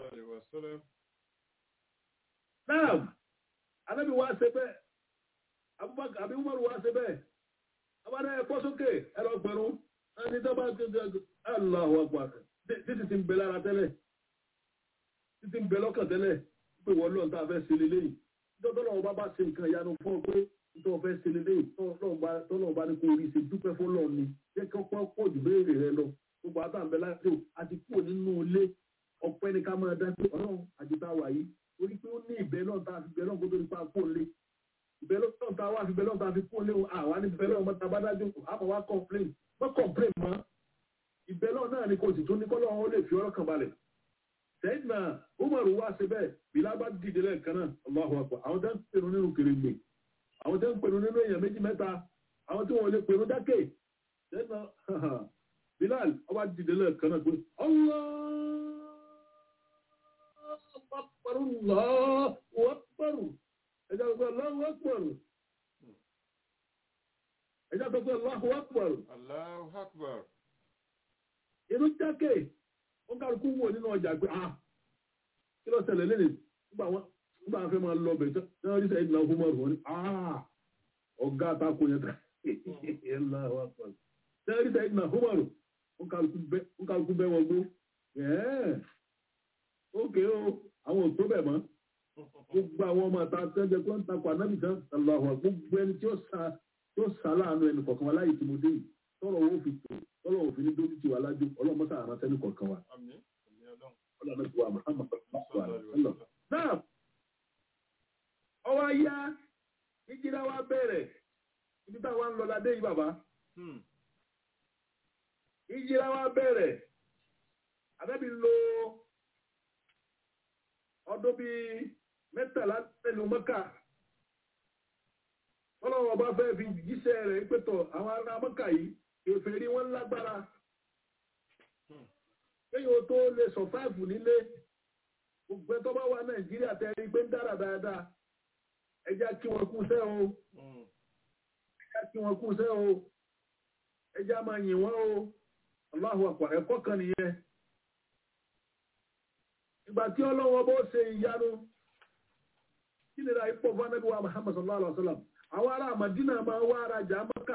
Speaker 5: Naam anábì wa ṣe bẹ́ẹ̀ abubakar àbí umaru wa ṣe bẹ́ẹ̀ abáná ẹ̀kọ́ sókè ẹ̀rọ gbẹ̀rún ẹni tó bá ti dẹ̀ Allahu akbar títí ti ń bẹ lára tẹ́lẹ̀ títí ń bẹ lọ́kàn tẹ́lẹ̀ pé wọ́n lọ́n tá a fẹ́ ṣe lélẹ́yìn tọ́tọ́ lọ́wọ́ bá bá ṣe nǹkan ìyanu fún ọ pé tó fẹ́ ṣe lélẹ́yìn tọ́lọ́wọ́ bá ní kó rí ṣe dúpẹ́ fún lọ́ọ̀ ni jẹ́ kí ọpẹ́ pọ̀ jù béèrè rẹ lọ gbogbo àtàǹbẹ̀ láti ò àti kúrò nínú ilé ọpẹ́ ní ká máa dá sí ọlọ́run àjùtá wà yìí torí pé ó ní ìbẹ́ náà tá a fi bẹ́ náà kó tó ní pa kó lé ìbẹ́ náà tá a wá fi bẹ́ náà tá a fi kó lé o àwa ní ìbẹ́ náà mọ́ta bá dájú àmọ́ wá complain wọ́n complain mọ́ ìbẹ́ náà náà ni kò sì tún ní kọ́lọ́ ó lè fi ọ̀rọ̀ kan balẹ̀ sẹ́yìn náà Umaru wá sí bẹ́ẹ̀ Bilal bá dìde lẹ́ẹ̀kan náà Allahu Akbar àwọn tẹ́ ń pèrò nínú kèrègbè àwọn tẹ́ ń pèrò nínú èèyàn méjì mẹ́ta àwọn tí wọ́n lè pèrò dákẹ́ sẹ́yìn náà Bilal ọba dìde lẹ́ẹ̀kan náà pé Allahu Akbar ẹjá tó pé Allahu Akbar ẹjá tó pé Allahu Akbar
Speaker 4: Allahu Akbar
Speaker 5: inú jákè ó kálukú wò nínú ọjà pé ah kí ló ṣẹlẹ̀ lẹ́nìí nígbà wọn nígbà wọn fẹ́ máa lọ bẹ̀ tí wọ́n rí sẹ́yìn náà fún mọ́rù wọn ni ah ọ̀gá àtàkùn yẹn tà Allahu Akbar tí wọ́n rí sẹ́yìn náà fún mọ́rù ó kálukú bẹ́ wọn gbó ẹ̀ẹ́ ókè ó àwọn òtó bẹ̀ mọ́ gbogbo àwọn ọmọ àta tẹ́jẹ́ kó ń takọ̀ ànábì tán Allahu Akbar gbogbo ẹni tí ó sá láàánú ẹnì kọ̀ọ̀kan wa láyé tí mo dé yìí tọ́rọ̀ owó fi tó tọ́rọ̀ òfin ní dójú ti wà lájú ọlọ́mọ́sá àrán tẹ́lẹ̀ kọ̀ọ̀kan wa. ọlọ́mọ́sá wa Muhammad sallallahu náà ọwọ́ ayá ìjìlá wa bẹ̀rẹ̀ ibi táwa ń lọ ládé yìí bàbá ìjìlá wa bẹ̀rẹ̀ àbẹ́bí lo ọdún bíi mẹ́tàlá pẹ̀lú Mẹ́kà ọlọ́wọ́ bá fẹ́ fi jíṣẹ́ rẹ̀ pẹ́tọ̀ àwọn ará mọ́kà yìí èfèrí wọn lágbára kéyìn tó lè sọ̀fáìfù nílé gbogbo tó bá wà nàìjíríà tẹ́rí pé ń dára dáadáa ẹjá kí wọn kú sẹ́ o ẹjá kí wọn kú sẹ́ o ẹjá máa yìn wọ́n o Allahu akbar ẹ̀kọ́ kan nìyẹn ìgbà tí ọlọ́wọ́ bó ṣe ìyanu kí ni ra ipò fún Ànábì wa Muhammad sallallahu alaihi wasallam àwọn ará Mádínà máa wá ara jà Mákà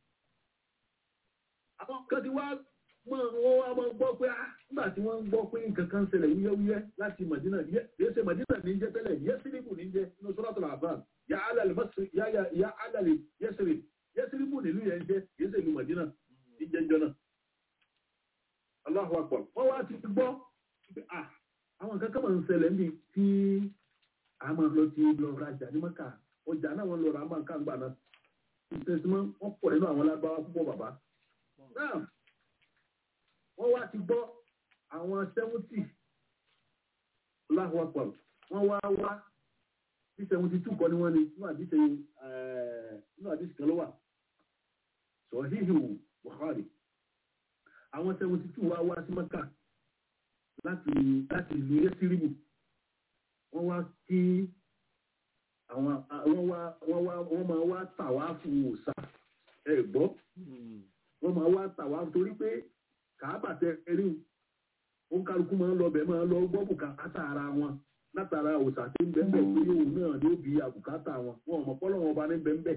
Speaker 5: àwọn kan ti wá mọ́ wọ́n wá máa gbọ́ pé nígbà tí wọ́n ń gbọ́ pé nǹkan kan ṣẹlẹ̀ wúyẹ́wúyẹ́ láti Mádínà yẹ́ ṣe Mádínà ní jẹ́ tẹ́lẹ̀ Yẹ́sìrìbù ní jẹ́ inú Suratul Anfal ya alal masri ya ya ya alal Yẹ́sìrìb Yẹ́sìrìbù nílùú yẹn jẹ́ yẹ́ ṣe ìlú Mádínà ní jẹ́ jọ náà Allahu akbar wọ́n wá ti gbọ́ pé ah àwọn nǹkan kan máa ń ṣẹlẹ̀ níbi tí a máa lọ ti lọ rajà ní Mákà ọjà náà wọ́n lọ ra máa ń ká ń gbà náà ìtẹ̀símọ́ wọ́n pọ̀ nínú àwọn lágbáwá púpọ̀ bàbá náà wọ́n wá ti gbọ́ àwọn sẹ́wọ́ntì láwọ́pọ̀ wọ́n wá wá ní sẹ́wọ́ntì tún kọ́ ní wọ́n ní inú àdíṣe inú àdíṣe kan ló wà Sahihu Bukhari àwọn sẹ́wọ́ntì tún wá wá sí Mákà láti láti ìlú Yẹ́sìrìbù wọ́n wá kí àwọn wọ́n wá wọ́n wá wọ́n máa wá tàwáfù òòṣà ẹ̀ gbọ́ wọ́n máa wá tàwáfù torí pé kàábà tẹ ẹrí ó ń kálukú máa ń lọ bẹ̀ máa ń lọ gbọ́ bùkátà ara wọn látara òòṣà tí ń bẹ́ẹ̀ pé yóò náà ló bí àbùkátà wọn wọn ò mọ̀ pọ́lọ́ wọn ọba ní bẹ́ẹ̀.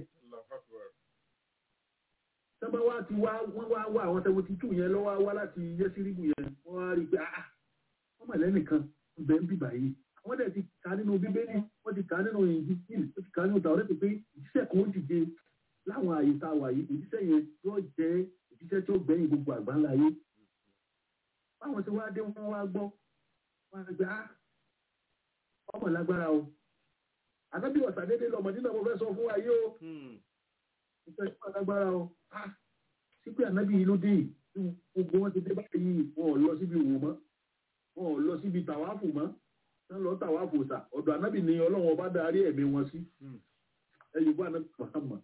Speaker 5: sábà wá ti wá wọ́n wá wá àwọn seventy two yẹn lọ́wọ́ wá láti Yẹ́sìrìbù yẹn wọ́n wá rí i pé ah wọ́n mọ̀ lẹ́nìkan bẹ́ẹ̀ ń bìbà yìí wọ́n dẹ̀ ti kà nínú bíbélì wọ́n ti kà nínú ìdíjìl wọ́n ti kà nínú tàwọn pé ìjíṣẹ́ kan ó dìde láwọn àyè tá a wà yìí ìjíṣẹ́ yẹn yóò jẹ́ ìjíṣẹ́ tó gbẹ̀yìn gbogbo àgbáńlá yìí báwọn ti wá dé wọn wá gbọ́ wọn gbé á ọmọ lágbára o àtàbí ọ̀sà dédé lọ Mádínà mo fẹ́ sọ fún wa yìí o ìfẹ́ ìfẹ́ lágbára o sí pé ànábì yìí ló dé gbogbo wọn ti dé báyìí wọn ò lọ síbi òwò mọ́ wọn ò lọ síbi tàwáfù mọ́ wọn lọ tàwáfù sà ọ̀dọ̀ ànábì ni Ọlọ́run ọba darí ẹ̀mí wọn sí ẹ̀yìn bá ànábì Muhammad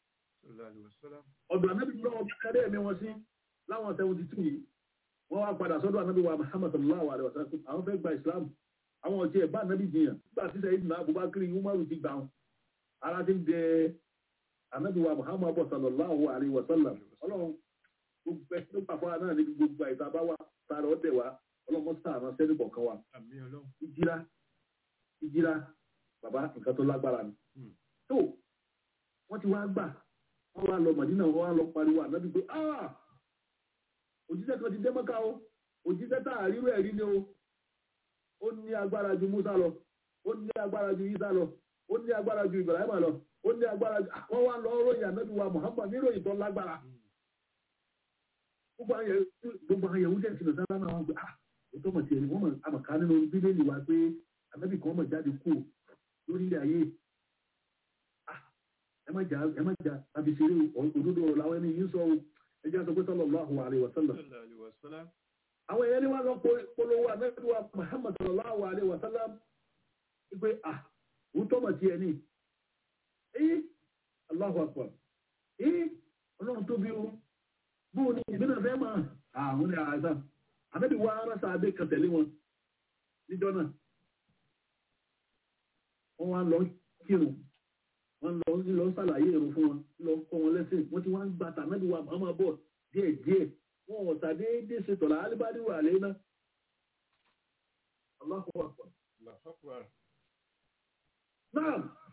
Speaker 5: ọ̀dọ̀ ànábì ni Ọlọ́run ọba darí ẹ̀mí wọn sí láwọn seventy two yìí wọ́n wá padà sọ́dọ̀ ànábì wa Muhammad sallallahu alaihi wasallam àwọn fẹ́ gba Islam àwọn ọ̀tí ẹ̀bá ànábì jiyàn nígbà tí sẹ́yìn náà Abubakar Umaru ti gbà wọn ara ti ń dẹ ànábì wa Muhammad sallallahu alaihi wasallam ọlọ́run gbogbo ẹ̀ tó pàfọ́ náà ní gbogbo àìsà bá wà sára ọ̀tẹ̀ wa ọlọ́run sáànà sẹ́ni kọ̀ọ̀kan wa ìjìra ìjìra bàbá nǹkan tó lágbára ni tó wọ́n ti wá gbà wọ́n wá lọ Mádínà wọ́n wá lọ pariwo ànábì pé ah òjíṣẹ́ kan ti dé Mọ́kà o òjíṣẹ́ tá àríwẹ̀ ẹ̀rí ni o ó ní agbára ju Musa lọ ó ní agbára ju Isa lọ ó ní agbára ju Ibrahim lọ ó ní agbára ju wọ́n wá lọ ròyìn ànábì wa Muhammad níròyìn tó lágbára gbogbo àwọn yẹ̀wù jẹ́ ìṣẹ̀lẹ̀ sára náà wọ́n gbé ah ètò ọmọ tiẹ̀ ni wọ́n mọ̀ àmọ̀ká nínú bíbélì wa pé ànábì kan mọ̀ jáde kú lórí ilẹ̀ ayé ah ẹ má jà ẹ má jà àbíṣeré òdodo ọ̀rọ̀ làwọn ẹni yìí sọ ẹjẹ́ sọ pé sallallahu alaihi wasallam àwọn èèyàn ni wọ́n lọ polówó àmẹ́bíwá Muhammad sallallahu alaihi wasallam wípé ah ń tọ́mọ̀ tí ẹni èyí Allahu akbar èyí ọlọ́run tó bí o bóò ní ìbínà fẹ́ máa àwọn ní àìsàn àmẹ́bíwá ránṣà abẹ́ kan tẹ̀lé wọn níjọ́ náà wọ́n wá lọ kírun wọ́n lọ lọ sàlàyé èrò fún wọn lọ kọ́ wọn lẹ́sìn wọ́n ti wá ń gbàtà mẹ́bíwá Muhammad bọ̀ díẹ̀ díẹ̀ wọn ò sàdéédé ṣe tọ̀lá alíbádìwà lẹ́nà Allahu akbar náà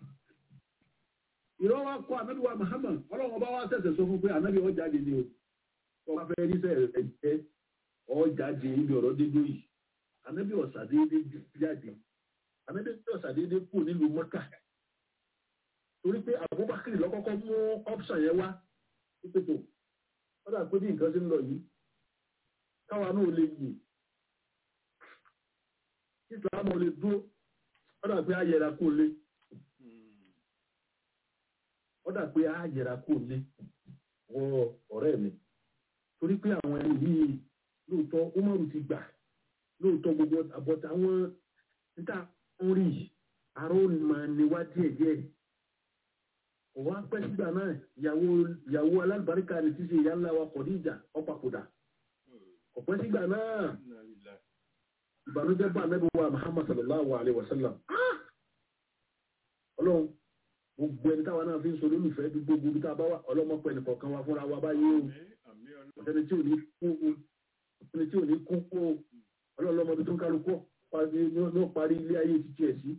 Speaker 5: ìrọ́wà kọ́ ànábíwá Muhammad ọlọ́wọ́ bá wá sẹ̀sẹ̀ sọ fún pé ànábí ọjáde ni o wọ́n fẹ́ rí sẹ́ẹ̀ rẹ̀ jẹ́ ọjáde ibi ọ̀rọ̀ dédé yìí ànábí ọ̀sàdéédé jáde ànábí ọ̀sàdéédé kù nílùú Mọ́kà torí pé Abubakar lọ́kọ́kọ́ mú option yẹn wá pípẹ́tò wọ́n dà pé bí nǹkan ṣe ń lọ yìí káwa náà lè yìí Islam lè dúró wọ́n dà pé á yẹra kó lé wọ́n dà pé á yẹra kó lé wọ ọ̀rẹ́ mi torí pé àwọn ẹni yìí lóòótọ́ Umaru ti gbà lóòótọ́ gbogbo àbọ̀tà wọn níta ń rí àrò máa ní wá díẹ̀díẹ̀ kò wá pẹ́ sígbà náà ìyàwó ìyàwó alábàríkà ní ṣíṣe ìyá ńlá wa Khadija ọ̀pàkùdà kò pẹ́ sígbà náà ìbànújẹ́ bá Ànábì wa Muhammad sallallahu alaihi wasallam ọlọ́run gbogbo ẹni táwa náà fi ń sọ lólùfẹ́ bí gbogbo bí tá a bá wà ọlọ́mọpẹ́ nìkọ̀ọ̀kan wa fúnra wa báyìí o ọ̀sẹ̀ni tí ò ní kú o ọ̀sẹ̀ni tí ò ní kú o ọlọ́lọ́mọbi tó ń kálukú ní ó parí ilé ayé títí ẹ̀ sí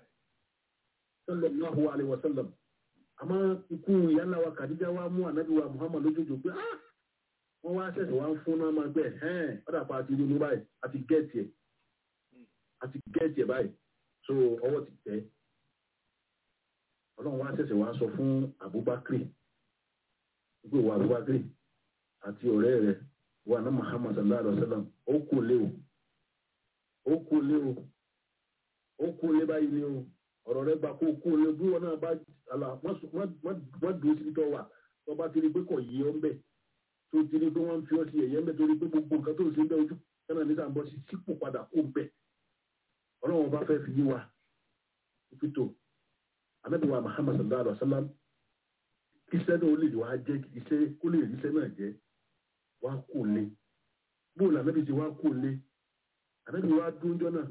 Speaker 5: sallallahu alaihi wasallam àmọ́ ikú ìyá ńlá wa Khadija wa mú Ànábì wa Muhammad lójoojò pé ah wọ́n wá ṣẹ̀ṣẹ̀ wá ń fún náà máa gbẹ̀ ẹ́n ọ̀dà pa àti inú báyìí àti gẹ́ẹ̀tì ẹ̀ àti gẹ́ẹ̀tì ẹ̀ báyìí so ọwọ́ ti tẹ̀ ọlọ́run wá ṣẹ̀ṣẹ̀ wá sọ fún Abubakar gbé wa Abubakar àti ọ̀rẹ́ rẹ̀ wa náà Muhammad sallallahu alaihi wasallam ó kú lé o ó kú lé o ó kú lé báyìí ni o ọ̀rọ̀ rẹ̀ gba kó kú lé bí wọn náà bá àlà wọ́n dúró sí tó wà tó bá ti rí pé kò yí ọ́ ń bẹ̀ tó ti rí pé wọ́n ń fi ọ́ sí ẹ̀yẹ́ ń bẹ̀ torí pé gbogbo nǹkan tó ń ṣe ń bẹ̀ ojú kánà nígbà ń bọ́ sí sípò padà kó ń bẹ̀ ọlọ́run bá fẹ́ fi yí wa ìpìtò Ànábì wa Muhammad sallallahu alaihi wasallam iṣẹ́ náà ó lè wá jẹ́ iṣẹ́ kó lè rí iṣẹ́ náà jẹ́ wá kó lé bóòlù Ànábì ti wá kó lé Ànábì wa dúnjọ́ náà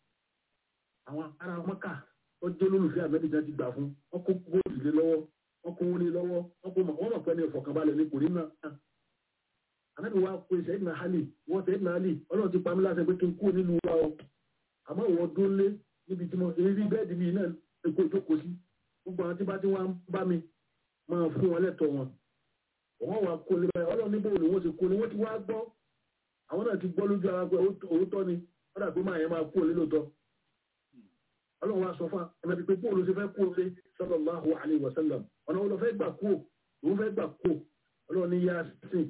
Speaker 5: àwọn ará Mọ́kà ó jẹ́ olólùfẹ́ Ànábì náà ti gbà fún wọ́n kó góòlù lé lọ́wọ́ wọ́n kó wọlé lọ́wọ́ wọ́n kó mọ̀ wọ́n mọ̀ pé ní ìfọ̀kànbalẹ̀ ní kò ní náà Ànábì wa pé Sayyidina Ali wọ́n Sayyidina Ali ọlọ́run ti pa mí láṣẹ pé kí n kú nínú wa ọ àmọ́ ìwọ dún lé níbi tí mo rí bẹ́ẹ̀dì mi náà èkó ìjókòó sí gbogbo àwọn tí bá ti wá ń bá mi máa fún wọn lẹ́tọ̀ọ́ wọn wọ́n wá kó lé báyìí ọlọ́run níbo ni wọ́n ti kó ni wọ́n ti wá gbọ́ àwọn náà ti gbọ́ lójú ara pé òótọ́ ni wọ́n dà pé máa yẹn máa kó lé lóòótọ́ ọlọ́run wá sọ fún ẹ̀mẹ́bí pé bóòlù ṣe fẹ́ kó lé sallallahu alaihi wasallam ọ̀nà wọn lọ fẹ́ gbà kó òun fẹ́ gbà kó ọlọ́run ní Yasin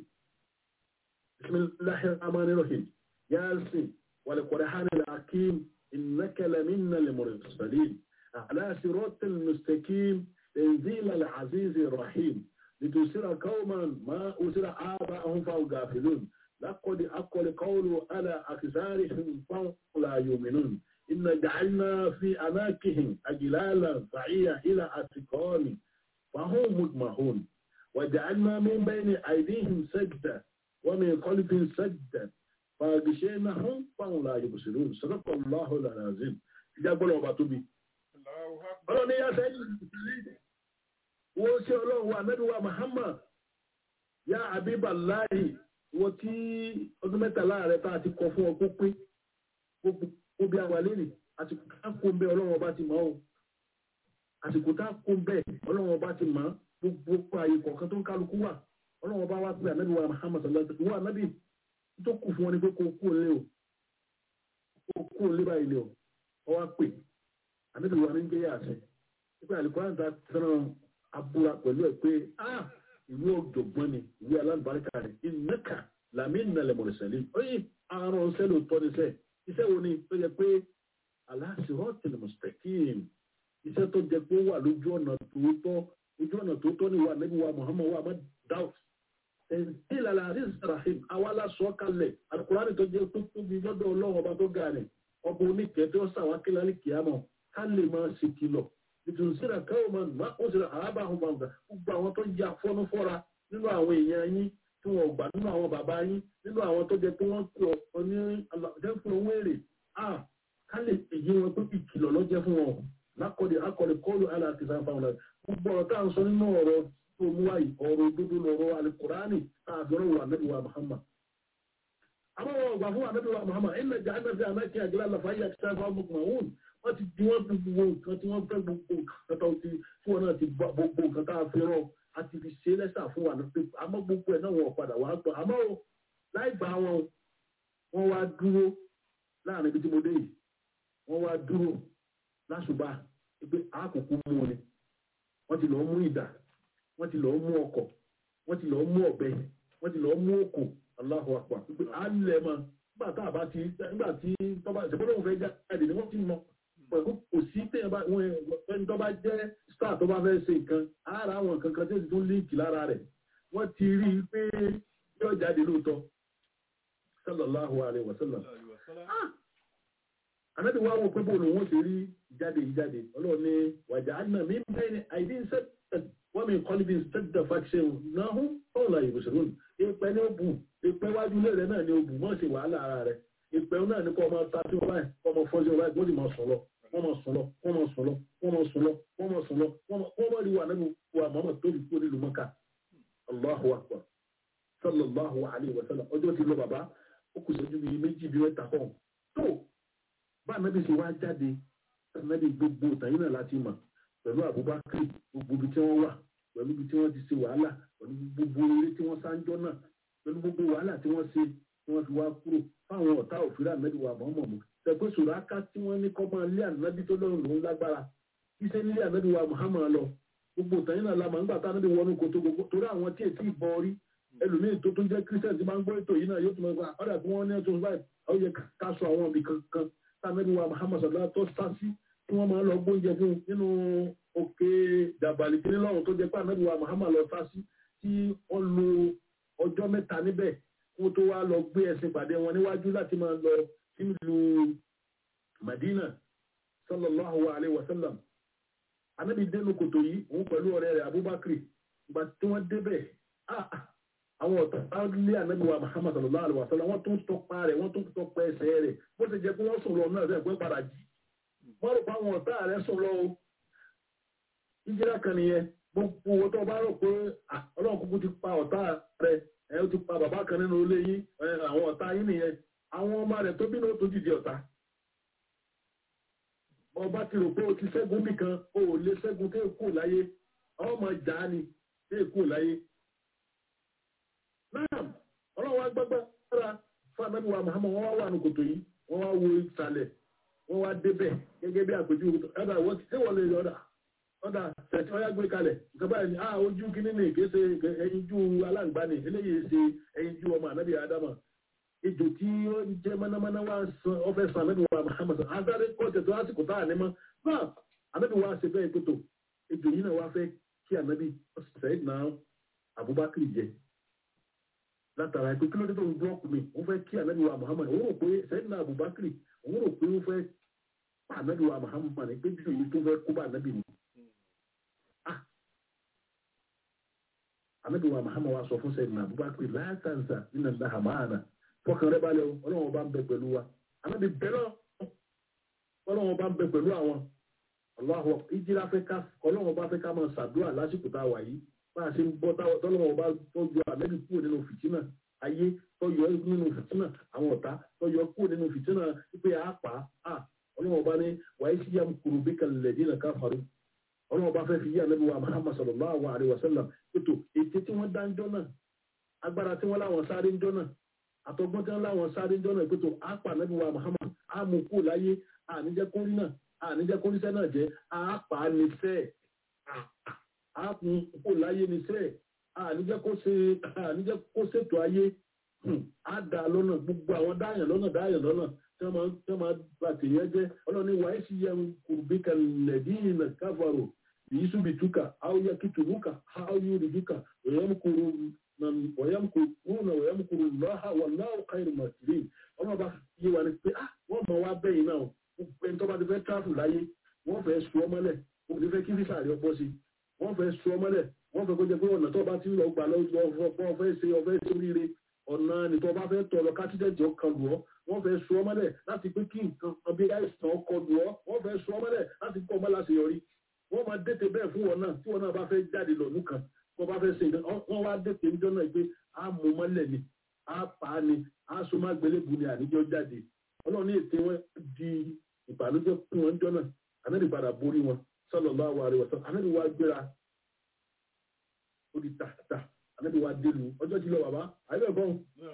Speaker 5: bismillahir rahmanir rahim Yasin wal qur'anil hakim innaka lamina al-mursalin على صراط المستقيم تنزيل العزيز الرحيم لتسر قوما ما أسر آباءهم فهم غافلون لقد أقل قول على أكثرهم فهم لا يؤمنون إن جعلنا في أماكنهم أجلالا فعيا إلى أتقان فهم مجمعون وجعلنا من بين أيديهم سجدا ومن خلفهم سجدا فغشيناهم فهم لا يبصرون صدق الله العظيم جاب الله باتوبي ọlọ́run ní yàtọ̀ ẹ̀yìn wo ṣe ọlọ́run wa Ànábì wa Muhammad ya Habiballahi wo tí ọdún mẹ́tàlá rẹ̀ tá a ti kọ fún ọ kó pé gbogbo àwọn àlérè àsìkò tá a kó ń bẹ ọlọ́run ọba ti mọ̀ ọ́ àsìkò tá a kó ń bẹ ọlọ́run ọba ti mọ̀ gbogbo ààyè kọ̀ọ̀kan tó ń kálukú wà ọlọ́run ọba wá pé Ànábì wa Muhammad sallallahu alaihi wasallam Ànábì tó kù fún wọn ni pé kó kú òlé o kó kú òlé báyìí lé o ọ wá pè Ànábì wa ní gbé Yasin nípa àlùkòrán ta fẹ́ràn abúra pẹ̀lú ẹ̀ pé ah ìwé ọ̀jọ̀gbọ́n ni ìwé alábàárìkà rẹ̀ innaka lamina al-mursalin oyin àrùn ọ̀sẹ̀ ló tọ́ níṣẹ́ iṣẹ́ wo ni tó jẹ pé ala siratil mustaqim iṣẹ́ tó jẹ pé ó wà lójú ọ̀nà tòótọ́ ojú ọ̀nà tòótọ́ ni wà Ànábì wa Muhammad wa má doubt tanzil al-aziz rahim àwa lásọ̀ kalẹ̀ àlùkòrán tó jẹ tó tóbi lọ́dọ̀ ọlọ́run ọba tó ga rẹ̀ ọba oníkẹ́ tó sàwákẹ́lẹ́ kìámọ̀ ká lè máa ṣe kìlọ̀ ìtùsíra káwọn máa ó ṣe àábà àwọn bàbá gbogbo àwọn tó ya fọ́nú fọ́ra nínú àwọn èèyàn yín tí wọ́n gbà nínú àwọn bàbá yín nínú àwọn tó jẹ pé wọ́n pè ọ ní àjẹfún owó èrè à ká lè èyí wọn pé ìkìlọ̀ lọ́jẹ́ fún wọn lákọ̀dé akọ̀lẹ̀ kọ́ọ̀lù aláàtìsá fáwọn ọ̀la gbogbo ọ̀rọ̀ tá à ń sọ nínú ọ̀rọ̀ tó mú wáyé ọ̀rọ̀ òdodo lọ̀rọ̀ alukurani àbẹ̀rẹ̀ wà Ànábì wa Muhammad àmọ́ wọn gbà fún Ànábì wa Muhammad ẹ̀ ń lẹ́jà ànáfẹ́ ànákẹ́ àjẹlá làfáyà àti sáfà mọ̀kùnmáwùn wọ́n ti di wọ́n fi gbogbo nǹkan tí wọ́n fẹ́ gbogbo nǹkan tó ti tí wọ́n náà ti gbogbo nǹkan tá a fi rán àti fi ṣe lẹ́sà fún wa lọ́pẹ́ àmọ́ gbogbo ẹ̀ náà wọ́n padà wá gbọ́ àmọ́ o láì gbà wọn wọ́n wá dúró láàrin ibi tí mo dé yìí wọ́n wá dúró láṣùbà pé àkókò mú ni wọ́n ti lọ́ọ́ mú ìdà wọ́n ti lọ́ọ́ mú ọkọ̀ wọ́n ti lọ́ọ́ mú ọ̀bẹ wọ́n ti lọ́ọ́ mú òkò Allahu Akbar pé à ń lẹ̀ mọ́ nígbà tá a bá ti nígbà tí tọ́ba ìṣèpọ́nlọ́wọ́ fẹ́ jáde ni wọ́n ti mọ pẹ̀lú kò sí ẹni tó bá jẹ́ star tó bá fẹ́ ṣe nǹkan ara àwọn nǹkan kan tí ó ti tún líǹkì lára rẹ̀ wọ́n ti rí i pé yóò jáde lóòótọ́ sallallahu alaihi wasallam. Ànábì wa wo pé bóòlù wọn ti rí ìjáde ìjáde ọlọ́run ní wàjà àdínà mi bẹ́ẹ̀ ni àìdí wọ́n mi kọ́lí bí sẹ́dá fàṣẹ náà hún ọ̀hún láyé ìbùsùn ìpẹ́ ní òbù ìpẹ́ wájú ilé rẹ̀ náà ní òbù wọ́n sì wàhálà ara rẹ̀ ìpẹ́ náà ní kọ́ ọmọ ta sí ọba ẹ̀ kọ́ ọmọ fọ́sí ọba ẹ̀ wọ́n sì máa sùn lọ wọ́n máa sùn lọ wọ́n máa sùn lọ wọ́n máa sùn lọ wọ́n máa sùn lọ wọ́n máa rí wà nínú wa mọ́mọ́ tó fi kú nílùú mọ́ká Allahu akbar sallallahu alayhi wa sallam ọjọ́ ti lọ bàbá ó kù sójú bíi méjì bí mẹ́ta kọ́ tó bá anábì ṣe wá jáde anábì gbogbo tàyín náà láti mọ̀ pẹ̀lú Abubakar gbogbo ibi tí wọ́n wà pẹ̀lú ibi tí wọ́n ti ṣe wàhálà pẹ̀lú gbogbo eré tí wọ́n sáńjọ́ náà pẹ̀lú gbogbo wàhálà tí wọ́n ṣe tí wọ́n fi wá kúrò fáwọn ọ̀tá òfin ànábì wa mọ̀ọ́mọ̀ mọ́ tẹ̀pẹ́ sòráká tí wọ́n ní kọ́ máa lé ànábì tó lọ́rùn lòún lágbára iṣẹ́ nílé ànábì wa Muhammad lọ gbogbo tàyín náà lamà ńgbà tá ànábì wọnú kòtò gbogbo torí àwọn tí èsì ìbọn orí ẹlòmíì tó tún jẹ́ Christian tí máa ń gbọ́ ètò yìí náà yóò tún máa ọ̀dà tí wọ́n ní ẹ̀tọ́ báyìí ó yẹ ká sọ àwọn ibì kankan tá ànábì wa Muhammad sọ̀dọ̀ tó sá sí tí wọ́n máa lọ gbóúnjẹ fún nínú òkè dàbàlì kí nílọ́run tó jẹ́ pé ànábì wa Muhammad lọ sá sí tí wọ́n lo ọjọ́ mẹ́ta níbẹ̀ kó tó wá lọ gbé ẹsẹ̀ pàdé wọn níwájú láti máa lọ nílùú Madina sallallahu alayhi wa sallam ànábì dénú kòtò yìí òun pẹ̀lú ọ̀rẹ́ rẹ̀ Abubakar ìgbà tí wọ́n débẹ̀ àwọn ọ̀tá lé ànábì wa Muhammad sallallahu alayhi wa sallam wọ́n tún tọpa rẹ̀ wọ́n tún tọpa ẹsẹ̀ rẹ̀ bó ti jẹ́ pé wọ́n sùn lọ náà rẹ̀ pé padà jí wọ́n rò pé àwọn ọ̀tá rẹ̀ sùn lọ o ìjìlá kan nìyẹn gbogbo owó tó bá rò pé ọlọ́run kúkú ti pa ọ̀tá rẹ̀ ẹ̀ ó ti pa bàbá kan nínú ilé yín àwọn ọ̀tá yín nìyẹn àwọn ọmọ rẹ̀ tó bínú tó dìde ọ̀tá ọba ti rò pé o ti ṣẹ́gun nìkan o ò lè ṣẹ́gun tó kù láyé ọmọ jà á ni tó kù láyé náà ọlọ́run wá gbọ́gbọ́ sára fún ànábì wa Muhammad wọ́n wá wà ní kòtò yìí wọ́n wá wo ìsàlẹ̀ wọ́n wá débẹ̀ gẹ́gẹ́ bí àpèjú ọ̀dà wọ́n ti wọ́n lè ọ̀dà ọ̀dà tẹ̀sí ọ̀yá gbé kalẹ̀ ìjọba ẹni ah ojú kìíní ní ìkéṣe ẹyinjú aláǹgbá ni eléyìí ṣe ẹyinjú ọmọ ànábì Ádámà ejò tí ó ń jẹ́ mọ́nàmọ́ná wá ọfẹ́ sàn ànábì wa Muhammad adáre kọ́ọ̀tẹ̀ tó lásìkò tá à ní mọ́ náà ànábì wa ṣe bẹ́ẹ̀ pẹ̀tọ̀ ejò yìí náà wá fẹ́ kí ànábì Sayyidina Abubakar jẹ látara ẹ pé kí ló dé tó ń blọọkù mi òun fẹ́ kí ànábì wa Muhammad òun rò pé Sayyidina Abubakar òun rò pé ó fẹ́ pa ànábì wa Muhammad ní pé bí òun tó fẹ́ kó bá ànábì ni. ànábì wa Muhammad wa sọ fún Sayyidina Abubakar la tansa inna Allaha ma'ana fọkàn rẹ balẹ̀ o ọlọ́run ọba ń bẹ pẹ̀lú wa ànábì bẹ́ẹ̀ ọlọ́run ọba ń bẹ pẹ̀lú àwọn ọlọ́run ìjìlá fẹ́ ká ọlọ́run ọba fẹ́ ká máa ṣàdúrà lásìkò tá a wà yìí bá a ṣe ń bọ́ tọ́lọ́run ọba tọ́jú ànábì kúrò nínú fìtínà ayé tọ́yọ nínú fìtínà àwọn ọ̀tá tọ́yọ kúrò nínú fìtínà wípé àápá à ọlọ́run ọba ní wàá sí yàm kúrò bí kalẹ̀ dínà káfàrú ọlọ́run ọba fẹ́ fi yí ànábì wa Muhammad sallallahu alaihi wasallam ètò ètè tí wọ́n dá ń jọ náà agbára tí wọ́n láwọn sáré ń jọ náà àtọgbọ́n tí wọ́n láwọn sáré ń jọ náà ètò àápá ànábì wa Muhammad àmú kú láyé àníjẹ́ kórí náà àníjẹ́ kóríṣẹ́ náà jẹ́ àápá ní fẹ́ẹ̀ àápùn kú láyé ní fẹ́ẹ̀ àníjẹ́ kó ṣe àníjẹ́ kó ṣètò ayé á dá lọ́nà gbogbo àwọn dáyàn lọ́nà dáyàn lọ́nà tí wọ́n máa tí wọ́n máa bá tèèyàn jẹ́ ọlọ́ni wàá sì yẹ kùrùbíkà lẹ́dínà káfàrò èyí súbi túkà áwòyá kìtùbùkà áwòyá rìdúkà òyàmùkúrú òyàmùkúrú òyàmùkúrú lọ́hà wà láwù káyìrì màtìrì ọlọ́run bá yé wa ni pé ah wọ́n mọ̀ wá bẹ́yìn náà ẹni tó bá ti fẹ́ tráfù láyé wọ́n fẹ́ sọ ọmọlẹ̀ wọ́n ti fẹ́ kí fífà rẹ̀ ọpọ́ sí wọ́n fẹ́ sọ ọmọlẹ̀ wọ́n fẹ́ kó jẹ́ pé ọ̀nà tó bá ti lọ gbà lọ́wọ́ fẹ́ ṣe ọfẹ́ ṣe oríire ọ̀nà ni tó bá fẹ́ tọrọ kátìdẹ̀jì ọkàn lù ọ́ wọ́n fẹ́ sọ ọmọlẹ̀ láti pé kí nǹkan bí àìsàn ọkọ̀ lù ọ́ wọ́n fẹ́ sọ ọmọlẹ̀ láti kọ́ ọmọ láti yọrí wọ́n máa dẹ́tẹ̀ bẹ́ẹ̀ fún wọn náà tí wọn náà bá fẹ́ jáde lọ nùkan wọ́n bá fẹ́ ṣe wọ́n wá dẹ́tẹ̀ níjọ́ náà pé á mú mọ́lẹ̀ ni á pa á ni á so má gbélébù ni àníjọ́ jáde ọlọ́run ní ètè wọn di ìbànújẹ́ fún wọn jọ náà ànábì padà borí wọn sallallahu alaihi wasallam ànábì wa gbéra ó di tàtà ànábì wa délu ọjọ́ tí lọ bàbá àyẹ̀wò ẹ̀kọ́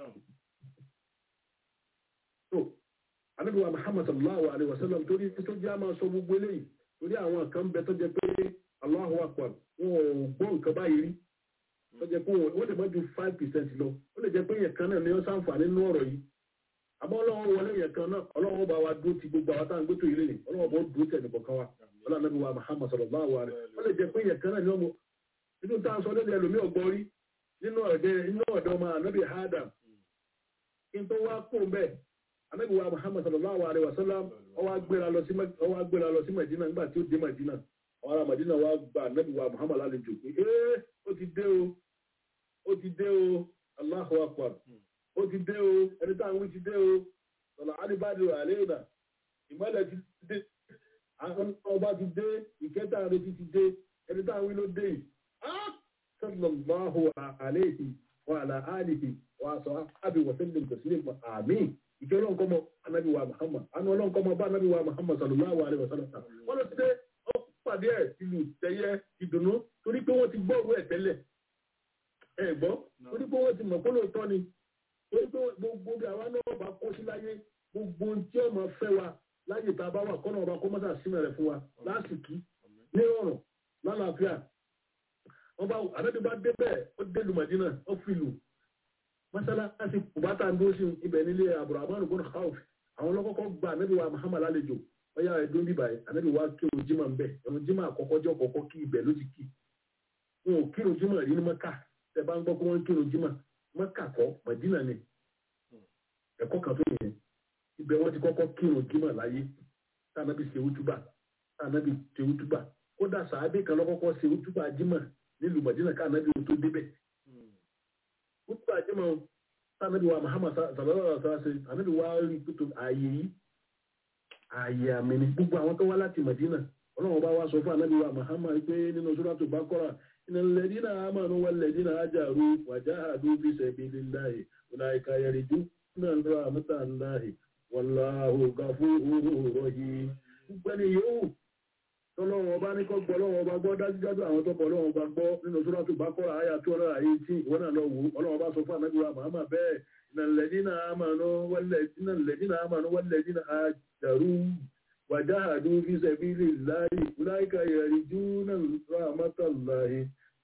Speaker 5: tó ànábì wa Muhammad sallallahu alaihi wasallam torí tó jẹ́ àmà sọ gbogbo eléyìí torí àwọn kan bẹ tó jẹ́ pé Allahu akbar wọn ò gbọ́ nǹkan báyìí rí tó jẹ́ pé wọ́n lè má ju five percent lọ ó lè jẹ́ pé yẹn kan náà ni wọ́n ṣàǹfààní nínú ọ̀rọ̀ yìí àmọ́ ọlọ́run wọlé yẹn kan náà ọlọ́run bá wa dúró ti gbogbo àwọn táwọn gbẹ́tò ilé yìí ọlọ́run bá dúró tẹ̀ nìkan kan wa ọlọ́run nàbí wa Muhammad sallallahu alaihi wasallam ó lè jẹ́ pé yẹn kan náà ni wọ́n mú inú tá a sọ lóde ẹlòmí ọgbọ́n rí nínú ọ̀dẹ inú ọ̀dọ́ ọmọ ànábì Adam kí n tó wá kó bẹ́ẹ̀ ànábì wa Muhammad sallallahu alaihi wasallam ó wá gbéra lọ sí ó wá gbéra lọ sí Medina nígbà tí ó dé Medina àwọn ará Màdínà wá gba ànábì wa Muhammad lálejò pé ee ó ti dé o ó ti dé o Allahu Akbar ó ti dé o ẹni tá à ń wí ti dé o sọ̀rọ̀ alibadi àlẹ́yìnà ìmọ̀lẹ̀ ti dé àwọn ọba ti dé ìkẹta rẹ ti ti dé ẹni tá à ń wí ló dé yìí sallallahu alayhi wa ala alihi wa sahbihi wa sallam taslima àmín ìfẹ́ ọlọ́run kọ́ mọ́ anábì wa Muhammad àánú ọlọ́run kọ́ mọ́ bá anábì wa Muhammad sallallahu alayhi wa sallam wọ́n lọ sí pé ó pàdé ẹ̀ ìlú tẹ̀yẹ ìdùnnú torí pé wọ́n ti gbọ́rú ẹ̀ tẹ́lẹ̀ ẹ̀ gbọ́ torí pé wọ́n ti mọ̀ kó lóòótọ́ ni torí pé gbogbo bí àwa náà bá kó sí láyé gbogbo tí ọmọ fẹ́ wa láyé tá a bá wà kọ́nà ọba kó mọ́sà sínú rẹ̀ fún wa lásìkí ní ọ̀rọ̀ lálàáfíà wọ́n bá àdájọ́ bá dé bẹ́ẹ̀ ó dé lu Mádínà ó fi lù mọ́sálásí kùbátà ń dúró sí ibẹ̀ nílé Abdurrahman ibn Auf àwọn ọlọ́kọ́kọ́ gba ànábì wa Muhammad lálejò ọyá ẹ̀dùn bíbà yìí ànábì wa kírun jímà ń bẹ̀ ẹ̀rùn jímà àkọ́kọ́ jọ kọ́kọ́ kí ibẹ̀ ló ti kí wọn ò kírun jímà rí ní Mẹ́kà tẹ bá ń gbọ́ pé wọ́n ń kírun jímà Mẹ́kà kọ́ Mádínà ni ẹ̀kọ́ kan tó yẹn ibẹ̀ wọ́n ti kọ́kọ́ kírun jímà láyé tànábì ṣe wútúbà tànábì ṣe wútúbà kódà sàábì kan lọ́kọ́kọ́ ṣe wútúbà jímà nílùú Mádínà ká ànábì tó débẹ̀ wútúbà jímà tànábì wa Muhammad sallallahu alaihi wasallam ànábì wa rí pẹ̀tọ́ ààyè yìí ààyè àmì ni gbogbo àwọn tó wá láti Mádínà ọlọ́run bá wá sọ fún ànábì wa Muhammad pé nínú Suratu Baqara innal ladina amanu wal ladina hajaru wa jahadu fi sabilillahi ulaika yarjuna rahmatallahi wallahu ghafurur rahim gbogbo ẹni yòówù tọ́lọ́wọ́ ọba ní kọ́ gbọ́ lọ́wọ́ ọba gbọ́ dájúdájú àwọn tó bọ̀ lọ́wọ́ ọba gbọ́ nínú Suratu Baqara àyà tó rẹ̀ àyè tí ìwọ́n náà lọ wò ọlọ́wọ́ bá sọ fún ànábì wa Muhammad bẹ́ẹ̀ innal ladina amanu wal ladina hajaru wa jahadu fi sabilillahi ulaika yarjuna rahmatallahi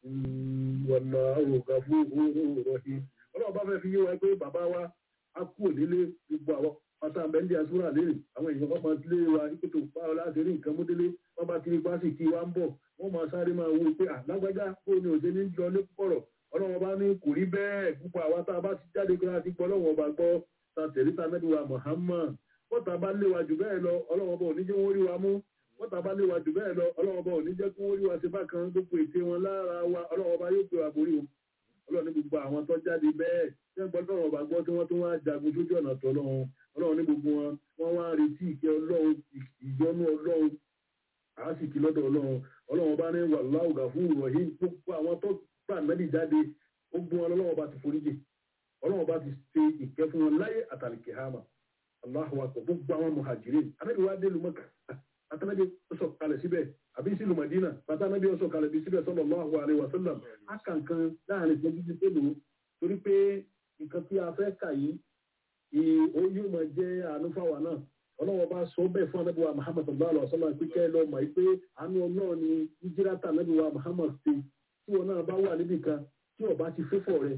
Speaker 5: wallahu ghafurur rahim ọlọ́wọ́ bá fẹ́ fi yé wa pé bàbá wa á kú òdílé gbogbo àwọn ọ̀tá àbẹ́ndì àsúrà lérè àwọn èèyàn ọmọ ilé wa ìpètò pààrọ̀ láti rí nǹkan múdélé wọ́n bá kiri pàṣẹ kí wá ń bọ̀ wọ́n máa sáré máa wo pé àlágbájá ó ní òde ní lọ lẹ́kọ̀ọ̀rọ̀ ọlọ́wọ́n bá ní kò rí bẹ́ẹ̀ púpọ̀ àwa tá a bá ti jáde kí wọ́n ti gbọ́ ọlọ́wọ́n bá gbọ́ ta tẹ̀lé ta mẹ́bí wa Muhammad wọ́n ta bá lé wa jù bẹ́ẹ̀ lọ ọlọ́wọ́n bá ò ní jẹ́ wọ́n rí wa mú wọ́n ta bá lé wa jù bẹ́ẹ̀ lọ ọlọ́wọ́n bá ò ní jẹ́ kí wọ́n rí wa ṣe bákan gbogbo ète wọn lára wa ọlọ́wọ́n bá yóò gbé wa borí o ọlọ́run ní gbogbo àwọn tó jáde bẹ́ẹ̀ tí wọ́n gbọ́dọ̀ ọ̀rọ̀ bá gbọ́ tí wọ́n tún wá jagun sójú ọ̀nà tọ́lọ́run ọlọ́run ní gbogbo wọn wọ́n wá ń retí ìkẹ́ ọlọ́run ìyọ́nú ọlọ́run àásìkí lọ́dọ̀ ọlọ́run ọlọ́run bá ní wallahu ghafurur rahim gbogbo àwọn tó gbà mẹ́lì jáde gbogbo wọn ọlọ́run bá ti foríjì ọlọ́run bá ti ṣe ìkẹ́ fún wọn láyé àtàlìkẹ́ hàmà Allahu akbar gbogbo àwọn muhajirin anábì wá dé lu Mẹ́kà àtànábì sọ kalẹ̀ síbẹ̀ àbí sílùú Mádínà bàtànábì sọ kalẹ̀ bí síbẹ̀ sallallahu alaihi wasallam akànkan láàrin ìpẹ́jú ti pẹ̀lú torí pé nǹkan tí a fẹ́ kà yìí ó yóò máa jẹ́ àánú fáwa náà ọlọ́wọ́ bá sọ bẹ́ẹ̀ fún anábì wa Muhammad sallallahu alaihi wasallam pé kẹ́ lọ mọ̀ pé àánú ọlọ́run ni ìjírátà anábì wa Muhammad ṣe tí wọn náà bá wà níbì kan tí ọba ti fẹ́fọ̀ rẹ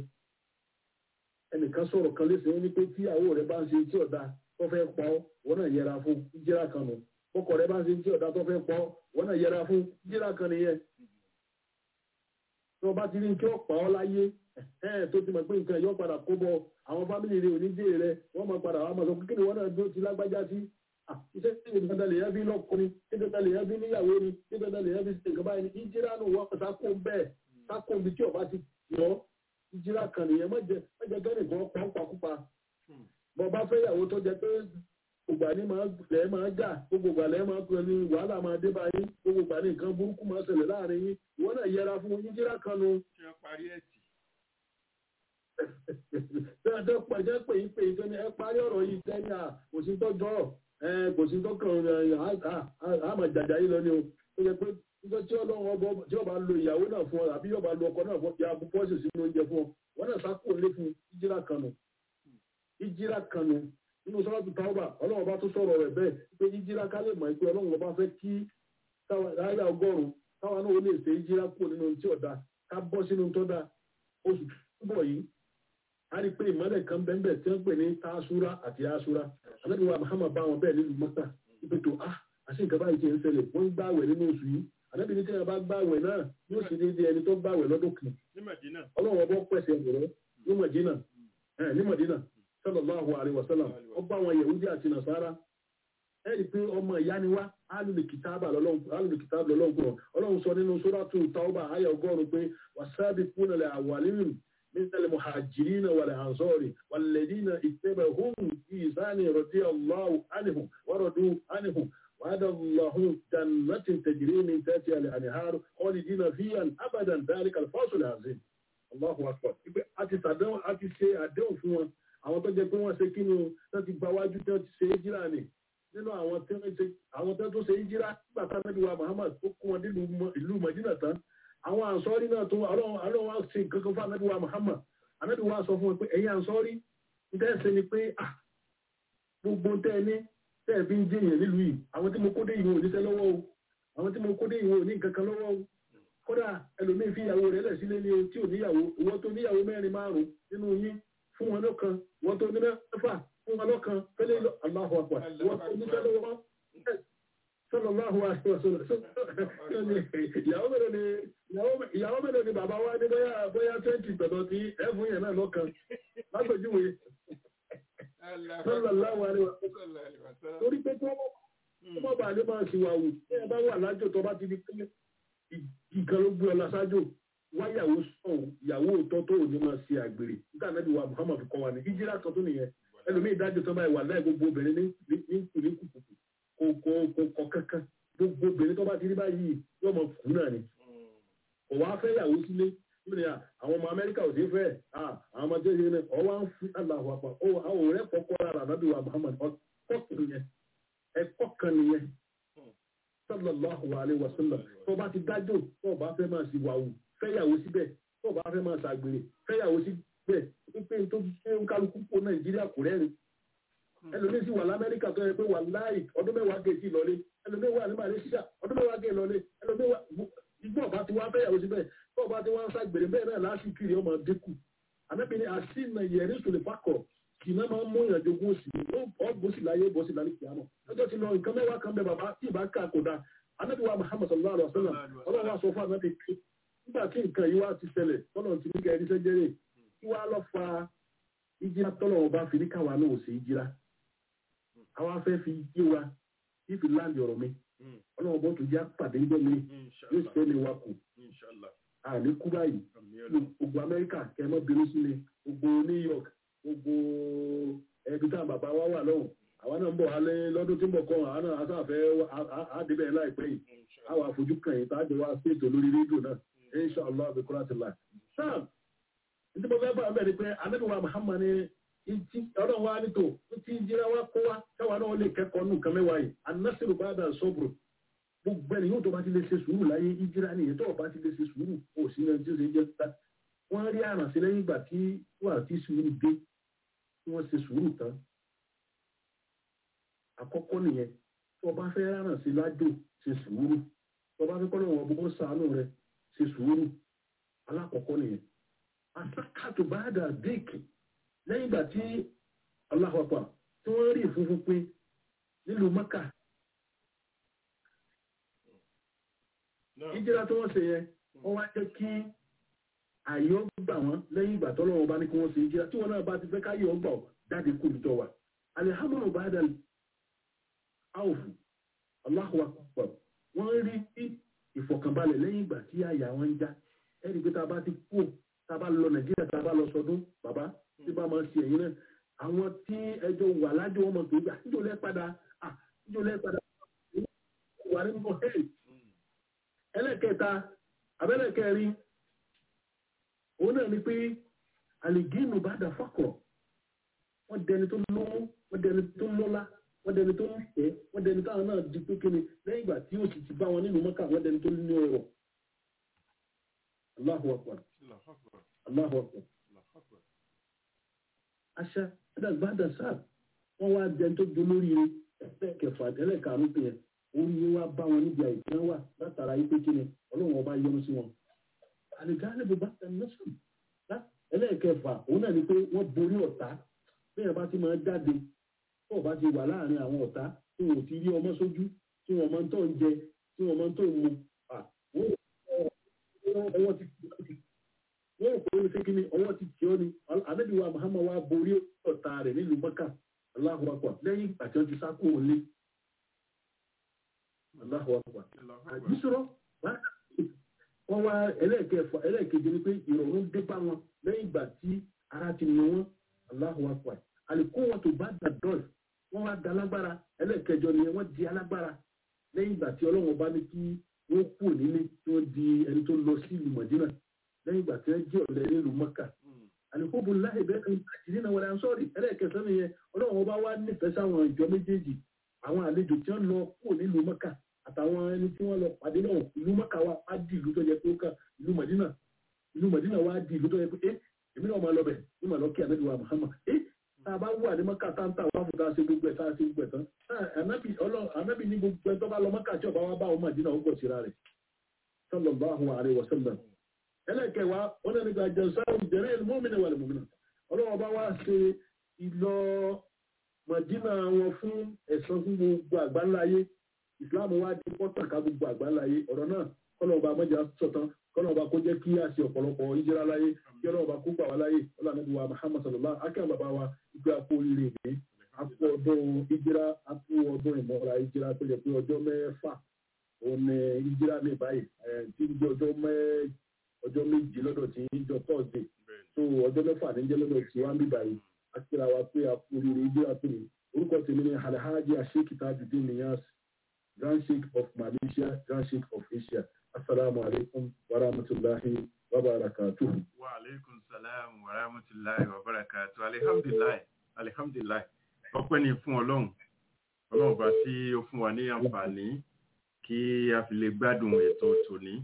Speaker 5: ẹnìkan sọ̀rọ̀ kan lẹ́sẹ̀ ó ní pé tí àwọ̀ rẹ bá ń ṣe tí ọ̀dà tó fẹ́ pa ọ́ wọn náà yẹra fún ìjírá kan nù ọkọ rẹ bá ń ṣe tí ọ̀dà tó fẹ́ pọ̀ wọn náà yẹra fún jíra kan nìyẹn tó bá ti rí kí ó pa ọ́ láyé ẹ̀ tó ti mọ̀ pé nǹkan yóò padà kó bọ àwọn fámìlì rẹ oníjẹ́ rẹ wọ́n máa padà wá máa sọ pé kí ni wọ́n náà dúró ti lágbájá sí iṣẹ́ tí ìdí dandan lè yẹn bí lọ́kùnrin tí dandan lè yẹn bí níyàwó ni tí dandan lè yẹn bí ṣe nǹkan báyìí ni ìjírá nù wọ́n sákò bẹ́ẹ̀ sákò bí tí ọba ti yọ ìjírá kan nìyẹn mọ̀jẹ̀ mọ̀jẹ̀ gẹ́nìkan pàǹpàkúpa bọ́ bá fẹ́ yàwó tó jẹ pé gbogbo ní máa lẹ́ máa jà gbogbo ìgbà lẹ́ máa pẹ̀lú wàhálà máa dé báyìí gbogbo ìgbà ní nǹkan burúkú máa ṣẹlẹ̀ láàrin yín ìwọ náà yẹra fún yín jíra kan nu.
Speaker 4: ṣé parí ẹ̀ tì.
Speaker 5: dáadáa pẹ̀jẹ́ pé yín pé yín tẹ́ni ẹ parí ọ̀rọ̀ yìí tẹ́ni à kò sí tọ́jọ́ ẹ kò sí tọ́kàn àmọ̀ jàjà yìí lọ ni o ó yẹ pé nígbà tí ọlọ́run ọbọ tí ọba lo ìyàwó náà fún ọ àbí ọba lo ọkọ náà fún ya pọ́ọ̀sì sínú oúnjẹ fún ọ wọn náà sákò lé fún ìjírà kan nù ìjírà kan nù nínú sọ́lọ́tù táwọ́bà ọlọ́run bá tún sọ̀rọ̀ rẹ̀ bẹ́ẹ̀ pé ìjírá ká lè mọ̀ pé ọlọ́run bá fẹ́ kí ráyà ọgọ́rùn-ún káwa náà ó lè ṣe ìjírá kúrò nínú tí ọ̀dà ká bọ́ sínú tó dá oṣù túbọ̀ yìí a rí i pé ìmọ̀lẹ̀ kan bẹ́ẹ̀ tí wọ́n pè ní tásúrà àti asúrà anábìwá Muhammad bá wọn bẹ́ẹ̀ nínú Mẹ́kà ìpè tó a àti nǹkan báyìí ti ń ṣẹlẹ̀ wọ́n ń gbààwẹ̀ nínú oṣù yìí anábì ní tí wọ́n bá gbààwẹ̀ náà yóò ṣe déédéé ẹni tó gbààwẹ̀ lọ́dún kan ọlọ́run ọbọ̀ pẹ̀sẹ̀ ọ̀rọ̀ ní Mádínà ní Mádínà sallallahu alaihi wasallam ọba àwọn Yahudi àti Nasara ẹ̀rí pé ọmọ ìyá ni wá alùlù kìtàbà lọ́lọ́run kúrọ̀ ọlọ́run sọ nínú sóràtù Tawba àyà ọgọ́rùn-ún pé wasabiquna al-awwalun minal muhajirina wal ansari walladhina ittaba'uhum bi ihsanin radiyallahu anhum wa radu anhum وعد الله جنات تجري من تحتها الأنهار خالدين فيها أبدا ذلك الفوز العظيم الله أكبر àti ṣàdéhùn àti ṣe àdéhùn fún wọn àwọn tó jẹ́ pé wọ́n ṣe kíni tó ti gba wájú tó ti ṣe hijira ni nínú àwọn tó ṣe àwọn tó tó ṣe hijira nígbà tá Ànábì wa Muhammad tó kún wọn nínú ìlú Madina tán àwọn Ansari náà tó Ọlọ́run Ọlọ́run wá ṣe nǹkan kan fún Ànábì wa Muhammad Ànábì wa sọ fún wọn pé ẹ̀yin Ansari ǹtẹ́ ṣe ni pé ah gbogbo tẹ́ ẹ ní tẹ́ ẹ fi ń jẹ́ èèyàn nílùú yìí àwọn tí mo kó dé ìwọ̀n ò níṣẹ́ lọ́wọ́ o àwọn tí mo kó dé ìwọ̀n ò ní nǹkan kan lọ́wọ́ o kódà ẹlòmíín fi ìyàwó rẹ̀ lẹ̀ sílé ní o tí ò níyàwó ìwọ tó níyàwó mẹ́rin márùn-ún nínú yín fún wọn lọ́kan ìwọ tó ní mẹ́fà fún wọn lọ́kan fẹ́lẹ́ lọ Allahu Akbar ìwọ tó níṣẹ́ lọ́wọ́ sallallahu alaihi wasallam ìyàwó mélòó ni ìyàwó mélòó ni bàbá wa ní bóyá bóyá twenty tọ̀dọ̀ tí ẹ fún yẹn náà lọ́kan lágbèjúwe sallallahu alaihi wasallam torí pé tó wọ́n bá lè máa ṣìwàwù ní ẹ bá wà lájò tó bá ti di pé ìkan ló gbé ọ lásájò wáyàwó sọ̀hún ìyàwó òótọ́ tó ní máa ṣe àgbèrè nígbà náà wà Muhammad kọ́ wa ní ìjírà kan tó nìyẹn ẹlòmíì ìdájọ́ tó báyìí wà láì gbogbo obìnrin ní ìpínlẹ̀ kùkùkù kò kò kò kankan gbogbo obìnrin tó bá ti rí báyìí yóò mọ kù náà ni kò wá fẹ́ yàwó sílé lórí àwọn ọmọ Amẹ́ríkà ò sí fẹ́ àwọn ọmọdé yẹn ní ọwọ́ à ń fi aláwọ̀ àpá àwọn ọ̀rẹ́ kọ́kọ́ rárá nábì wa Muhammad ẹ̀kọ́ kan nìyẹn sallallahu alaihi wasallam tó bá ti dájò tó bá fẹ́ máa sì wàwù fẹ́yàwó síbẹ̀ tó bá fẹ́ máa ṣàgbèrè fẹ́yàwó síbẹ̀ pípé tó ṣe ń kálukú kó Nàìjíríà kò rẹ́rìn ẹlòmíín sì wà l'Amẹ́ríkà tó yẹ pé wà láì ọdún mẹ́wàá gé sí lọlé ẹlòmíín wà ní Malaysia ọdún mẹ́wàá gé lọlé ẹlòmíín wà igbó ọba ti wá fẹ́yàwó síbẹ̀ tó ọba ti wá ń ṣàgbèrè bẹ́ẹ̀ náà láti kiri ọmọ dínkù àmẹ́bìnrin àṣìnà yẹ̀rí sòlè pákọ̀ kì náà máa ń mú ìrìnàjò ogún òsì ó bọ́sì láyé bọ́sì lálẹ́ kìámọ̀ lọ́jọ́ ti lọ nǹkan mẹ́wàá kan bẹ bàbá tí ìbá ká kò dáa Ànábì wa Muhammad sallallahu alaihi wasallam ọlọ́run wa sọ fún Ànábì pé nígbà tí nǹkan yìí wá ti ṣẹlẹ̀ tọ́lọ̀ ti ní kẹrin iṣẹ́ jẹ́rẹ̀ kí wá lọ fa ìjìrá tọ́lọ̀ ọba fi ní káwa náà ò sí ìjìrá àwa fẹ́ fi yé wa ìfi láǹdì ọ̀rọ̀ mi ọlọ́run bọ́ tó jẹ́ pàdé ìjọ mi yóò ṣe ní wa kù àní kú báyìí gbogbo Amẹ́ríkà kẹmọ́ bínú sí mi gbogbo New York gbogbo ẹbí tá bàbá wa wà lọ́hùn àwọn náà ń bọ̀ alẹ́ lọ́dún tí ń bọ̀ kọ́ àwọn náà asáfẹ́ àdébẹ̀ láìpẹ́ yìí àwọn àfojú kan yìí tá a jọ wá sí ètò lórí rédíò náà insha Allah bí kúrò àti là. sáà ní mo fẹ́ bá ọmọ ẹni pé Ànábì wa Muhammad ní ọlọ́run wa ní tò tí ń jíra wa kó wa káwa náà lè kẹ́kọ̀ọ́ nù kan mẹ́wàá yìí an-nasru ba'da sabr gbogbo ẹni yóò tó bá ti lè ṣe sùúrù láyé ìjírá nìyẹn tó bá ti lè ṣe sùúrù kò sí ẹni tí ó ṣe jẹ́ ta wọ́n rí àrànṣe lẹ́yìn ìgbà tí wà tí sùúrù dé tí wọ́n ṣe sùúrù tán àkọ́kọ́ nìyẹn tó bá fẹ́ ráràn sí lájò ṣe sùúrù tó bá fẹ́ kọ́lọ̀ wọn bó ṣàánú rẹ ṣe sùúrù alákọ̀ọ́kọ́ nìyẹn àtàkàtò bá dà déèkì lẹ́yìn ìgbà tí aláhọ̀pá tí wọ́n rí ìfúnfún pé nílùú Mẹ́kà ìjìrá tí wọ́n ṣe yẹn wọ́n wá jẹ́ kí àyọ̀ gbà wọ́n lẹ́yìn ìgbà tọ́lọ́ wọn bá ní kí wọ́n ṣe ìjìrá tí wọ́n náà bá ti fẹ́ káyọ̀ gbà jáde kú ìjọ wa alihamdu bá dà áwòfù Allahu Akbar wọ́n rí ìfọ̀kànbalẹ̀ lẹ́yìn ìgbà tí àyà wọn ń já ẹni pé tá a bá ti kú tá a bá lọ Nàìjíríà tá a bá lọ sọdún bàbá tí bá máa ṣe ẹ̀yìn náà àwọn tí ẹjọ́ wà lájọ́ wọn mọ̀ tó gbà níjọ́ lẹ́ padà à níjọ́ lẹ́ padà wà nínú ọ̀hẹ́ ẹlẹ́kẹta abẹ́lẹ́kẹrin òun náà ni pé àlìgínú bá dà fọ́kọ̀ wọ́n dẹni tó lówó wọ́n dẹni tó lọ́lá wọ́n dẹni tó ń fẹ́ wọ́n dẹni táwọn náà di pé kíni lẹ́yìn ìgbà tí ó sì ti bá wọn nínú Mọ́kà wọ́n dẹni tó ní ọrọ̀ Allahu Akbar Allahu Akbar aṣa ẹ̀dàgbàdà sáà wọ́n wá dẹni tó dolórí ẹgbẹ́ kẹfà tẹ́lẹ̀ karùn-ún pé orí yẹn wá bá wọn níbi àìsàn wà látara yìí pé kíni Ọlọ́run ọba yọ́nú sí wọn àlìgáàlẹ̀ bó bá tẹ̀ nọ́sùn ẹlẹ́ẹ̀kẹfà òun náà ni pé wọ́n borí ọ̀tá bẹ́ẹ̀ bá ti máa jáde tó bá ti wà láàrin àwọn ọ̀tá tí wọ́n ti rí ọmọ sójú tí wọ́n máa ń tọ́ ń jẹ tí wọ́n máa ń tọ́ ń mu ọwọ́ ti wọ́n rò pé ó ṣe kí ni ọwọ́ ti kí ọ́ ni Ànábì wa Muhammad wa borí ọ̀tá rẹ̀ nílùú Mẹ́kà Allahu Akbar lẹ́yìn àti ọjọ́ sákò òlé Allahu Akbar. Àjíṣọ́rọ́ wọ́n wá ẹlẹ́ẹ̀kẹfà ẹlẹ́ẹ̀keje ni pé ìrọ̀rùn dé bá wọn lẹ́yìn ìgbà tí ara ti ní wọn. Allahu Akbar. Àlìkó wọn tó bá dàdọ́ọ̀ wọ́n wá da alágbára ẹlẹ́ẹ̀kẹjọ ni wọ́n di alágbára lẹ́yìn ìgbà tí Ọlọ́run bá ní kí wọ́n kú nílé tí wọ́n di ẹni tó lọ sí ìlú Mọ̀dínà lẹ́yìn ìgbà tí wọ́n jẹ́ ọ̀lẹ́ nílùú Mọ́kà. Àlìkóbù láì bẹ́ẹ̀ àtìrí náà wọlé ansọ́ọ̀rì ẹlẹ́ẹ̀kẹsàn nìyẹn Ọlọ́run bá wá nífẹ̀ẹ́ sáwọn ìjọ méjèèjì àwọn àlejò tí wọ́n lọ kú nílùú Mọ́kà àtàwọn ẹni tí wọ́n lọ pàdé náà ìlú Mọ́kà wa á di ìlú tó yẹ pé ó kà ìlú Mọ̀dínà ìlú Mọ̀dínà wa á di ìlú tó yẹ pé ẹ èmi náà máa lọ bẹ̀ ní màá lọ kí ànábì wa Muhammad ẹ tá a bá wà ní Mọ́kà tá ń tà wá fún tá a ṣe gbogbo ẹ̀ tá a ṣe gbogbo ẹ̀ tán ànábì ní gbogbo ẹ̀ tó bá lọ Mọ́kà tí ọba wa bá wọn Mọ̀dínà ó gbọ̀ síra rẹ̀ sallallahu alaihi wasallam. Ẹlẹ́kẹ̀wá wọn ní nígbà jẹ̀sáwù jẹ̀rẹ̀ ìlú mọ́mìnà wà lè mọ́mìnà ọlọ́wọ́ bá wá ṣe ìlọ Mọ̀dínà wọn fún ẹ̀san fún gbogbo àgbáńláyé Islam wá di pọ́tàkà gbogbo àgbáńláyé ọ̀rọ̀ náà kọ́lọ́ọ̀bá mọ́jà sọ̀tàn kọ́lọ́ọ̀bá kó jẹ́ kí a ṣe ọ̀pọ̀lọpọ̀ ìjìrá láyé kí ọlọ́ọ̀bá kó gbà wá láyé ọlọ́ọ̀nàbí wa Muhammad sallallahu akẹ́ bàbá wa ìgbé àpò oríire ìgbé àpò ọdún ìjìrá àpò ọdún ìmọ̀ra ìjìrá tó yẹ pé ọjọ́ mẹ́fà òun ní ìjìrá mi báyìí tí ń jẹ́ ọjọ́ mẹ́ ọjọ́ méjì lọ́dọ̀ tí ń jọ tọ́ọ̀dé tó ọjọ́ mẹ́fà ní jẹ́ lọ́dọ̀ tí wá ń bí báyìí akíra wa pé àpò oríire ìjìrá tó ní orúkọ tèmi ní Alhaji Sheikh Tajuddin Niyas Grand Sheikh of Malaysia, Grand Sheikh of Asia. Assalamu alaikum wa rahmatullahi wa barakatuh.
Speaker 4: Wa alaikum salam wa rahmatullahi wa barakatuh. Alhamdulillah, alhamdulillah. Ọpẹ́ ni fún Ọlọ́run. Ọlọ́run bá tí ó fún wa ní àǹfààní kí a fi lè gbádùn ètò tòní.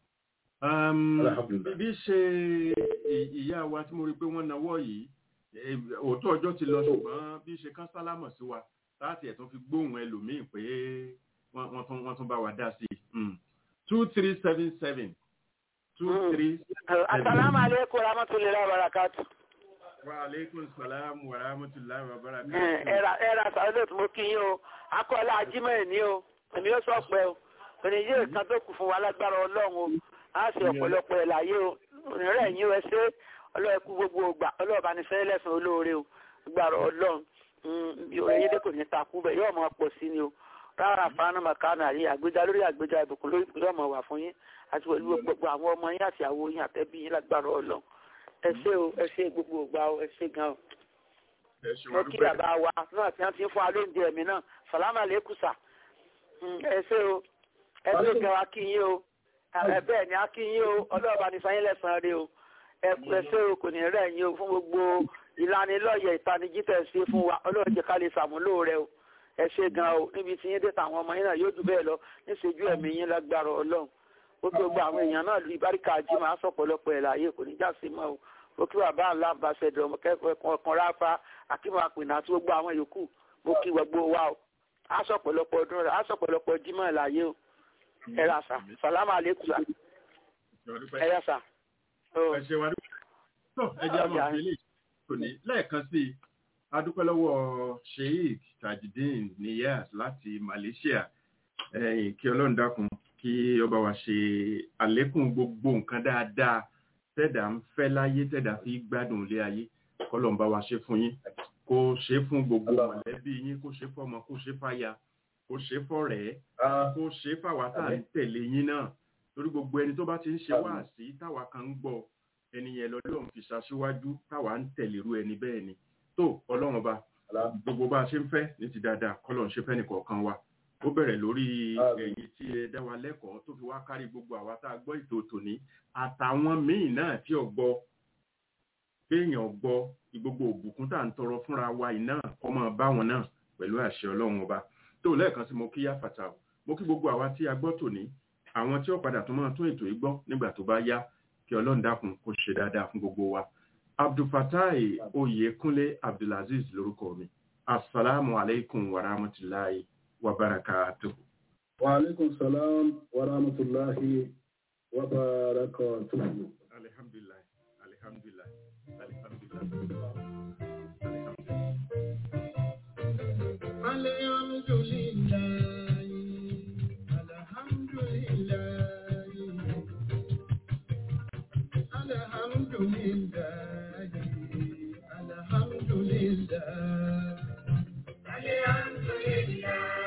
Speaker 4: Um, bí ṣe ìyá wa tí mo rí pé wọ́n nawọ́ yìí, òótọ́ ọjọ́ ti lọ ṣùgbọ́n bí ṣe kán sálámọ̀ sí wa láti ẹ̀ tún fi gbóhùn ẹlòmíì pé wọ́n tún wọ́n tún bá wa dá sí two three seven seven two three.
Speaker 6: asalaamu aleykum rahmatulahi wa barakatu.
Speaker 4: wa aleykum salaam wa rahmatulahi wa barakatu.
Speaker 6: ẹ̀rà ẹ̀rà sàlẹ̀ tó mo kí yín o akọ́lá ajímọ̀ ẹ̀ ní o èmi yóò sọ pé o òní yóò kan tó kù fún wa lágbára Ọlọ́run o á sì ọ̀pọ̀lọpọ̀ ẹ̀ láyé o ònírẹ̀ yín ẹ ṣe ọlọ́ọ̀kú gbogbo ògbà ọlọ́ọ̀bá ní fẹ́ lẹ́sàn olóore o gbàrọ̀ Ọlọ́run oyédè kò ní takú bẹ́ẹ̀ yóò máa pọ̀ sí ni o rárá fáánù màkánà àrí àgbéjà lórí àgbéjà ìbùkún lórí ìpínlẹ̀ ọmọ wà fún yín àti pẹ̀lú gbogbo àwọn ọmọ yín àti àwọn yín àtẹ́bí yín lágbára Ọlọ́run ẹ ṣé o ẹ ṣé gbogbo ògbà o ẹ ṣé gan o. mo kí bàbá wa náà tí wọ́n ti ń fún wa lóúnjẹ ẹ̀mí náà sàlámà lẹ́kùsà ẹ ṣé o ẹ ṣé gan wa kí yín o bẹ́ẹ̀ ni a kí yín o ọlọ́ọ̀bá ní sáyín lẹ́sàn-án rẹ o ẹ ṣé o kò ní rẹ̀ yín o fún gbogbo ìlanilọ́yẹ̀ ìtanijí tẹ̀ ṣe fún wa Ọlọ́run jẹ́ ká lè ṣàmúlò rẹ o ẹ ṣé gan o níbi tí yín dé tàwọn ọmọ yín náà yóò jù bẹ́ẹ̀ lọ níṣojú ẹ̀mí yín lágbára Ọlọ́run ó tó gba àwọn èèyàn náà lu ìbáríkà jí máa sọ̀pọ̀lọpọ̀ ẹ̀ láàyè kò ní já sí mọ́ o ó kí bàbá ńlá ambassador ọmọ kẹ́kọ̀ọ́ ọkàn ráfá akíwọ̀n àpìnà àti gbogbo àwọn yòókù mo kí gbogbo wa o á sọ̀pọ̀lọpọ̀ ọdún rẹ̀ á sọ̀pọ̀lọpọ̀ jímọ̀ láàyè o ẹ rà sà sàlámà àlékún sà ẹ yà sà.
Speaker 4: ẹ ṣe wá dúpẹ́ ẹ jẹ́ àwọn ìpínlẹ̀ tòní lẹ́ẹ̀kan sí i adúpẹ́ lọ́wọ́ Sheikh Tajuddin Niyas láti Malaysia ẹ̀yìn kí Ọlọ́run dákun kí ọba wa ṣe àlékún gbogbo nǹkan dáadáa tẹ́dà ń fẹ́ láyé tẹ́dà fi gbádùn ilé ayé kọ́lọ́run bá wa ṣe fún yín kó ṣe fún gbogbo mọ̀lẹ́bí yín kó ṣe fọ́mọ kó ṣe fáya kó ṣe fọ́rẹ̀ẹ́ kó ṣe fáwa tá à ń tẹ̀lé yín náà torí gbogbo ẹni tó bá ti ń ṣe wáàsí táwa kan ń gbọ́ ẹni yẹn lọ́lọ́run fi ṣaṣíwájú táwa ń tẹ̀lé irú ẹni bẹ́ẹ̀ ni tó Ọlọ́run ọba gbogbo bá a ṣe ń fẹ́ ní ti dáadáa kọ́lọ́run ṣe fẹ́ nìkọ̀ọ̀kan wa ó bẹ̀rẹ̀ lórí ẹ̀yin tí ẹ dá wa lẹ́kọ̀ọ́ tó fi wá kárí gbogbo àwa tá a gbọ́ ètò tòní àtàwọn míì náà tí ò gbọ́ béèyàn gbọ́ gbogbo òbùkún tá à ń tọrọ fúnra wa yìí náà kọ́ máa bá wọn náà pẹ̀lú àṣẹ Ọlọ́run ọba tó lẹ́ẹ̀kan sí mo kí yá fàtà mo kí gbogbo àwa tí a gbọ́ tòní àwọn tí ó padà tó máa tún ètò yìí gbọ́ nígbà tó bá yá kí Ọlọ́run dákun kó ṣe dáadáa fún gbogbo wa Abdulfatai Oyekunle Abdulaziz lórúkọ mi assalamu alaikum wa rahmatullahi wa barakatuh.
Speaker 5: Wa alaikum salam wa rahmatullahi wa barakatuh.
Speaker 4: Alhamdulillah, alhamdulillah, alhamdulillah.
Speaker 1: Alhamdulillah, alhamdulillah.